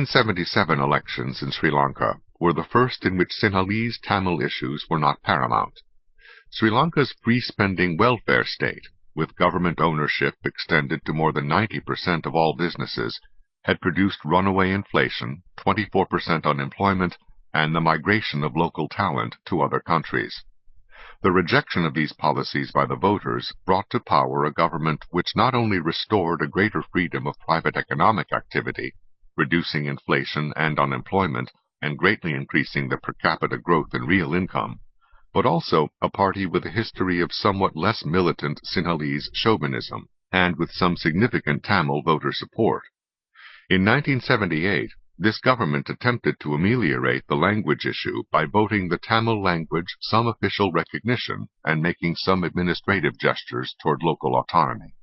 1977 elections in Sri Lanka were the first in which Sinhalese Tamil issues were not paramount. Sri Lanka's free-spending welfare state, with government ownership extended to more than 90% of all businesses, had produced runaway inflation, 24% unemployment, and the migration of local talent to other countries. The rejection of these policies by the voters brought to power a government which not only restored a greater freedom of private economic activity, reducing inflation and unemployment and greatly increasing the per capita growth in real income, but also a party with a history of somewhat less militant Sinhalese chauvinism and with some significant Tamil voter support. In 1978, this government attempted to ameliorate the language issue by voting the Tamil language some official recognition and making some administrative gestures toward local autonomy.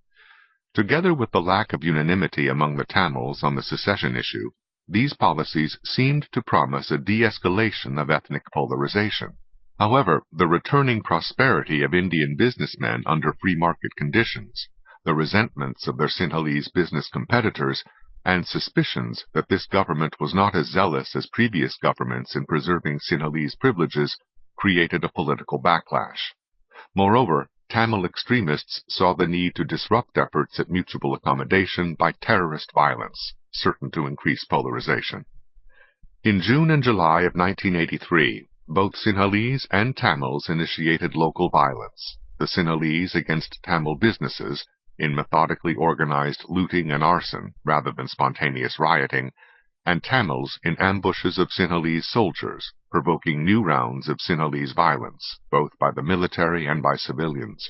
Together with the lack of unanimity among the Tamils on the secession issue, these policies seemed to promise a de-escalation of ethnic polarization. However, the returning prosperity of Indian businessmen under free market conditions, the resentments of their Sinhalese business competitors, and suspicions that this government was not as zealous as previous governments in preserving Sinhalese privileges created a political backlash. Moreover, Tamil extremists saw the need to disrupt efforts at mutual accommodation by terrorist violence, certain to increase polarization. In June and July of 1983, both Sinhalese and Tamils initiated local violence, the Sinhalese against Tamil businesses, in methodically organized looting and arson rather than spontaneous rioting, and Tamils in ambushes of Sinhalese soldiers, provoking new rounds of Sinhalese violence, both by the military and by civilians.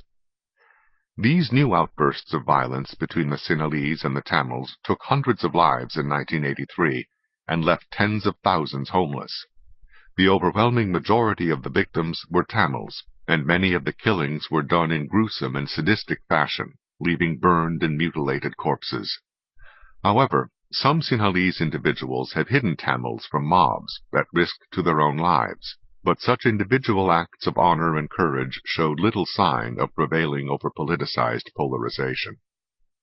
These new outbursts of violence between the Sinhalese and the Tamils took hundreds of lives in 1983 and left tens of thousands homeless. The overwhelming majority of the victims were Tamils, and many of the killings were done in gruesome and sadistic fashion, leaving burned and mutilated corpses. However, some Sinhalese individuals had hidden Tamils from mobs at risk to their own lives, but such individual acts of honor and courage showed little sign of prevailing over politicized polarization.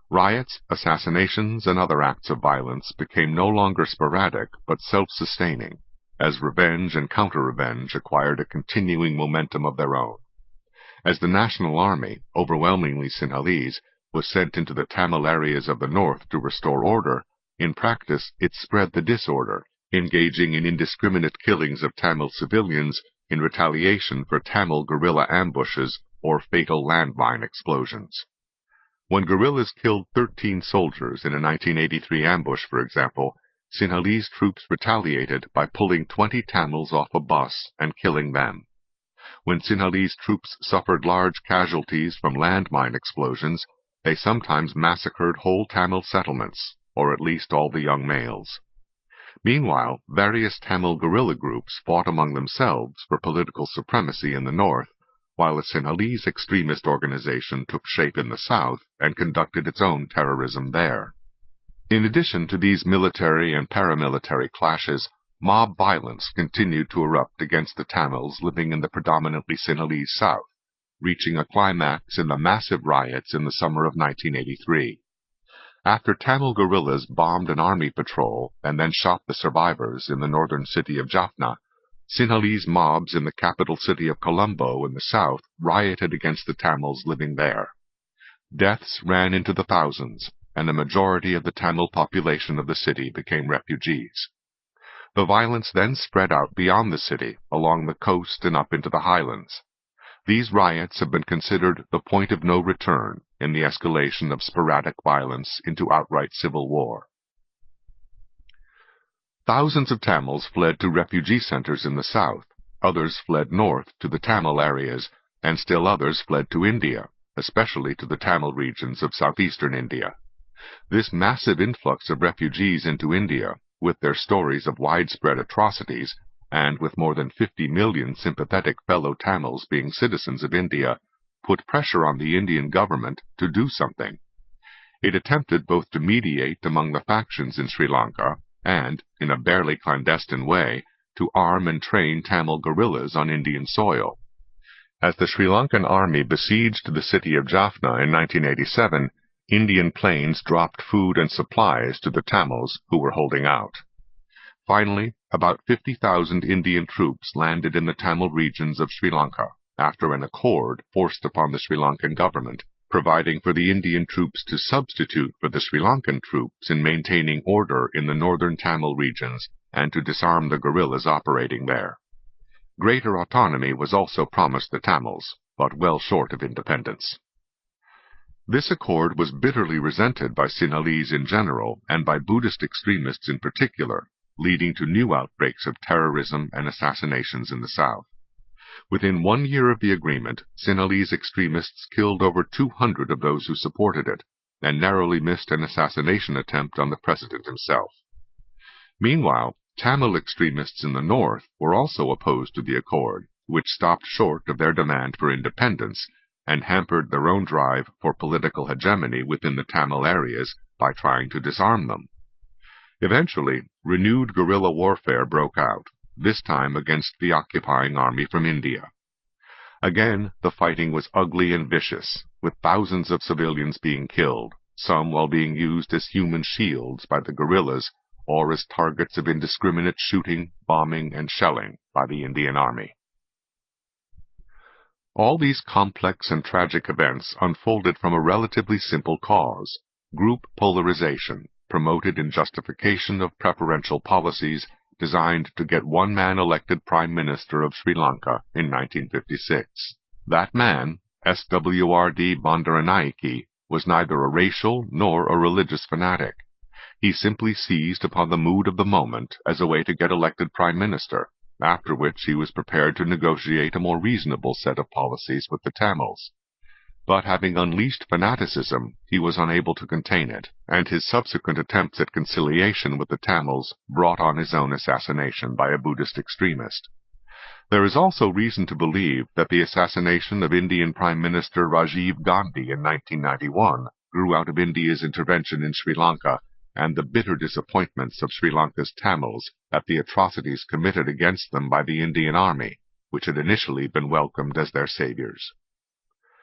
Riots, assassinations, and other acts of violence became no longer sporadic but self-sustaining, as revenge and counter-revenge acquired a continuing momentum of their own. As the National Army, overwhelmingly Sinhalese, was sent into the Tamil areas of the north to restore order, in practice it spread the disorder, engaging in indiscriminate killings of Tamil civilians in retaliation for Tamil guerrilla ambushes or fatal landmine explosions. When guerrillas killed 13 soldiers in a 1983 ambush, for example, Sinhalese troops retaliated by pulling 20 Tamils off a bus and killing them. When Sinhalese troops suffered large casualties from landmine explosions, they sometimes massacred whole Tamil settlements, or at least all the young males. Meanwhile, various Tamil guerrilla groups fought among themselves for political supremacy in the north, while a Sinhalese extremist organization took shape in the south and conducted its own terrorism there. In addition to these military and paramilitary clashes, mob violence continued to erupt against the Tamils living in the predominantly Sinhalese south, reaching a climax in the massive riots in the summer of 1983. After Tamil guerrillas bombed an army patrol and then shot the survivors in the northern city of Jaffna, Sinhalese mobs in the capital city of Colombo in the south rioted against the Tamils living there. Deaths ran into the thousands, and the majority of the Tamil population of the city became refugees. The violence then spread out beyond the city, along the coast and up into the highlands. These riots have been considered the point of no return in the escalation of sporadic violence into outright civil war. Thousands of Tamils fled to refugee centers in the south, others fled north to the Tamil areas, and still others fled to India, especially to the Tamil regions of southeastern India. This massive influx of refugees into India, with their stories of widespread atrocities, and with more than 50 million sympathetic fellow Tamils being citizens of India, put pressure on the Indian government to do something. It attempted both to mediate among the factions in Sri Lanka and, in a barely clandestine way, to arm and train Tamil guerrillas on Indian soil. As the Sri Lankan army besieged the city of Jaffna in 1987, Indian planes dropped food and supplies to the Tamils who were holding out. Finally, about 50,000 Indian troops landed in the Tamil regions of Sri Lanka, after an accord forced upon the Sri Lankan government, providing for the Indian troops to substitute for the Sri Lankan troops in maintaining order in the northern Tamil regions and to disarm the guerrillas operating there. Greater autonomy was also promised the Tamils, but well short of independence. This accord was bitterly resented by Sinhalese in general and by Buddhist extremists in particular, leading to new outbreaks of terrorism and assassinations in the south. Within 1 year of the agreement, Sinhalese extremists killed over 200 of those who supported it, and narrowly missed an assassination attempt on the president himself. Meanwhile, Tamil extremists in the north were also opposed to the accord, which stopped short of their demand for independence, and hampered their own drive for political hegemony within the Tamil areas by trying to disarm them. Eventually, renewed guerrilla warfare broke out, this time against the occupying army from India. Again, the fighting was ugly and vicious, with thousands of civilians being killed, some while being used as human shields by the guerrillas or as targets of indiscriminate shooting, bombing, and shelling by the Indian Army. All these complex and tragic events unfolded from a relatively simple cause: group polarization, promoted in justification of preferential policies designed to get one man elected Prime Minister of Sri Lanka in 1956. That man, SWRD Bandaranaike, was neither a racial nor a religious fanatic. He simply seized upon the mood of the moment as a way to get elected Prime Minister, after which he was prepared to negotiate a more reasonable set of policies with the Tamils. But having unleashed fanaticism, he was unable to contain it, and his subsequent attempts at conciliation with the Tamils brought on his own assassination by a Buddhist extremist. There is also reason to believe that the assassination of Indian Prime Minister Rajiv Gandhi in 1991 grew out of India's intervention in Sri Lanka and the bitter disappointments of Sri Lanka's Tamils at the atrocities committed against them by the Indian Army, which had initially been welcomed as their saviors.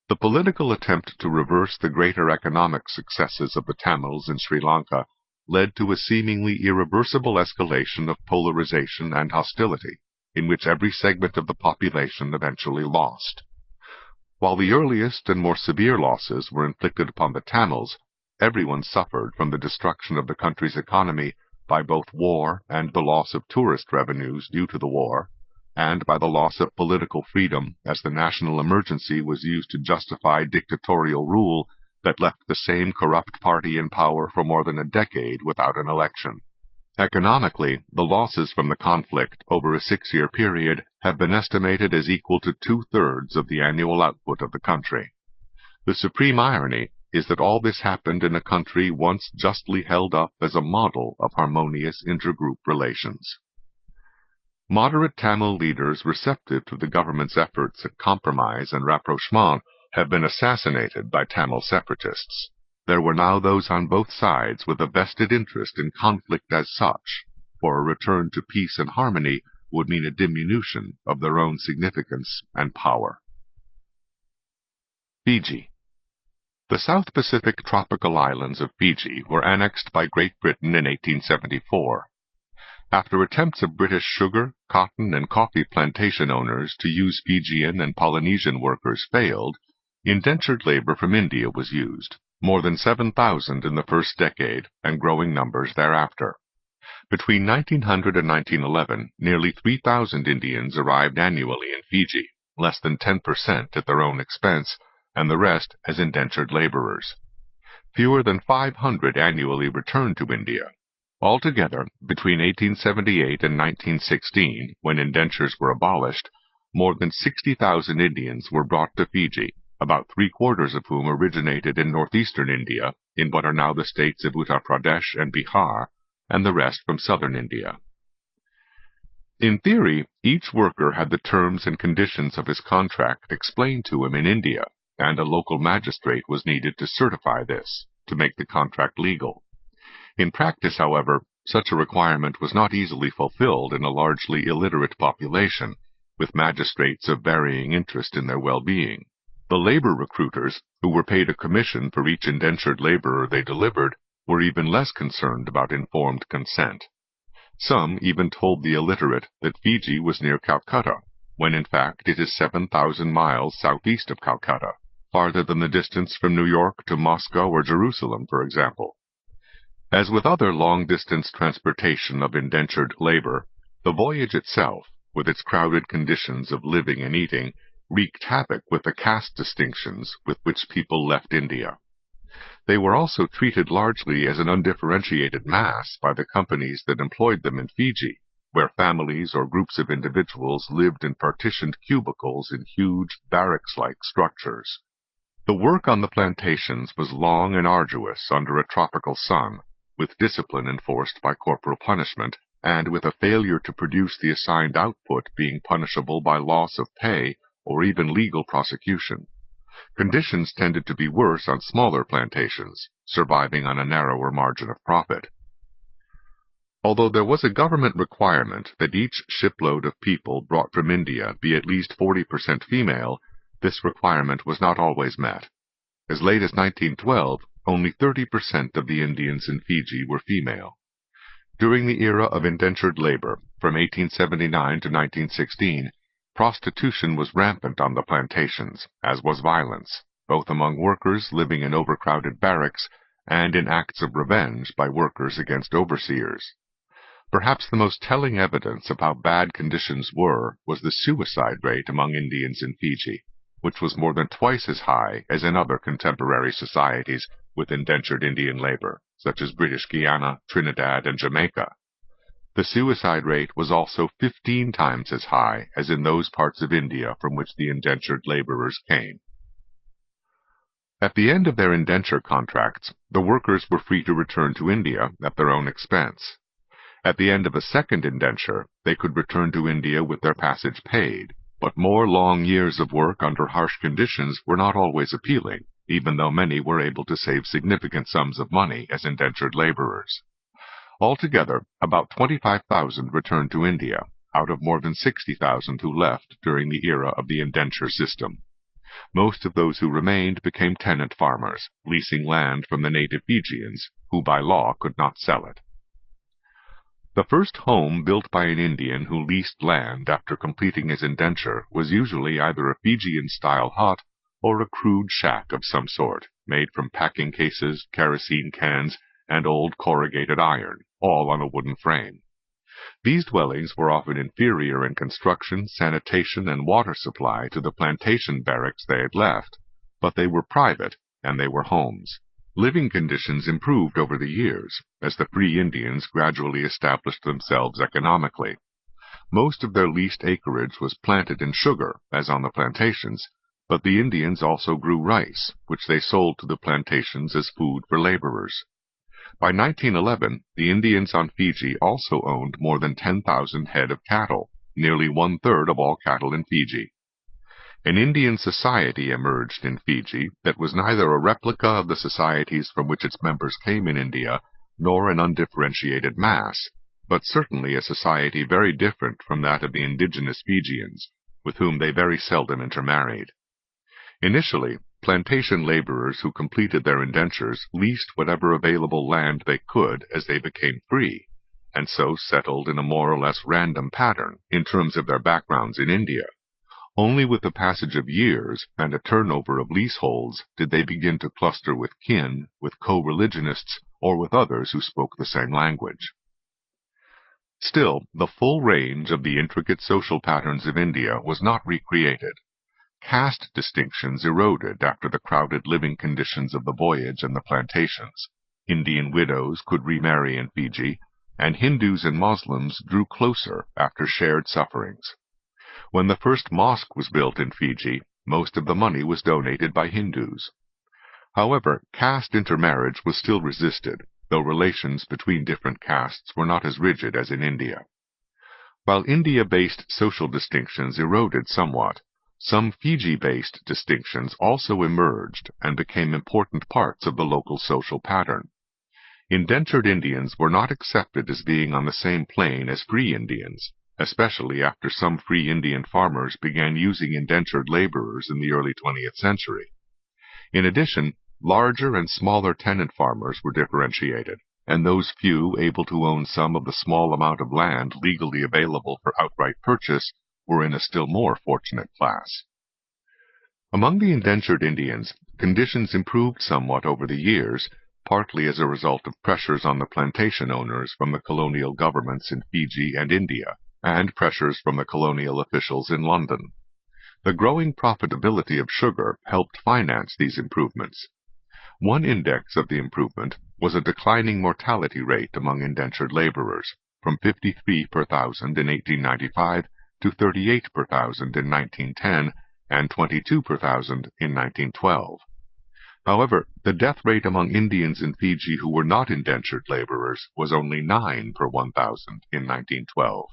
The political attempt to reverse the greater economic successes of the Tamils in Sri Lanka led to a seemingly irreversible escalation of polarization and hostility, in which every segment of the population eventually lost. While the earliest and more severe losses were inflicted upon the Tamils, everyone suffered from the destruction of the country's economy by both war and the loss of tourist revenues due to the war, and by the loss of political freedom as the national emergency was used to justify dictatorial rule that left the same corrupt party in power for more than a decade without an election. Economically, the losses from the conflict over a 6-year period have been estimated as equal to 2/3 of the annual output of the country. The supreme irony is that all this happened in a country once justly held up as a model of harmonious intergroup relations. Moderate Tamil leaders receptive to the government's efforts at compromise and rapprochement have been assassinated by Tamil separatists. There were now those on both sides with a vested interest in conflict as such, for a return to peace and harmony would mean a diminution of their own significance and power. Fiji. The South Pacific tropical islands of Fiji were annexed by Great Britain in 1874. After attempts of British sugar, cotton, and coffee plantation owners to use Fijian and Polynesian workers failed, indentured labor from India was used, more than 7,000 in the first decade, and growing numbers thereafter. Between 1900 and 1911, nearly 3,000 Indians arrived annually in Fiji, less than 10% at their own expense, and the rest as indentured laborers. Fewer than 500 annually returned to India. Altogether, between 1878 and 1916, when indentures were abolished, more than 60,000 Indians were brought to Fiji, about 3/4 of whom originated in northeastern India, in what are now the states of Uttar Pradesh and Bihar, and the rest from southern India. In theory, each worker had the terms and conditions of his contract explained to him in India, and a local magistrate was needed to certify this, to make the contract legal. In practice, however, such a requirement was not easily fulfilled in a largely illiterate population, with magistrates of varying interest in their well-being. The labor recruiters, who were paid a commission for each indentured laborer they delivered, were even less concerned about informed consent. Some even told the illiterate that Fiji was near Calcutta, when in fact it is 7,000 miles southeast of Calcutta, farther than the distance from New York to Moscow or Jerusalem, for example. As with other long-distance transportation of indentured labor, the voyage itself, with its crowded conditions of living and eating, wreaked havoc with the caste distinctions with which people left India. They were also treated largely as an undifferentiated mass by the companies that employed them in Fiji, where families or groups of individuals lived in partitioned cubicles in huge barracks-like structures. The work on the plantations was long and arduous under a tropical sun, with discipline enforced by corporal punishment, and with a failure to produce the assigned output being punishable by loss of pay or even legal prosecution. Conditions tended to be worse on smaller plantations, surviving on a narrower margin of profit. Although there was a government requirement that each shipload of people brought from India be at least 40% female, this requirement was not always met. As late as 1912, only 30% of the Indians in Fiji were female. During the era of indentured labor, from 1879 to 1916, prostitution was rampant on the plantations, as was violence, both among workers living in overcrowded barracks and in acts of revenge by workers against overseers. Perhaps the most telling evidence of how bad conditions were was the suicide rate among Indians in Fiji, which was more than twice as high as in other contemporary societies with indentured Indian labor, such as British Guiana, Trinidad, and Jamaica. The suicide rate was also 15 times as high as in those parts of India from which the indentured laborers came. At the end of their indenture contracts, the workers were free to return to India at their own expense. At the end of a second indenture, they could return to India with their passage paid, but more long years of work under harsh conditions were not always appealing, even though many were able to save significant sums of money as indentured laborers. Altogether, about 25,000 returned to India, out of more than 60,000 who left during the era of the indenture system. Most of those who remained became tenant farmers, leasing land from the native Fijians, who by law could not sell it. The first home built by an Indian who leased land after completing his indenture was usually either a Fijian-style hut or a crude shack of some sort, made from packing cases, kerosene cans, and old corrugated iron, all on a wooden frame. These dwellings were often inferior in construction, sanitation, and water supply to the plantation barracks they had left, but they were private, and they were homes. Living conditions improved over the years, as the free Indians gradually established themselves economically. Most of their leased acreage was planted in sugar, as on the plantations, but the Indians also grew rice, which they sold to the plantations as food for laborers. By 1911, the Indians on Fiji also owned more than 10,000 head of cattle, nearly one-third of all cattle in Fiji. An Indian society emerged in Fiji that was neither a replica of the societies from which its members came in India, nor an undifferentiated mass, but certainly a society very different from that of the indigenous Fijians, with whom they very seldom intermarried. Initially, plantation laborers who completed their indentures leased whatever available land they could as they became free, and so settled in a more or less random pattern in terms of their backgrounds in India. Only with the passage of years and a turnover of leaseholds did they begin to cluster with kin, with co-religionists, or with others who spoke the same language. Still, the full range of the intricate social patterns of India was not recreated. Caste distinctions eroded after the crowded living conditions of the voyage and the plantations. Indian widows could remarry in Fiji, and Hindus and Muslims drew closer after shared sufferings. When the first mosque was built in Fiji, most of the money was donated by Hindus. However, caste intermarriage was still resisted, though relations between different castes were not as rigid as in India. While India-based social distinctions eroded somewhat, some Fiji-based distinctions also emerged and became important parts of the local social pattern. Indentured Indians were not accepted as being on the same plane as free Indians, especially after some free Indian farmers began using indentured laborers in the early 20th century. In addition, larger and smaller tenant farmers were differentiated, and those few able to own some of the small amount of land legally available for outright purchase were in a still more fortunate class. Among the indentured Indians, conditions improved somewhat over the years, partly as a result of pressures on the plantation owners from the colonial governments in Fiji and India, and pressures from the colonial officials in London. The growing profitability of sugar helped finance these improvements. One index of the improvement was a declining mortality rate among indentured laborers, from 53 per thousand in 1895 to 38 per thousand in 1910 and 22 per thousand in 1912. However, the death rate among Indians in Fiji who were not indentured laborers was only 9 per 1,000 in 1912.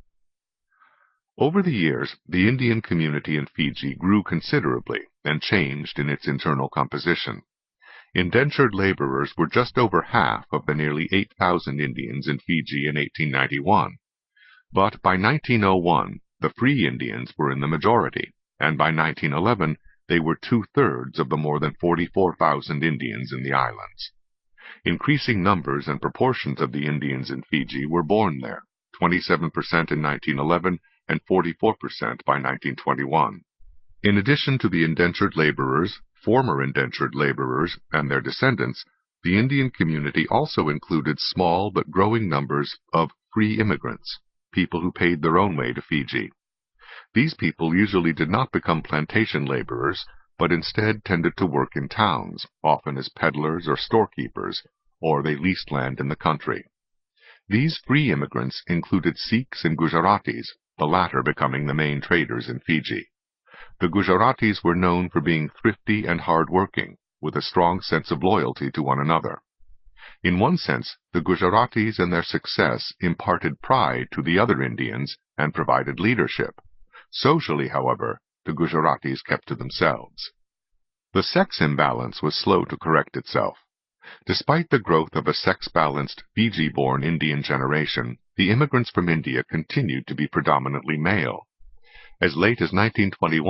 Over the years, the Indian community in Fiji grew considerably and changed in its internal composition. Indentured laborers were just over half of the nearly 8,000 Indians in Fiji in 1891. But by 1901, the free Indians were in the majority, and by 1911, they were two-thirds of the more than 44,000 Indians in the islands. Increasing numbers and proportions of the Indians in Fiji were born there, 27% in 1911 and 44% by 1921. In addition to the indentured laborers, former indentured laborers, and their descendants, the Indian community also included small but growing numbers of free immigrants, people who paid their own way to Fiji. These people usually did not become plantation laborers, but instead tended to work in towns, often as peddlers or storekeepers, or they leased land in the country. These free immigrants included Sikhs and Gujaratis, the latter becoming the main traders in Fiji. The Gujaratis were known for being thrifty and hard-working, with a strong sense of loyalty to one another. In one sense, the Gujaratis and their success imparted pride to the other Indians and provided leadership. Socially, however, the Gujaratis kept to themselves. The sex imbalance was slow to correct itself. Despite the growth of a sex-balanced Fiji-born Indian generation, the immigrants from India continued to be predominantly male. As late as 1921,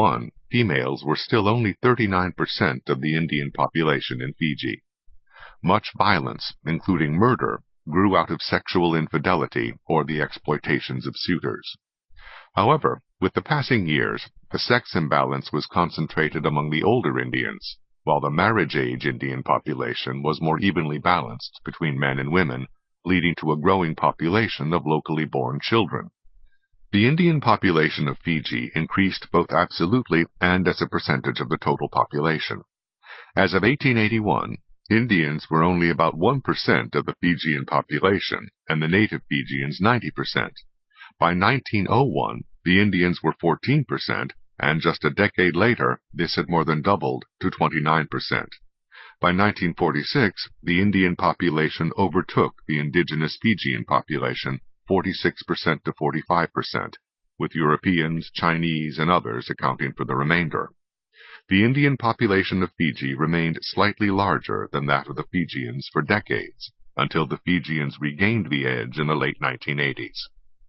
females were still only 39% of the Indian population in Fiji. Much violence, including murder, grew out of sexual infidelity or the exploitations of suitors. However, with the passing years, the sex imbalance was concentrated among the older Indians, while the marriage-age Indian population was more evenly balanced between men and women, leading to a growing population of locally born children. The Indian population of Fiji increased both absolutely and as a percentage of the total population. As of 1881, Indians were only about 1% of the Fijian population, and the native Fijians 90%. By 1901, the Indians were 14%, and just a decade later, this had more than doubled to 29%. By 1946, the Indian population overtook the indigenous Fijian population, 46% to 45%, with Europeans, Chinese, and others accounting for the remainder. The Indian population of Fiji remained slightly larger than that of the Fijians for decades, until the Fijians regained the edge in the late 1980s.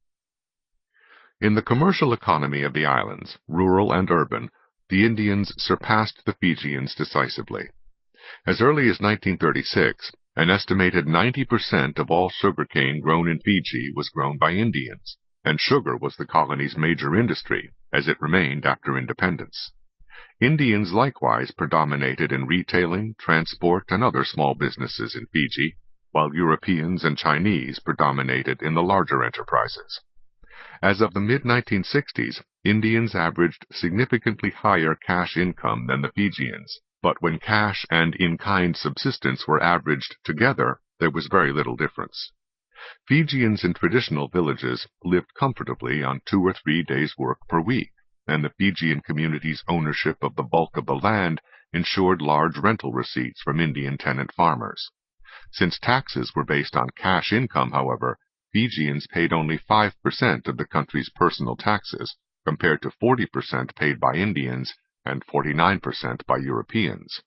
In the commercial economy of the islands, rural and urban, the Indians surpassed the Fijians decisively. As early as 1936, an estimated 90% of all sugarcane grown in Fiji was grown by Indians, and sugar was the colony's major industry, as it remained after independence. Indians likewise predominated in retailing, transport, and other small businesses in Fiji, while Europeans and Chinese predominated in the larger enterprises. As of the mid-1960s, Indians averaged significantly higher cash income than the Fijians, but when cash and in-kind subsistence were averaged together, there was very little difference. Fijians in traditional villages lived comfortably on 2 or 3 days' work per week, and the Fijian community's ownership of the bulk of the land ensured large rental receipts from Indian tenant farmers. Since taxes were based on cash income, however, Fijians paid only 5% of the country's personal taxes, compared to 40% paid by Indians and 49% by Europeans.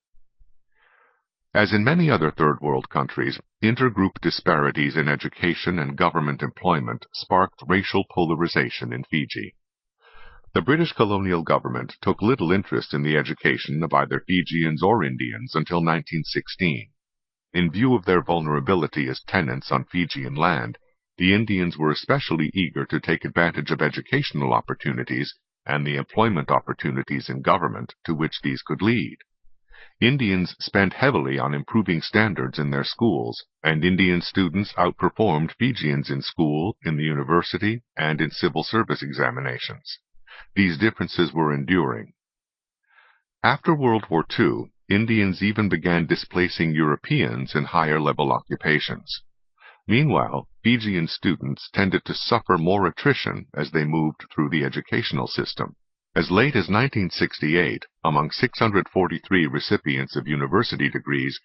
As in many other Third World countries, intergroup disparities in education and government employment sparked racial polarization in Fiji. The British colonial government took little interest in the education of either Fijians or Indians until 1916. In view of their vulnerability as tenants on Fijian land, the Indians were especially eager to take advantage of educational opportunities and the employment opportunities in government to which these could lead. Indians spent heavily on improving standards in their schools, and Indian students outperformed Fijians in school, in the university, and in civil service examinations. These differences were enduring. After World War II, Indians even began displacing Europeans in higher-level occupations. Meanwhile, Fijian students tended to suffer more attrition as they moved through the educational system. As late as 1968, among 643 recipients of university degrees,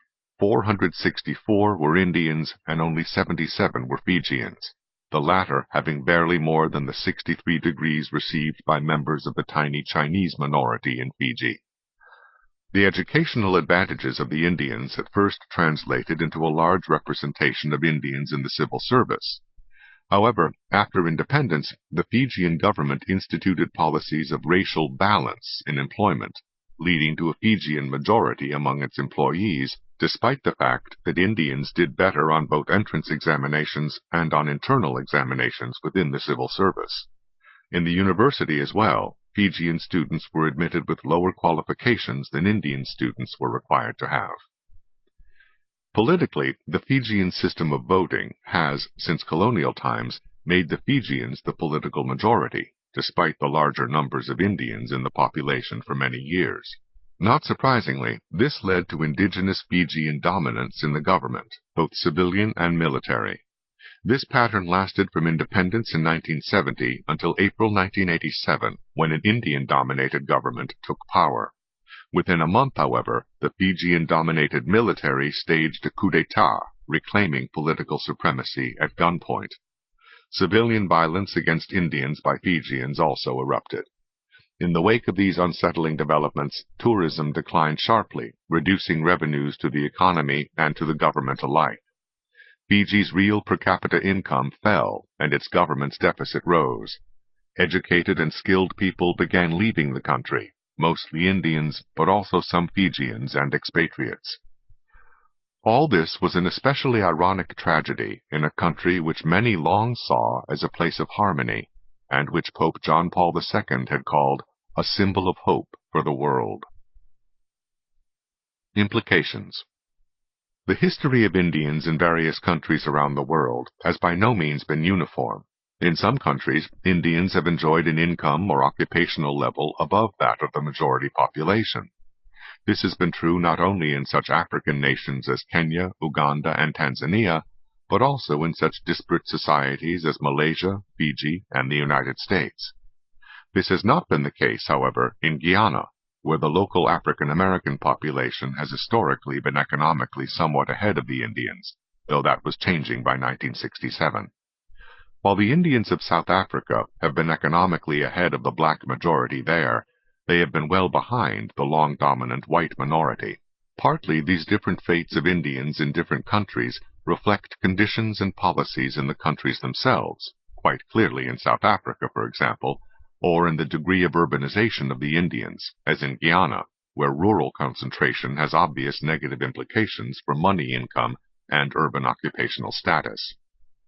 464 were Indians and only 77 were Fijians, the latter having barely more than the 63 degrees received by members of the tiny Chinese minority in Fiji. The educational advantages of the Indians at first translated into a large representation of Indians in the civil service. However, after independence, the Fijian government instituted policies of racial balance in employment, leading to a Fijian majority among its employees, despite the fact that Indians did better on both entrance examinations and on internal examinations within the civil service. In the university as well, Fijian students were admitted with lower qualifications than Indian students were required to have. Politically, the Fijian system of voting has, since colonial times, made the Fijians the political majority, despite the larger numbers of Indians in the population for many years. Not surprisingly, this led to indigenous Fijian dominance in the government, both civilian and military. This pattern lasted from independence in 1970 until April 1987, when an Indian-dominated government took power. Within a month, however, the Fijian-dominated military staged a coup d'etat, reclaiming political supremacy at gunpoint. Civilian violence against Indians by Fijians also erupted. In the wake of these unsettling developments, tourism declined sharply, reducing revenues to the economy and to the government alike. Fiji's real per capita income fell, and its government's deficit rose. Educated and skilled people began leaving the country, mostly Indians, but also some Fijians and expatriates. All this was an especially ironic tragedy in a country which many long saw as a place of harmony, and which Pope John Paul II had called a symbol of hope for the world. Implications. The history of Indians in various countries around the world has by no means been uniform. In some countries, Indians have enjoyed an income or occupational level above that of the majority population. This has been true not only in such African nations as Kenya, Uganda, and Tanzania, but also in such disparate societies as Malaysia, Fiji, and the United States. This has not been the case, however, in Guyana, where the local African American population has historically been economically somewhat ahead of the Indians, though that was changing by 1967. While the Indians of South Africa have been economically ahead of the black majority there, they have been well behind the long-dominant white minority. Partly, these different fates of Indians in different countries reflect conditions and policies in the countries themselves, quite clearly in South Africa, for example, or in the degree of urbanization of the Indians, as in Guyana, where rural concentration has obvious negative implications for money income and urban occupational status.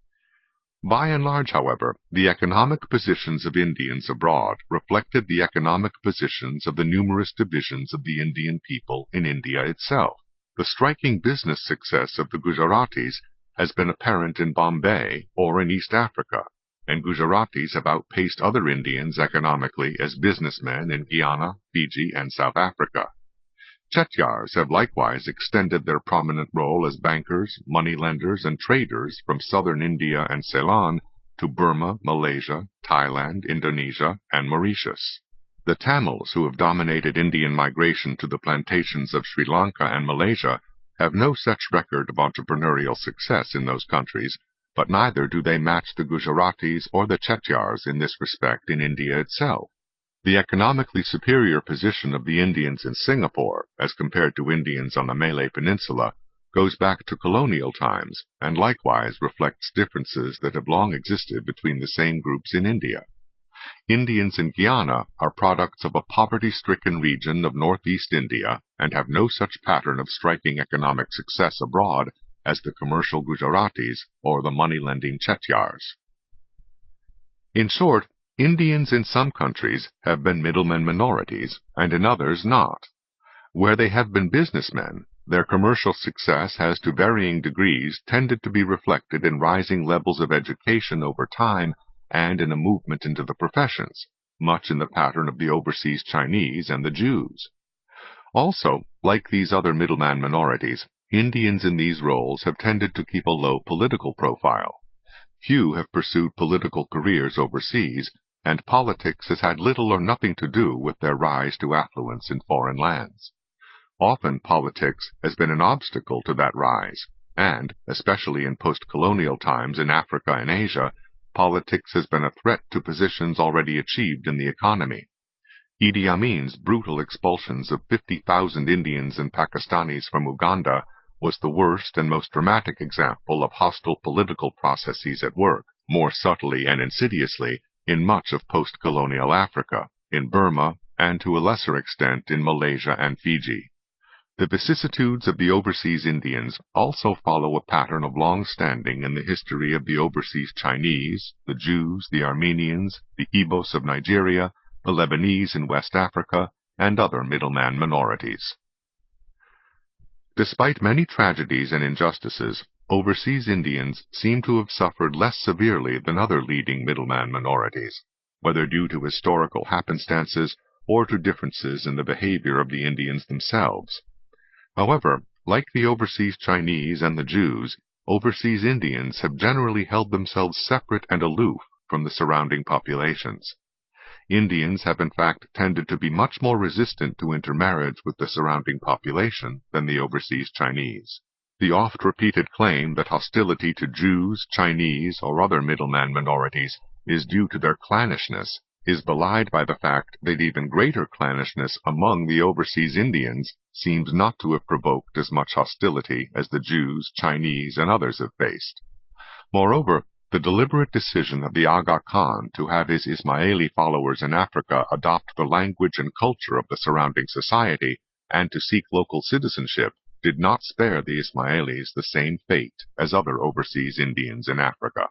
By and large, however, the economic positions of Indians abroad reflected the economic positions of the numerous divisions of the Indian people in India itself. The striking business success of the Gujaratis has been apparent in Bombay or in East Africa, and Gujaratis have outpaced other Indians economically as businessmen in Guyana, Fiji, and South Africa. Chettiars have likewise extended their prominent role as bankers, moneylenders, and traders from southern India and Ceylon to Burma, Malaysia, Thailand, Indonesia, and Mauritius. The Tamils, who have dominated Indian migration to the plantations of Sri Lanka and Malaysia, have no such record of entrepreneurial success in those countries, but neither do they match the Gujaratis or the Chettiars in this respect in India itself. The economically superior position of the Indians in Singapore, as compared to Indians on the Malay Peninsula, goes back to colonial times, and likewise reflects differences that have long existed between the same groups in India. Indians in Guyana are products of a poverty-stricken region of northeast India, and have no such pattern of striking economic success abroad as the commercial Gujaratis or the money-lending Chettiars. In short, Indians in some countries have been middlemen minorities, and in others not. Where they have been businessmen, their commercial success has to varying degrees tended to be reflected in rising levels of education over time and in a movement into the professions, much in the pattern of the overseas Chinese and the Jews. Also, like these other middleman minorities, Indians in these roles have tended to keep a low political profile. Few have pursued political careers overseas, and politics has had little or nothing to do with their rise to affluence in foreign lands. Often politics has been an obstacle to that rise, and, especially in post-colonial times in Africa and Asia, politics has been a threat to positions already achieved in the economy. Idi Amin's brutal expulsions of 50,000 Indians and Pakistanis from Uganda was the worst and most dramatic example of hostile political processes at work, more subtly and insidiously, in much of post-colonial Africa, in Burma, and to a lesser extent in Malaysia and Fiji. The vicissitudes of the overseas Indians also follow a pattern of long standing in the history of the overseas Chinese, the Jews, the Armenians, the Igbos of Nigeria, the Lebanese in West Africa, and other middleman minorities. Despite many tragedies and injustices, overseas Indians seem to have suffered less severely than other leading middleman minorities, whether due to historical happenstances or to differences in the behavior of the Indians themselves. However, like the overseas Chinese and the Jews, overseas Indians have generally held themselves separate and aloof from the surrounding populations. Indians have in fact tended to be much more resistant to intermarriage with the surrounding population than the overseas Chinese. The oft-repeated claim that hostility to Jews, Chinese, or other middleman minorities is due to their clannishness is belied by the fact that even greater clannishness among the overseas Indians seems not to have provoked as much hostility as the Jews, Chinese, and others have faced. Moreover, The deliberate decision of the Aga Khan to have his Ismaili followers in Africa adopt the language and culture of the surrounding society and to seek local citizenship did not spare the Ismailis the same fate as other overseas Indians in Africa.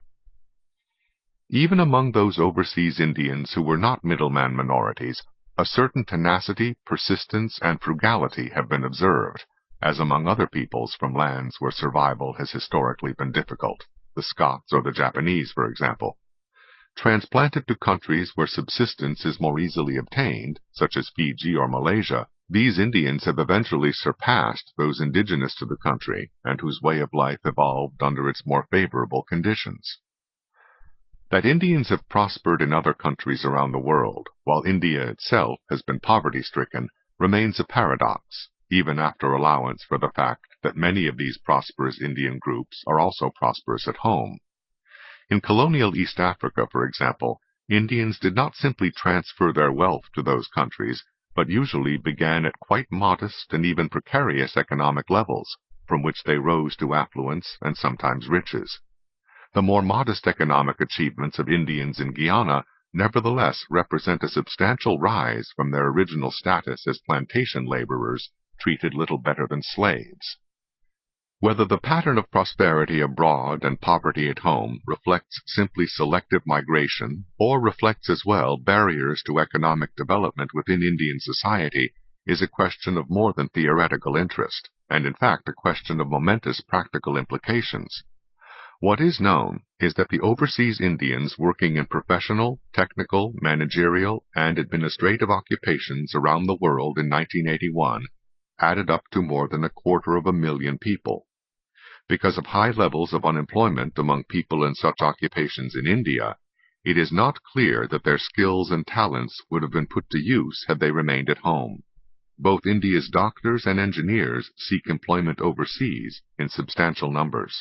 Even among those overseas Indians who were not middleman minorities, a certain tenacity, persistence, and frugality have been observed, as among other peoples from lands where survival has historically been difficult, the Scots or the Japanese, for example. Transplanted to countries where subsistence is more easily obtained, such as Fiji or Malaysia, these Indians have eventually surpassed those indigenous to the country and whose way of life evolved under its more favorable conditions. That Indians have prospered in other countries around the world, while India itself has been poverty-stricken, remains a paradox, even after allowance for the fact that many of these prosperous Indian groups are also prosperous at home. In colonial East Africa, for example, Indians did not simply transfer their wealth to those countries, but usually began at quite modest and even precarious economic levels, from which they rose to affluence and sometimes riches. The more modest economic achievements of Indians in Guyana nevertheless represent a substantial rise from their original status as plantation laborers, treated little better than slaves. Whether the pattern of prosperity abroad and poverty at home reflects simply selective migration, or reflects as well barriers to economic development within Indian society, is a question of more than theoretical interest, and in fact a question of momentous practical implications. What is known is that the overseas Indians working in professional, technical, managerial, and administrative occupations around the world in 1981 added up to more than 250,000 people. Because of high levels of unemployment among people in such occupations in India, it is not clear that their skills and talents would have been put to use had they remained at home. Both India's doctors and engineers seek employment overseas in substantial numbers.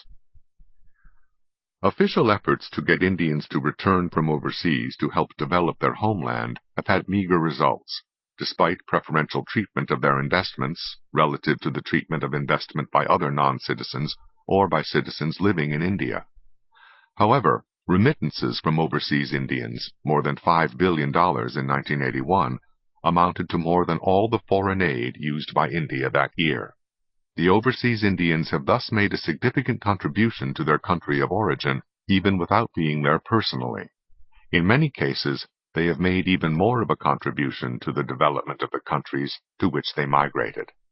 Official efforts to get Indians to return from overseas to help develop their homeland have had meager results, despite preferential treatment of their investments relative to the treatment of investment by other non-citizens or by citizens living in India. However, remittances from overseas Indians, more than $5 billion in 1981, amounted to more than all the foreign aid used by India that year. The overseas Indians have thus made a significant contribution to their country of origin, even without being there personally. In many cases, they have made even more of a contribution to the development of the countries to which they migrated.